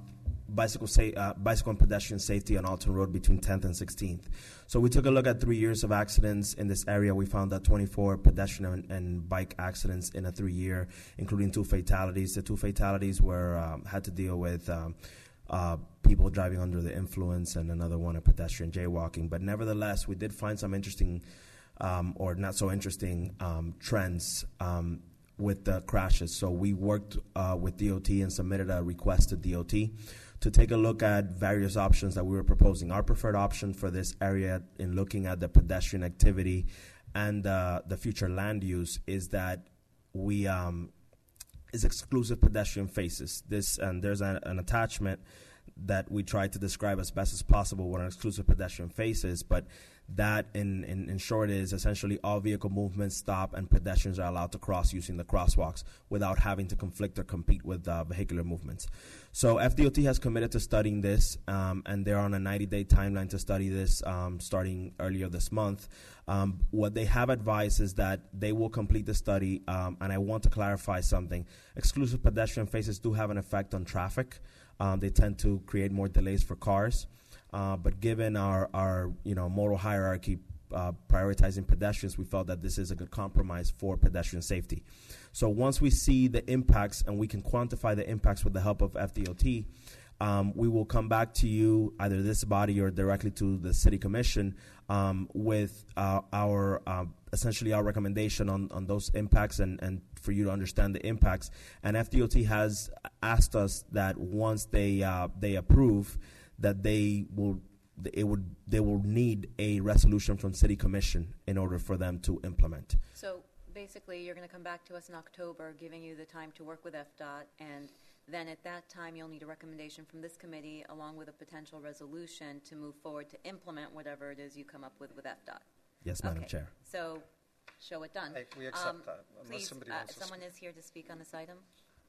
bicycle sa- uh, bicycle and pedestrian safety on Alton Road between tenth and sixteenth. So we took a look at three years of accidents in this area. We found that twenty-four pedestrian and, and bike accidents in a three-year, including two fatalities. The two fatalities were um, had to deal with um, uh, people driving under the influence, and another one a pedestrian jaywalking. But nevertheless, we did find some interesting um, or not so interesting um, trends um, with the crashes. So we worked uh, with D O T and submitted a request to D O T to take a look at various options that we were proposing. Our preferred option for this area in looking at the pedestrian activity and uh, the future land use is that we um, is exclusive pedestrian faces. This and there's a, an attachment that we tried to describe as best as possible what an exclusive pedestrian face is, but that in, in, in short is essentially all vehicle movements stop and pedestrians are allowed to cross using the crosswalks without having to conflict or compete with uh, vehicular movements. So F D O T has committed to studying this, um, and they're on a ninety-day timeline to study this um, starting earlier this month. Um, what they have advised is that they will complete the study, um, and I want to clarify something. Exclusive pedestrian faces do have an effect on traffic. Um, they tend to create more delays for cars. Uh, but given our, our you know moral hierarchy uh, prioritizing pedestrians, we felt that this is a good compromise for pedestrian safety. So once we see the impacts and we can quantify the impacts with the help of F D O T, um, we will come back to you, either this body or directly to the City Commission, um, with uh, our uh, essentially our recommendation on, on those impacts and, and for you to understand the impacts. And F D O T has asked us that once they uh, they approve, that they will it would they will need a resolution from City Commission in order for them to implement. So basically, you're going to come back to us in October, giving you the time to work with F D O T, and then at that time, you'll need a recommendation from this committee along with a potential resolution to move forward to implement whatever it is you come up with with F D O T. Yes, Madam Okay. Chair. So, show it done. Hey, we accept Um, that, unless Please, somebody uh, wants to someone is here to speak on this item.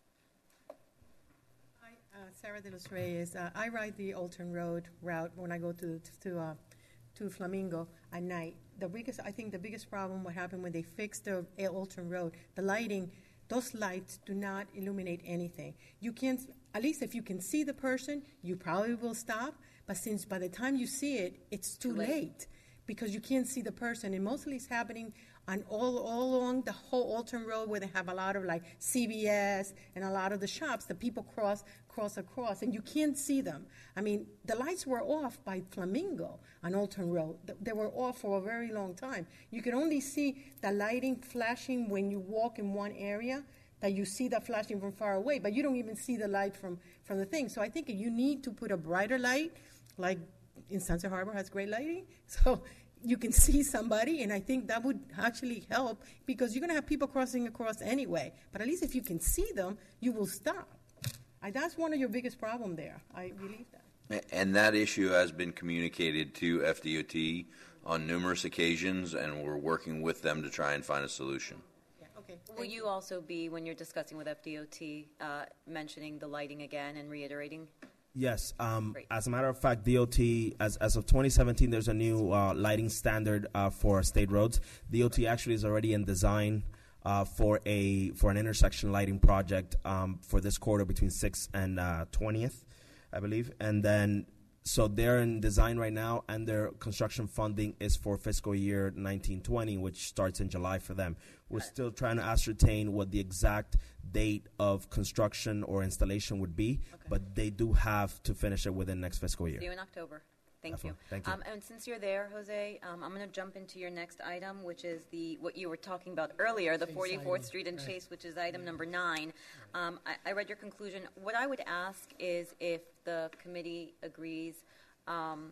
Uh, Sarah de los Reyes. Uh, I ride the Alton Road route when I go to to uh, to Flamingo at night. The biggest, I think, the biggest problem what happened when they fixed the Alton Road, the lighting. Those lights do not illuminate anything. You can't, at least if you can see the person, you probably will stop. But since by the time you see it, it's too, Too late. late. Because you can't see the person, and mostly it's happening on all all along the whole Alton Road where they have a lot of like C V S and a lot of the shops. The people cross cross across, and you can't see them. I mean, the lights were off by Flamingo on Alton Road. Th- They were off for a very long time. You could only see the lighting flashing when you walk in one area. That you see the flashing from far away, but you don't even see the light from from the thing. So I think you need to put a brighter light, like in Sunset Harbor has great lighting, so you can see somebody, and I think that would actually help because you're going to have people crossing across anyway. But at least if you can see them, you will stop. I, that's one of your biggest problem there. I believe that. And that issue has been communicated to F D O T on numerous occasions, and we're working with them to try and find a solution. Okay. Will you also be, when you're discussing with F D O T, uh, mentioning the lighting again and reiterating? Yes. Um, Great. as a matter of fact, D O T, as, as of twenty seventeen, there's a new uh, lighting standard uh, for state roads. D O T actually is already in design uh, for a for an intersection lighting project um, for this corridor between sixth and uh, twentieth, I believe. And then, so they're in design right now, and their construction funding is for fiscal year nineteen twenty, which starts in July for them. We're still trying to ascertain what the exact date of construction or installation would be, Okay. but they do have to finish it within next fiscal year. See you in October. Thank Definitely. you. Thank you. Um, and since you're there, Jose, um, I'm going to jump into your next item, which is the what you were talking about earlier, the Chase forty-fourth item. Street and Right. Chase, which is item number nine. Um, I, I read your conclusion. What I would ask is if the committee agrees, um,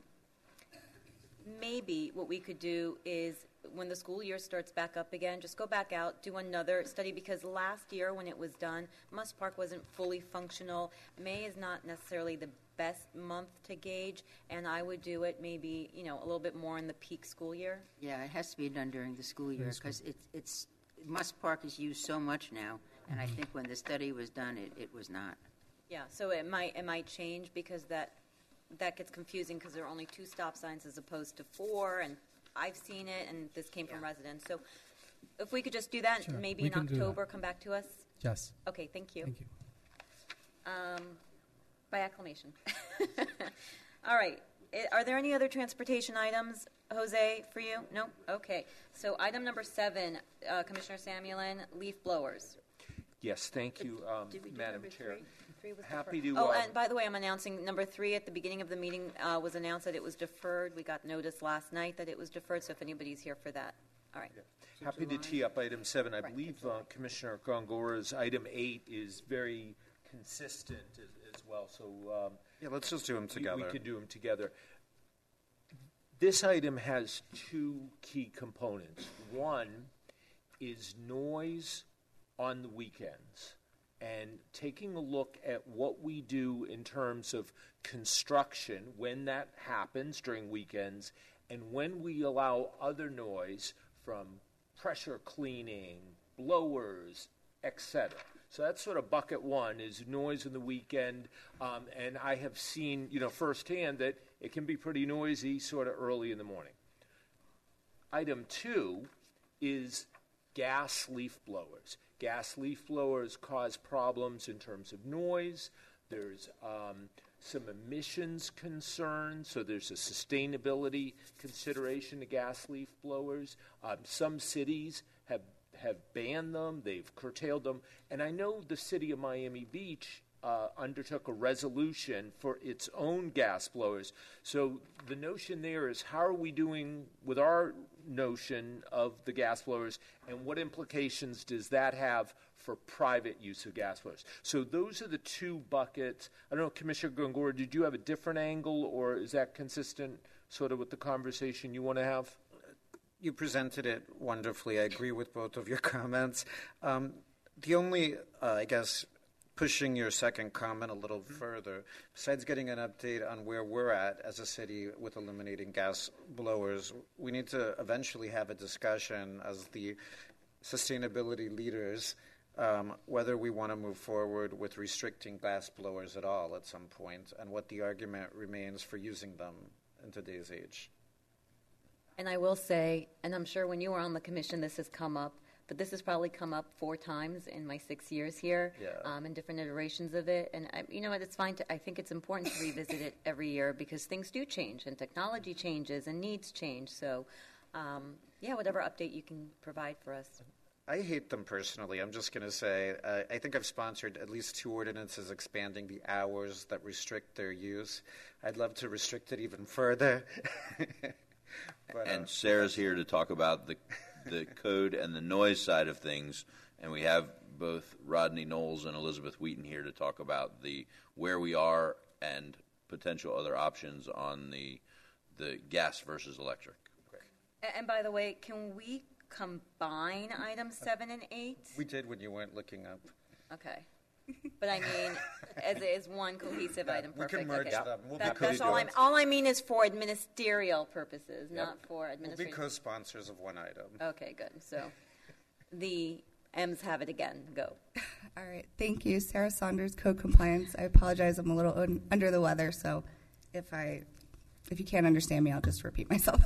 maybe what we could do is when the school year starts back up again, just go back out, do another study, because last year when it was done, Must Park wasn't fully functional. May is not necessarily the best month to gauge, and I would do it maybe, you know, a little bit more in the peak school year. Yeah, it has to be done during the school year because it's, it's, Must Park is used so much now, and I think when the study was done, it, it was not. Yeah, so it might, it might change because that, that gets confusing because there are only two stop signs as opposed to four, and I've seen it, and this came from residents. So if we could just do that, Sure, maybe we in can do that. October, come back to us? Yes. Okay, thank you. Thank you. Um, By acclamation. All right. I- Are there any other transportation items, Jose, for you? No? Okay. So item number seven, uh, Commissioner Samuelin, leaf blowers. Yes, thank you, um, Did we do Madam number Chair. three? Three was Happy deferred. to. Oh, uh, and by the way, I'm announcing number three at the beginning of the meeting uh, was announced that it was deferred. We got notice last night that it was deferred, so if anybody's here for that. All right. Happy to tee up item seven. I believe uh, Commissioner Gongora's item eight is very consistent as, as well. So um, Yeah, let's just do them we- together. We could do them together. This item has two key components. One is noise on the weekends, and taking a look at what we do in terms of construction when that happens during weekends, and when we allow other noise from pressure cleaning, blowers, et cetera. So that's sort of bucket one, is noise in the weekend, um, and I have seen, you know, firsthand that it can be pretty noisy sort of early in the morning. Item two is gas leaf blowers. Gas leaf blowers cause problems in terms of noise. There's um, some emissions concerns, so there's a sustainability consideration to gas leaf blowers. Um, some cities have have banned them, they've curtailed them, and I know the city of Miami Beach uh, undertook a resolution for its own gas blowers. So the notion there is, how are we doing with our notion of the gas blowers, and what implications does that have for private use of gas blowers? So those are the two buckets. I don't know, Commissioner Gongora, did you have a different angle, or is that consistent sort of with the conversation you want to have? You presented it wonderfully. I agree with both of your comments. Um, the only, uh, I guess, pushing your second comment a little further, besides getting an update on where we're at as a city with eliminating gas blowers, we need to eventually have a discussion as the sustainability leaders um, whether we want to move forward with restricting gas blowers at all at some point, and what the argument remains for using them in today's age. And I will say, and I'm sure when you were on the commission this has come up, but this has probably come up four times in my six years here, Yeah. um, in different iterations of it. And I, you know what, it's fine to, I think it's important to revisit it every year because things do change and technology changes and needs change. So, um, yeah, whatever update you can provide for us. I hate them personally. I'm just going to say, uh, I think I've sponsored at least two ordinances expanding the hours that restrict their use. I'd love to restrict it even further. But, uh, and Sarah's here to talk about the the code and the noise side of things, and we have both Rodney Knowles and Elizabeth Wheaton here to talk about the where we are and potential other options on the the gas versus electric. And, and by the way, can we combine items seven and eight? we did when you weren't looking up. Okay. But I mean, as as one cohesive item. we Perfect. can merge okay. them. We'll That- be that's all I'm. All I mean is for administerial purposes, Yep. not for We'll be administrative. co-sponsors of one item. Okay, good. So, the M's have it again. Go. All right. Thank you. Sarah Saunders, Code Compliance. I apologize. I'm a little un- under the weather, so if I, if you can't understand me, I'll just repeat myself.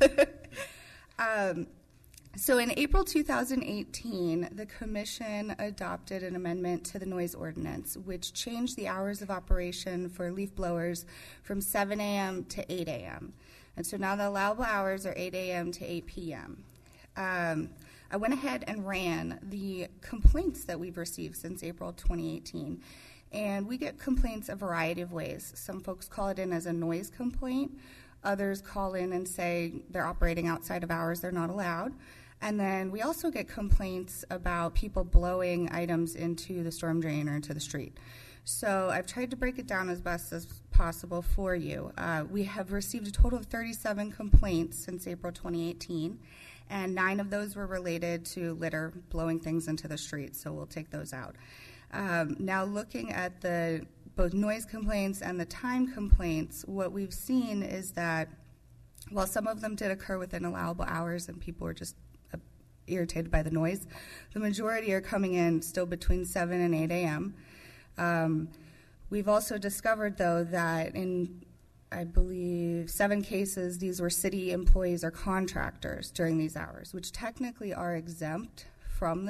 um, so in April two thousand eighteen, the Commission adopted an amendment to the noise ordinance, which changed the hours of operation for leaf blowers from seven a.m. to eight a.m. And so now the allowable hours are eight a.m. to eight p.m. Um, I went ahead and ran the complaints that we've received since April twenty eighteen. And we get complaints a variety of ways. Some folks call it in as a noise complaint. Others call in and say they're operating outside of hours they're not allowed. And then we also get complaints about people blowing items into the storm drain or into the street. So I've tried to break it down as best as possible for you. Uh, we have received a total of thirty-seven complaints since April twenty eighteen, and nine of those were related to litter, blowing things into the street, so we'll take those out. Um, now looking at the both noise complaints and the time complaints, what we've seen is that while some of them did occur within allowable hours and people were just uh, irritated by the noise, the majority are coming in still between seven and eight a.m. Um, we've also discovered, though, that in, I believe, seven cases, these were city employees or contractors during these hours, which technically are exempt from this.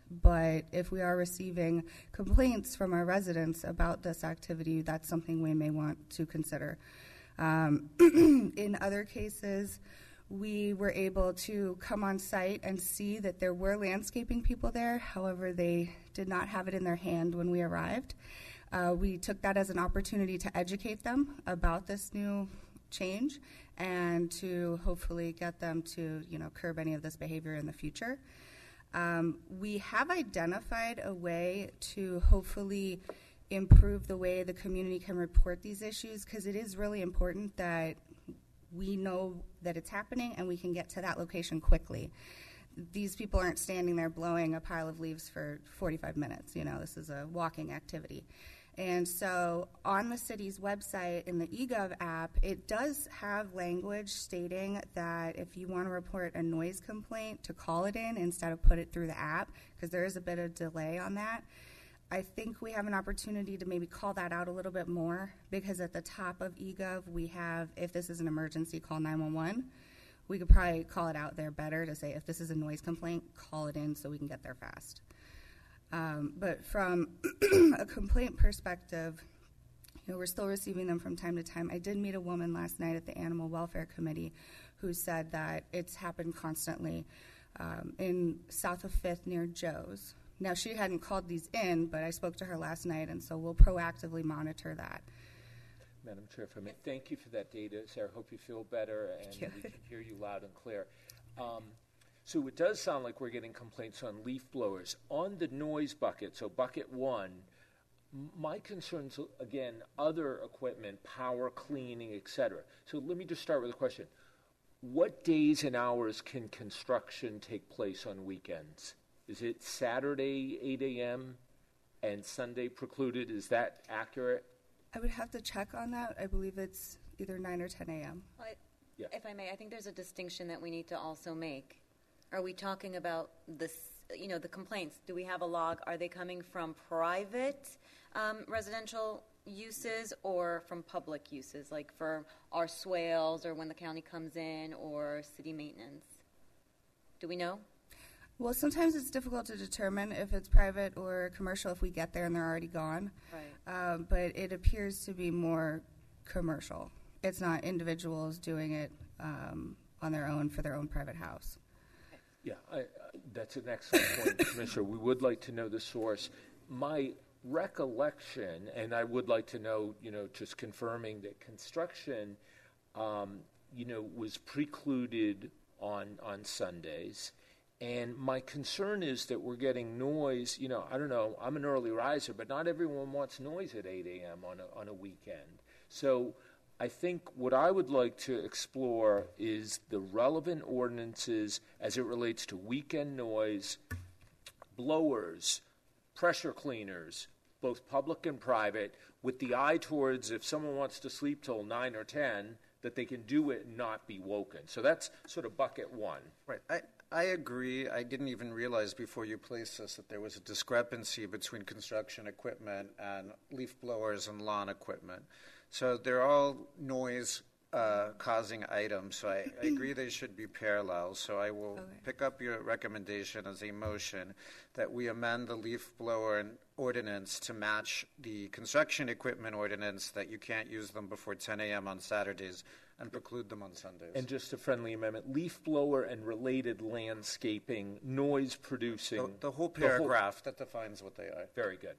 But if we are receiving complaints from our residents about this activity, that's something we may want to consider. Um, in other cases, we were able to come on site and see that there were landscaping people there. However, they did not have it in their hand when we arrived. Uh, we took that as an opportunity to educate them about this new change and to hopefully get them to, you know, curb any of this behavior in the future. Um, we have identified a way to hopefully improve the way the community can report these issues, because it is really important that we know that it's happening and we can get to that location quickly. These people aren't standing there blowing a pile of leaves for forty-five minutes. You know, this is a walking activity. And so on the city's website, in the eGov app, it does have language stating that if you want to report a noise complaint, to call it in instead of put it through the app, because there is a bit of delay on that. I think we have an opportunity to maybe call that out a little bit more, because at the top of eGov, we have, if this is an emergency, call nine one one. We could probably call it out there better to say, if this is a noise complaint, call it in so we can get there fast. Um, but from a complaint perspective, you know, we're still receiving them from time to time. I did meet a woman last night at the Animal Welfare Committee who said that it's happened constantly um, in south of Fifth near Joe's. Now, she hadn't called these in, but I spoke to her last night, and so we'll proactively monitor that. Madam Chair, if I may, thank you for that data, Sarah. Hope you feel better, and Thank you. we can hear you loud and clear. Um, so it does sound like we're getting complaints on leaf blowers. On the noise bucket, so bucket one, m- my concerns, again, other equipment, power, cleaning, et cetera. So let me just start with a question. What days and hours can construction take place on weekends? Is it Saturday, eight a.m., and Sunday precluded? Is that accurate? I would have to check on that. I believe it's either nine or ten a.m. Well, I- Yeah. If I may, I think there's a distinction that we need to also make. Are we talking about this, you know, the complaints? Do we have a log? Are they coming from private um, residential uses or from public uses, like for our swales or when the county comes in or city maintenance? Do we know? Well, sometimes it's difficult to determine if it's private or commercial if we get there and they're already gone. Right. Um, but it appears to be more commercial. It's not individuals doing it um, on their own for their own private house. Yeah, I, uh, that's an excellent point, Commissioner. We would like to know the source. My recollection, and I would like to know, you know, just confirming that construction, um, you know, was precluded on on Sundays. And my concern is that we're getting noise. You know, I don't know. I'm an early riser, but not everyone wants noise at eight a.m. on a, on a weekend. So I think what I would like to explore is the relevant ordinances as it relates to weekend noise, blowers, pressure cleaners, both public and private, with the eye towards if someone wants to sleep till nine or ten, that they can do it and not be woken. So that's sort of bucket one. Right. I, I agree. I didn't even realize before you placed this that there was a discrepancy between construction equipment and leaf blowers and lawn equipment. So they're all noise uh, causing items. So I, I agree they should be parallel. So I will Okay. pick up your recommendation as a motion that we amend the leaf blower and ordinance to match the construction equipment ordinance, that you can't use them before ten a.m. on Saturdays and preclude them on Sundays. And just a friendly amendment, leaf blower and related landscaping, noise producing. the, the whole paragraph that defines what they are. Very good.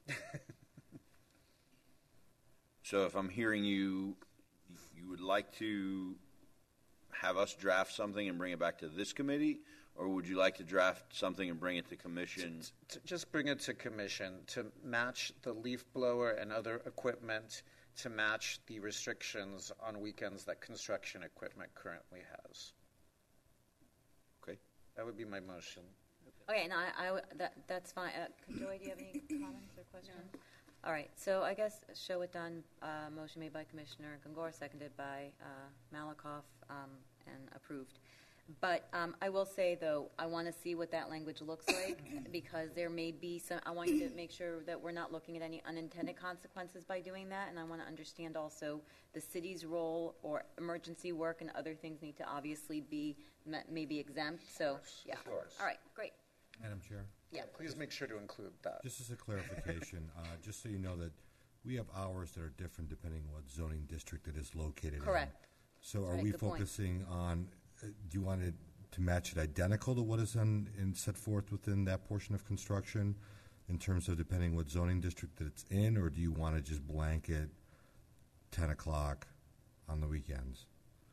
So if I'm hearing you, you would like to have us draft something and bring it back to this committee, or would you like to draft something and bring it to commission? To just bring it to commission to match the leaf blower and other equipment to match the restrictions on weekends that construction equipment currently has. Okay. That would be my motion. Okay, and I, I w- that, that's fine. Uh, Joy, do you have any comments or questions? All right, so I guess show it done. Uh, motion made by Commissioner Gongor, seconded by uh, Malakoff, um, and approved. But um, I will say, though, I want to see what that language looks like because there may be some. I want you to make sure that we're not looking at any unintended consequences by doing that, and I want to understand also the city's role or emergency work and other things need to obviously be maybe exempt. So, yeah. Of course. All right, great. Madam Chair? Yeah. Please make sure to include that. Just as a clarification, uh, just so you know that we have hours that are different depending on what zoning district it is located in. Correct. So That's are right, we good point. focusing on, uh, do you want it to match it identical to what is on, in set forth within that portion of construction in terms of depending what zoning district that it's in, or do you want to just blanket ten o'clock on the weekends?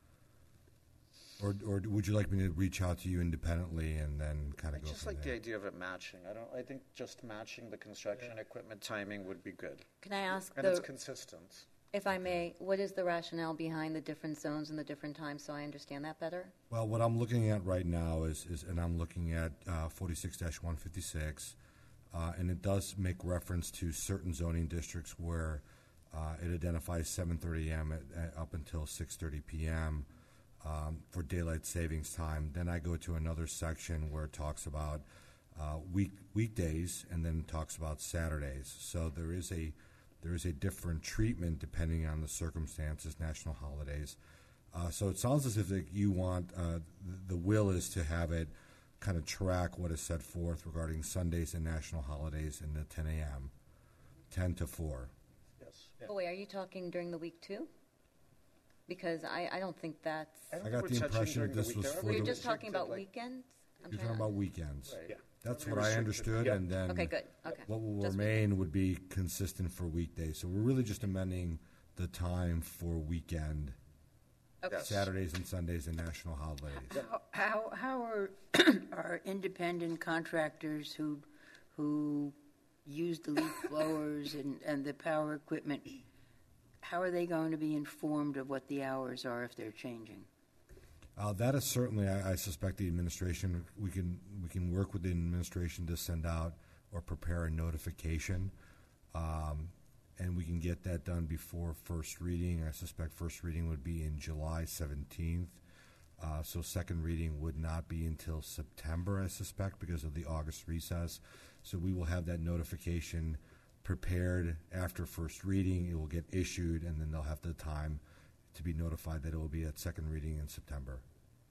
Or, or would you like me to reach out to you independently and then kind I of go just from like there? the idea of it matching. I don't. I think just matching the construction equipment timing would be good. Can I ask And the, it's consistent. if I may, what is the rationale behind the different zones and the different times so I understand that better? Well, what I'm looking at right now is, is and I'm looking at uh, forty-six dash one fifty-six, uh, and it does make reference to certain zoning districts where uh, it identifies seven thirty a.m. At, at up until six thirty p.m. Um, for daylight savings time. Then I go to another section where it talks about uh, week weekdays and then talks about Saturdays. So there is a there is a different treatment depending on the circumstances, national holidays. Uh, so it sounds as if like, you want uh, the, the will is to have it kind of track what is set forth regarding Sundays and national holidays in the ten a.m., ten to four. Yes. Oh, wait, are you talking during the week too? Because I, I don't think that's. I got the impression that this was for Were you the- just talking about weekends? I'm You're trying talking to- about weekends. Right. Yeah. That's Very what I restricted. understood, Yeah. and then Okay, good. Okay. what will Just remain would be consistent for weekdays. So we're really just amending the time for weekend, Okay. Yes. Saturdays and Sundays and national holidays. How, how, how are our independent contractors who, who use the leaf blowers and, and the power equipment, how are they going to be informed of what the hours are if they're changing? Uh, that is certainly, I, I suspect, the administration. We can we can work with the administration to send out or prepare a notification, um, and we can get that done before first reading. I suspect first reading would be in July seventeenth, uh, so second reading would not be until September, I suspect, because of the August recess. So we will have that notification prepared after first reading. It will get issued, and then they'll have the time to be notified that it will be at second reading in September.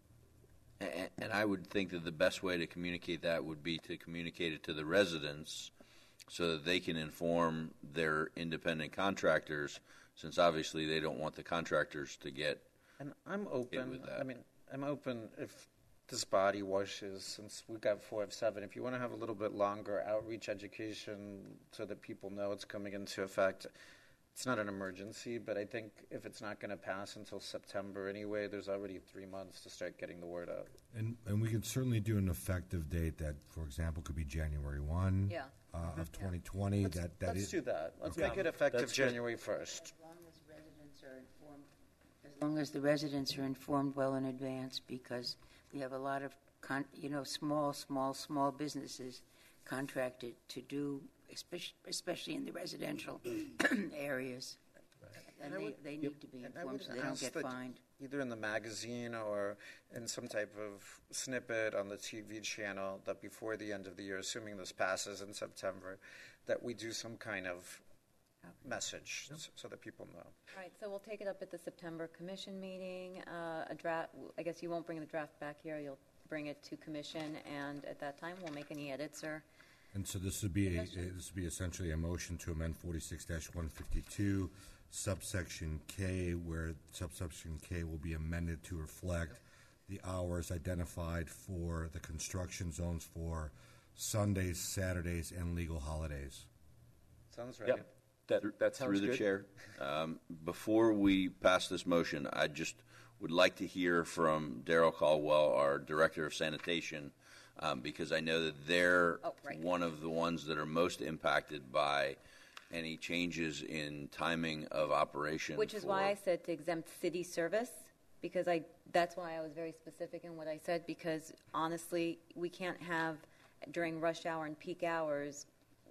And, and I would think that the best way to communicate that would be to communicate it to the residents so that they can inform their independent contractors, since obviously they don't want the contractors to get And I'm hit open. with that. I mean, I'm open if this body wishes, since we've got four of seven, if you want to have a little bit longer outreach education so that people know it's coming into effect. It's not an emergency, but I think if it's not going to pass until September anyway, there's already three months to start getting the word out. And and we can certainly do an effective date that, for example, could be January first Yeah. uh, of twenty twenty. Let's, that, that let's is- do that. Let's Okay. make it effective That's good. January first. As long as residents are informed, as long as the residents are informed well in advance, because we have a lot of, con- you know, small, small, small businesses contracted to do, especially, especially in the residential areas. And I they, would- they need to be And I informed would so they don't ask get that fined. either in the magazine or in some type of snippet on the T V channel that before the end of the year, assuming this passes in September, that we do some kind of message s- so that people know. All right, so we'll take it up at the September commission meeting. Uh, a draft, I guess you won't bring the draft back here. You'll bring it to commission, and at that time, we'll make any edits or. And so this would be a, this would be essentially a motion to amend forty-six dash one fifty-two, subsection K, where subsection K will be amended to reflect the hours identified for the construction zones for Sundays, Saturdays, and legal holidays. Sounds right. That, that sounds Through the good. chair, um, before we pass this motion, I just would like to hear from Daryl Caldwell, our Director of Sanitation, um, because I know that they're Oh, right. one of the ones that are most impacted by any changes in timing of operation. Which is for- why I said to exempt city service, because I, that's why I was very specific in what I said, because honestly, we can't have during rush hour and peak hours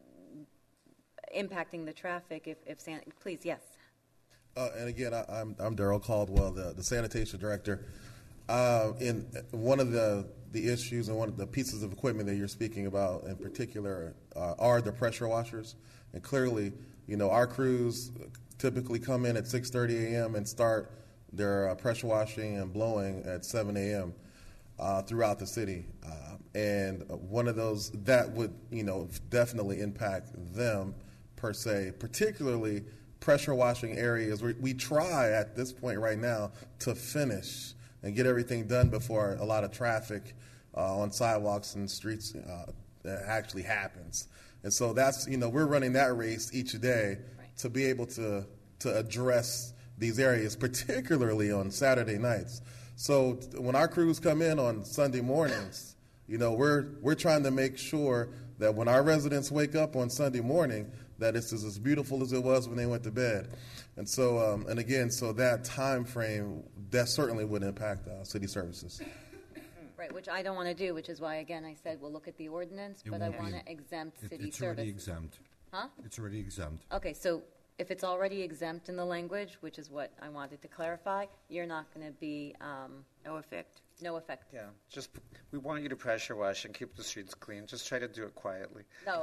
impacting the traffic if, if san, please, yes. Uh, and again, I, I'm, I'm Daryl Caldwell, the, the sanitation director. Uh, in one of the, the issues and one of the pieces of equipment that you're speaking about in particular uh, are the pressure washers. And clearly, you know, our crews typically come in at six thirty a.m. and start their uh, pressure washing and blowing at seven a.m. uh, throughout the city. Uh, and one of those that would, you know, definitely impact them per se, particularly pressure washing areas. We, we try at this point right now to finish and get everything done before a lot of traffic uh, on sidewalks and streets uh, actually happens. And so that's, you know, we're running that race each day right. to be able to to address these areas, particularly on Saturday nights. So t- when our crews come in on Sunday mornings, you know, we're we're trying to make sure that when our residents wake up on Sunday morning, that it's as beautiful as it was when they went to bed. And so, um, and again, so that time frame, that certainly would impact uh, city services. Right, which I don't want to do, which is why, again, I said we'll look at the ordinance, It but I won't want be. to exempt It- city it's already services. exempt. Huh? It's already exempt. Okay, so if it's already exempt in the language, which is what I wanted to clarify, you're not going to be, um, No effect. no effect. Yeah, just we want you to pressure wash and keep the streets clean. Just try to do it quietly. No.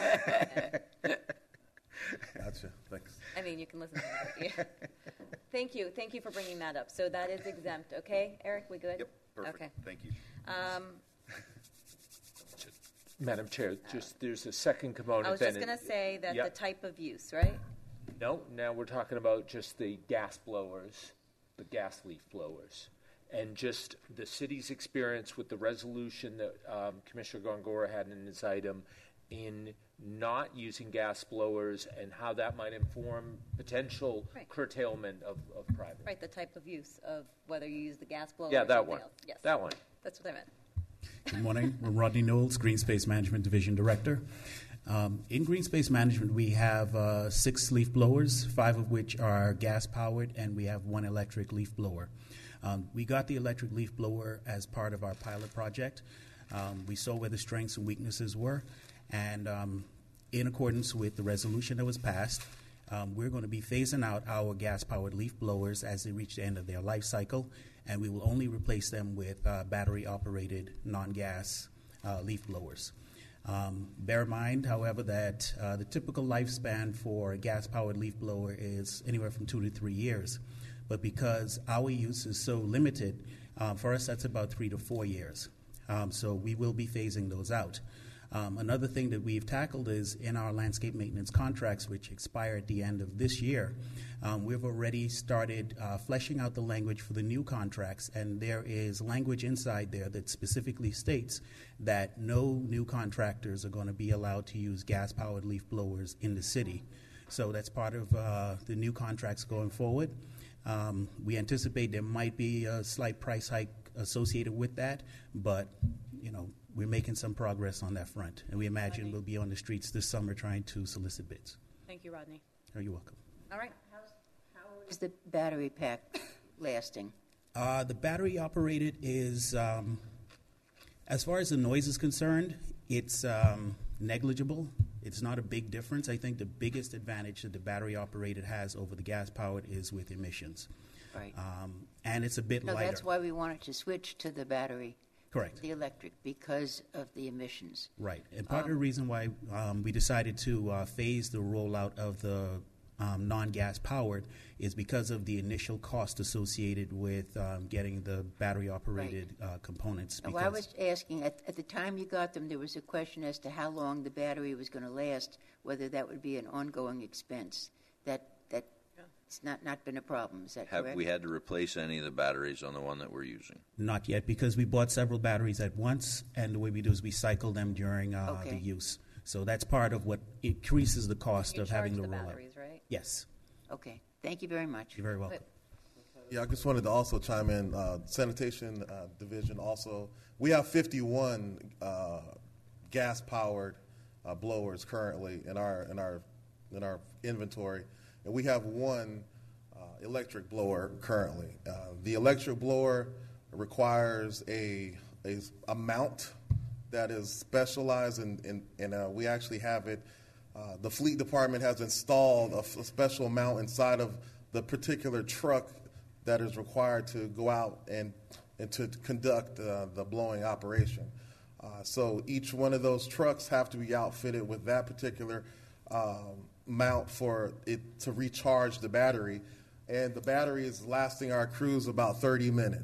Gotcha. Thanks. I mean, you can listen to it. Yeah. Thank you. Thank you for bringing that up. So that is exempt, okay? Eric, we good? Yep, perfect. Okay. Thank you. Um, Madam Chair, just there's a second component. I was then just going it- to say that Yep. the type of use, right? No, now we're talking about just the gas blowers, the gas leaf blowers, and just the city's experience with the resolution that um, Commissioner Gongora had in his item in not using gas blowers and how that might inform potential Right. curtailment of, of private. Right, the type of use of whether you use the gas blower Yeah, or that something one. else. Yes. That one. That's what I meant. Good morning. I'm Rodney Knowles, Green Space Management Division Director. Um, in Green Space Management, we have uh, six leaf blowers, five of which are gas-powered, and we have one electric leaf blower. Um, we got the electric leaf blower as part of our pilot project. Um, we saw where the strengths and weaknesses were, and um, in accordance with the resolution that was passed, um, we're going to be phasing out our gas-powered leaf blowers as they reach the end of their life cycle, and we will only replace them with uh, battery-operated non-gas uh, leaf blowers. Um, bear in mind, however, that uh, the typical lifespan for a gas-powered leaf blower is anywhere from two to three years. But because our use is so limited, uh, for us that's about three to four years. Um, so we will be phasing those out. Um, another thing that we've tackled is in our landscape maintenance contracts, which expire at the end of this year, um, we've already started uh, fleshing out the language for the new contracts, and there is language inside there that specifically states that no new contractors are going to be allowed to use gas-powered leaf blowers in the city. So that's part of uh, the new contracts going forward. Um, we anticipate there might be a slight price hike associated with that, but, you know, we're making some progress on that front, and we imagine Rodney. we'll be on the streets this summer trying to solicit bids. Thank you, Rodney. Oh, you're welcome. All right. Is the battery pack lasting? Uh, the battery operated is, um, as far as the noise is concerned, it's um, negligible. It's not a big difference. I think the biggest advantage that the battery operated has over the gas powered is with emissions. Right. Um, and it's a bit No, lighter. that's why we wanted to switch to the battery. Correct. The electric, because of the emissions. Right. And part Um, of the reason why um, we decided to uh, phase the rollout of the um, non-gas powered is because of the initial cost associated with um, getting the battery-operated uh, components. Now, I was asking, at, at the time you got them, there was a question as to how long the battery was going to last, whether that would be an ongoing expense. That that it's not, not been a problem, is that Have correct? we had to replace any of the batteries on the one that we're using? Not yet, because we bought several batteries at once, and the way we do is we cycle them during uh, Okay. the use. So that's part of what increases the cost You of having charge the the rollout. batteries, right? Yes. Okay, thank you very much. You're very welcome. Yeah, I just wanted to also chime in. Uh, sanitation uh, division also, we have fifty-one uh, gas-powered uh, blowers currently in our in our in our inventory, and we have one uh, electric blower currently. Uh, the electric blower requires a a, a mount that is specialized, and in, in, in, uh, we actually have it. Uh, the fleet department has installed a, f- a special mount inside of the particular truck that is required to go out and, and to conduct uh, the blowing operation. Uh, so each one of those trucks have to be outfitted with that particular um, mount for it to recharge the battery. And the battery is lasting our crews about thirty minutes.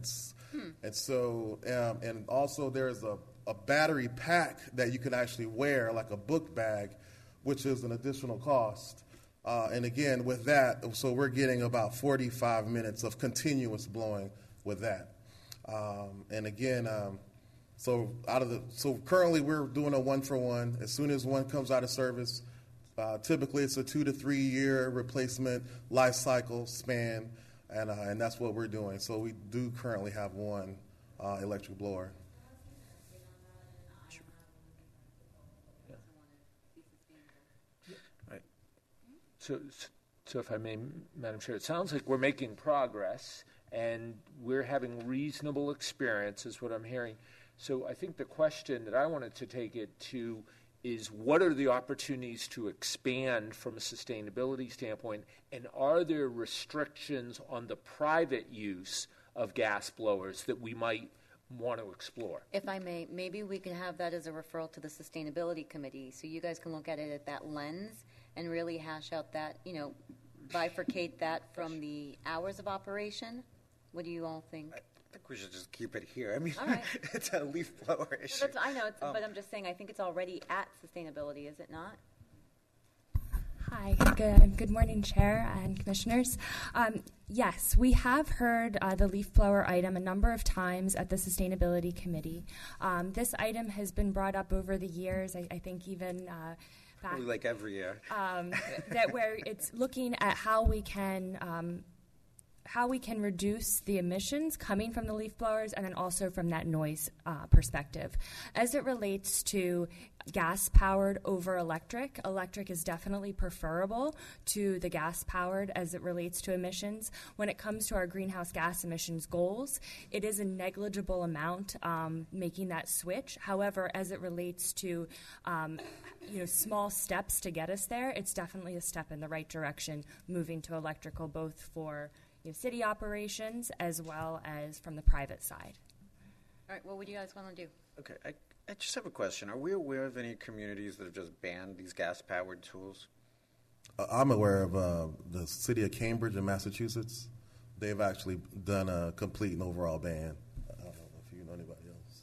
Hmm. And so, um, and also there's a, a battery pack that you can actually wear, like a book bag, which is an additional cost. Uh, and again, with that, so we're getting about forty-five minutes of continuous blowing with that. Um, and again, um, so out of the, so currently we're doing a one for one. As soon as one comes out of service, uh, typically it's a two to three year replacement life cycle span, and uh, and that's what we're doing. So we do currently have one uh, electric blower. So, so if I may, Madam Chair, it sounds like we're making progress and we're having reasonable experience, is what I'm hearing. So I think the question that I wanted to take it to is, what are the opportunities to expand from a sustainability standpoint, and are there restrictions on the private use of gas blowers that we might want to explore? If I may, maybe we can have that as a referral to the Sustainability Committee, so you guys can look at it at that lens and really hash out that, you know, bifurcate that from the hours of operation. What do you all think? I think we should just keep it here. I mean, all right. It's a leaf blower issue. So that's, I know, it's, Um, but I'm just saying, I think it's already at sustainability, is it not? Hi, good, good morning, Chair and Commissioners. Um, yes, we have heard uh, the leaf blower item a number of times at the Sustainability Committee. Um, this item has been brought up over the years, I, I think even uh, back... Probably like every year. Um, that where it's looking at how we can... Um, how we can reduce the emissions coming from the leaf blowers, and then also from that noise uh, perspective. As it relates to gas-powered over electric, electric is definitely preferable to the gas-powered as it relates to emissions. When it comes to our greenhouse gas emissions goals, it is a negligible amount um, making that switch. However, as it relates to um, you know, small steps to get us there, it's definitely a step in the right direction, moving to electrical, both for you know, city operations as well as from the private side. All right, what would you guys want to do? Okay, I, I just have a question. Are we aware of any communities that have just banned these gas-powered tools? Uh, I'm aware of uh, the city of Cambridge in Massachusetts. They've actually done a complete and overall ban. I don't know if you know anybody else.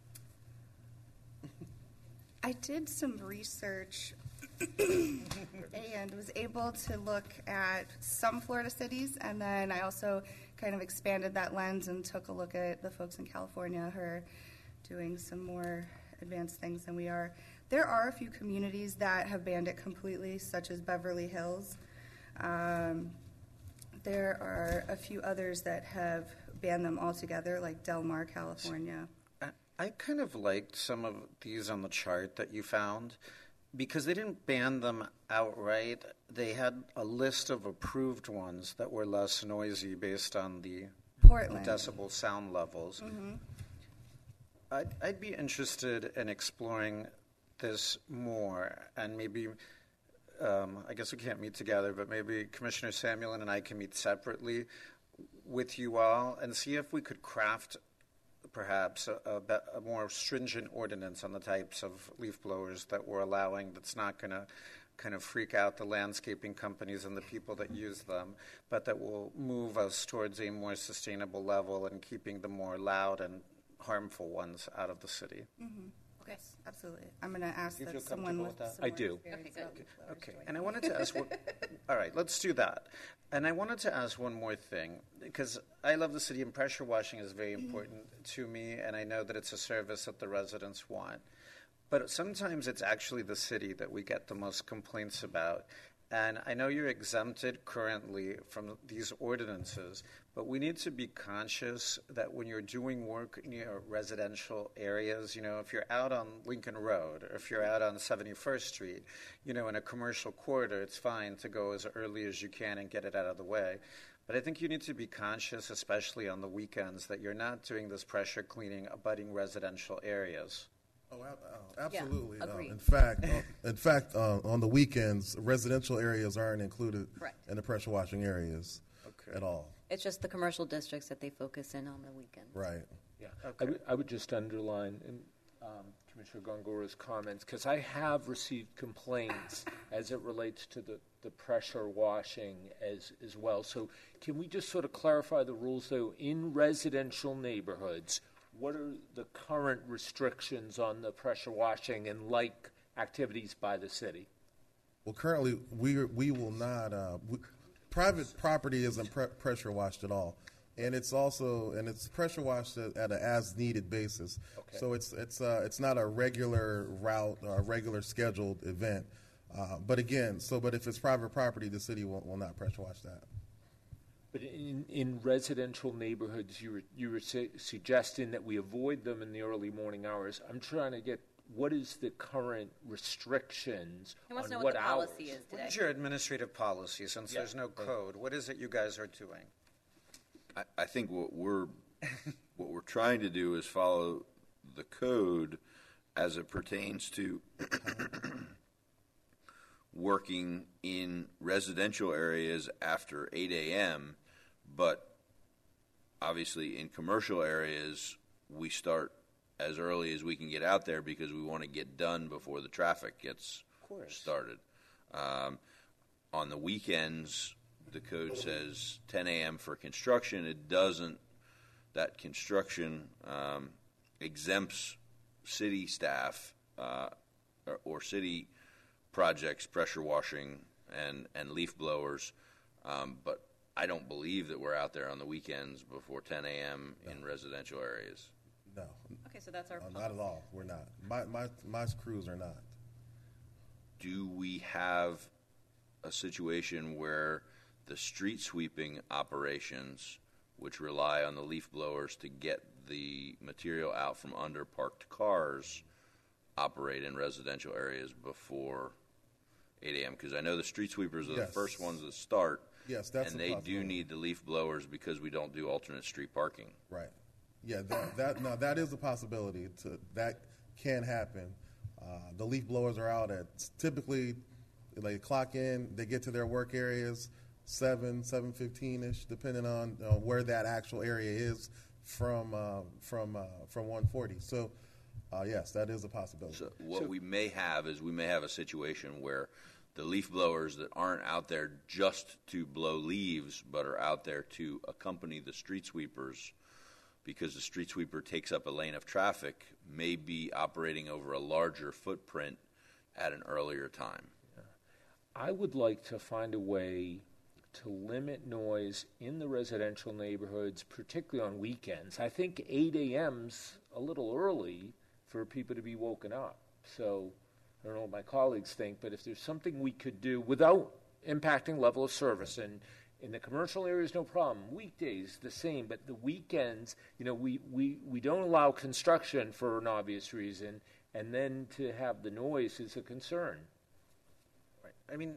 I did some research and was able to look at some Florida cities, and then I also kind of expanded that lens and took a look at the folks in California who are doing some more advanced things than we are. There are a few communities that have banned it completely, such as Beverly Hills. Um, there are a few others that have banned them altogether, like Del Mar, California. I, I kind of liked some of these on the chart that you found, because they didn't ban them outright. They had a list of approved ones that were less noisy based on the Portland. decibel sound levels. Mm-hmm. I'd, I'd be interested in exploring this more, and maybe, um, I guess we can't meet together, but maybe Commissioner Samuelin and I can meet separately with you all and see if we could craft perhaps a, a, be- a more stringent ordinance on the types of leaf blowers that we're allowing, that's not going to kind of freak out the landscaping companies and the people that use them, but that will move us towards a more sustainable level and keeping the more loud and harmful ones out of the city. Mm-hmm. Okay, absolutely. I'm going to ask You that feel someone comfortable with with that? some I more do. experience Okay, about leaf blowers Okay, join. and I wanted to ask, what, all right, let's do that. And I wanted to ask one more thing, because I love the city, and pressure washing is very important to me, and I know that it's a service that the residents want. But sometimes it's actually the city that we get the most complaints about. And I know you're exempted currently from these ordinances, but we need to be conscious that when you're doing work near residential areas, you know, if you're out on Lincoln Road, or if you're out on seventy-first Street, you know, in a commercial corridor, it's fine to go as early as you can and get it out of the way. But I think you need to be conscious, especially on the weekends, that you're not doing this pressure cleaning abutting residential areas. Oh, uh, absolutely. Yeah, uh, agreed. in fact, uh, in fact, uh, on the weekends, residential areas aren't included Correct. in the pressure washing areas okay. at all. It's just the commercial districts that they focus in on the weekend. Right. Yeah, I would I would just underline, and um, Commissioner Gongora's comments, because I have received complaints as it relates to the, the pressure washing as, as well. So can we just sort of clarify the rules, though? In residential neighborhoods, what are the current restrictions on the pressure washing and like activities by the city? Well, currently, we we will not. Uh, we, private property isn't pre- pressure washed at all, and it's also and it's pressure washed at, at an as needed basis. Okay. So it's it's uh, it's not a regular route or a regular scheduled event. Uh, but again, so but if it's private property, the city will, will not pressure wash that. But in, in residential neighborhoods, you were you were su- suggesting that we avoid them in the early morning hours. I'm trying to get. What is the current restrictions He wants on to know what what the hours? policy is What today. is your administrative policy, since Yeah. there's no code? What is it you guys are doing? I, I think what we're what we're trying to do is follow the code as it pertains to working in residential areas after eight a.m., but obviously in commercial areas we start as early as we can get out there because we want to get done before the traffic gets started. Um, on the weekends, the code says ten a.m. for construction. It doesn't. That construction um, exempts city staff uh, or, or city projects, pressure washing and, and leaf blowers, um, but I don't believe that we're out there on the weekends before ten a.m. No. in residential areas. No. Okay, so that's our Uh, not at all. We're not. My my my crews are not. Do we have a situation where the street sweeping operations, which rely on the leaf blowers to get the material out from under parked cars, operate in residential areas before eight a.m.? Because I know the street sweepers are the Yes. first ones that start. Yes, that's and a they do possibility. need the leaf blowers because we don't do alternate street parking. Right. Yeah, that, that now that is a possibility. To, that can happen. Uh, the leaf blowers are out at typically they clock in, they get to their work areas seven, seven fifteen ish, depending on uh, where that actual area is from uh, from uh, from one forty. So, uh, yes, that is a possibility. So what we may have is we may have a situation where the leaf blowers that aren't out there just to blow leaves, but are out there to accompany the street sweepers, because the street sweeper takes up a lane of traffic, may be operating over a larger footprint at an earlier time. I would like to find a way to limit noise in the residential neighborhoods, particularly on weekends. I think eight a.m.'s a little early for people to be woken up. So I don't know what my colleagues think, but if there's something we could do without impacting level of service, and in the commercial areas, no problem. Weekdays, the same, but the weekends, you know, we, we, we don't allow construction for an obvious reason, and then to have the noise is a concern. Right. I mean,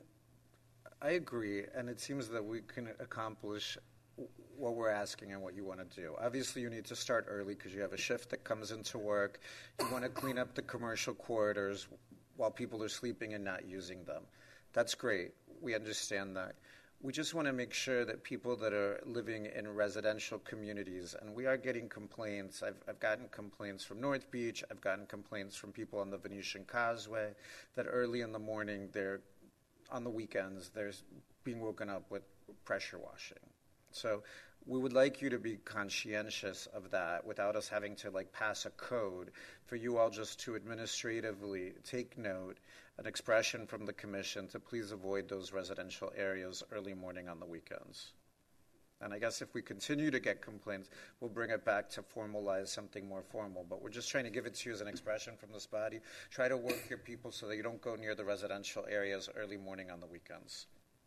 I agree, and it seems that we can accomplish what we're asking and what you want to do. Obviously, you need to start early because you have a shift that comes into work. You want to clean up the commercial corridors while people are sleeping and not using them. That's great. We understand that. We just want to make sure that people that are living in residential communities, and we are getting complaints. I've, I've gotten complaints from North Beach. I've gotten complaints from people on the Venetian Causeway that early in the morning, they're on the weekends, they're being woken up with pressure washing. So we would like you to be conscientious of that without us having to like pass a code, for you all just to administratively take note, an expression from the commission to please avoid those residential areas early morning on the weekends. And I guess if we continue to get complaints, we'll bring it back to formalize something more formal. But we're just trying to give it to you as an expression from this body. Try to work your people so that you don't go near the residential areas early morning on the weekends.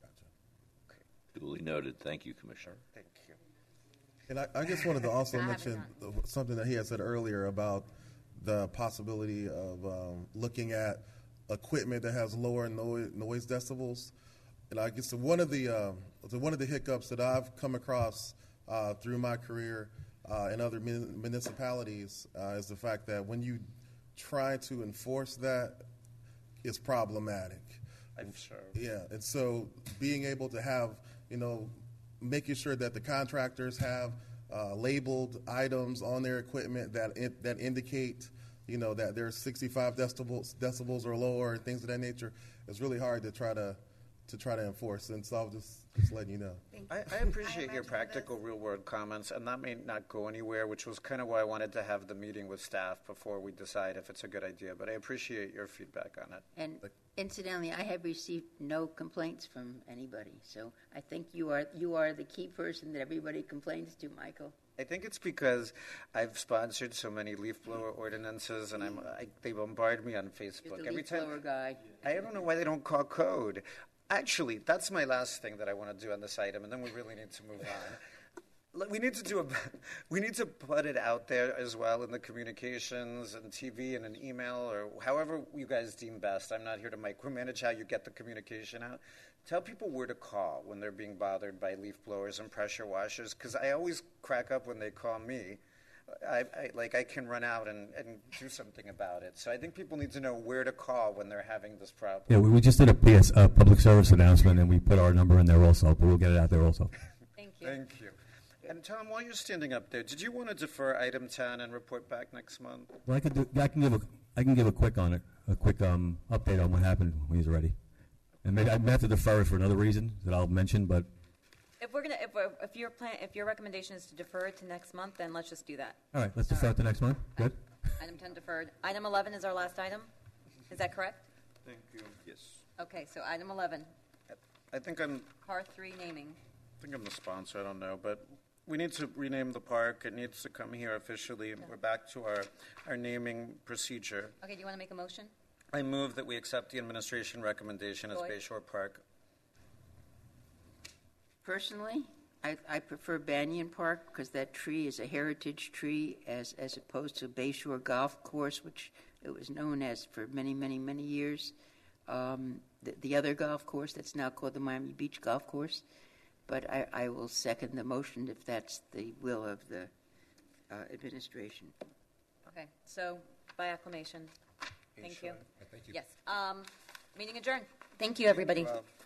Duly noted. Thank you, Commissioner. Thank you. And I, I just wanted to also mention something that he had said earlier about the possibility of um, looking at equipment that has lower noise, noise decibels. And I guess one of the uh, one of the hiccups that I've come across uh, through my career uh, in other mun- municipalities uh, is the fact that when you try to enforce that, it's problematic. I'm sure. Yeah, and so being able to have, you know, making sure that the contractors have uh, labeled items on their equipment that in, that indicate, you know, that there's sixty-five decibels, decibels or lower and things of that nature. It's really hard to try to to try to enforce. And so I'm just, just letting you know. I, I appreciate your practical, real-world comments, and that may not go anywhere, which was kind of why I wanted to have the meeting with staff before we decide if it's a good idea. But I appreciate your feedback on it. And incidentally, I have received no complaints from anybody. So I think you are you are the key person that everybody complains to, Michael. I think it's because I've sponsored so many leaf blower ordinances, and I'm I, they bombard me on Facebook You're the every leaf time. blower guy. I don't know why they don't call code. Actually, that's my last thing that I want to do on this item, and then we really need to move on. We need to do a, we need to put it out there as well in the communications and T V and an email or however you guys deem best. I'm not here to micromanage how you get the communication out. Tell people where to call when they're being bothered by leaf blowers and pressure washers, because I always crack up when they call me. I, I, like I can run out and, and do something about it. So I think people need to know where to call when they're having this problem. Yeah, we, we just did a P S, uh, public service announcement, and we put our number in there also, but we'll get it out there also. Thank you. Thank you. And Tom, while you're standing up there, did you want to defer item ten and report back next month? Well, I could do, I can give a I can give a quick on it, a quick um, update on what happened when he's ready, and maybe I may have to defer it for another reason that I'll mention, but. If we're gonna, if, we're, if your plan, if your recommendation is to defer it to next month, then let's just do that. All right, let's defer it to next month. Good. Item ten deferred. Item eleven is our last item. Is that correct? Thank you. Yes. Okay, so item eleven, I think I'm. par three naming. I think I'm the sponsor. I don't know, but we need to rename the park. It needs to come here officially. We're back to our our naming procedure. Okay, do you want to make a motion? I move that we accept the administration recommendation as Lloyd? Bayshore Park. Personally, I, I prefer Banyan Park because that tree is a heritage tree as, as opposed to Bayshore Golf Course, which it was known as for many, many, many years. Um, the, the other golf course that's now called the Miami Beach Golf Course. But I, I will second the motion if that's the will of the uh, administration. Okay, so by acclamation. Thank you. Thank you. Yes. Um, meeting adjourned. Thank you, everybody. Well,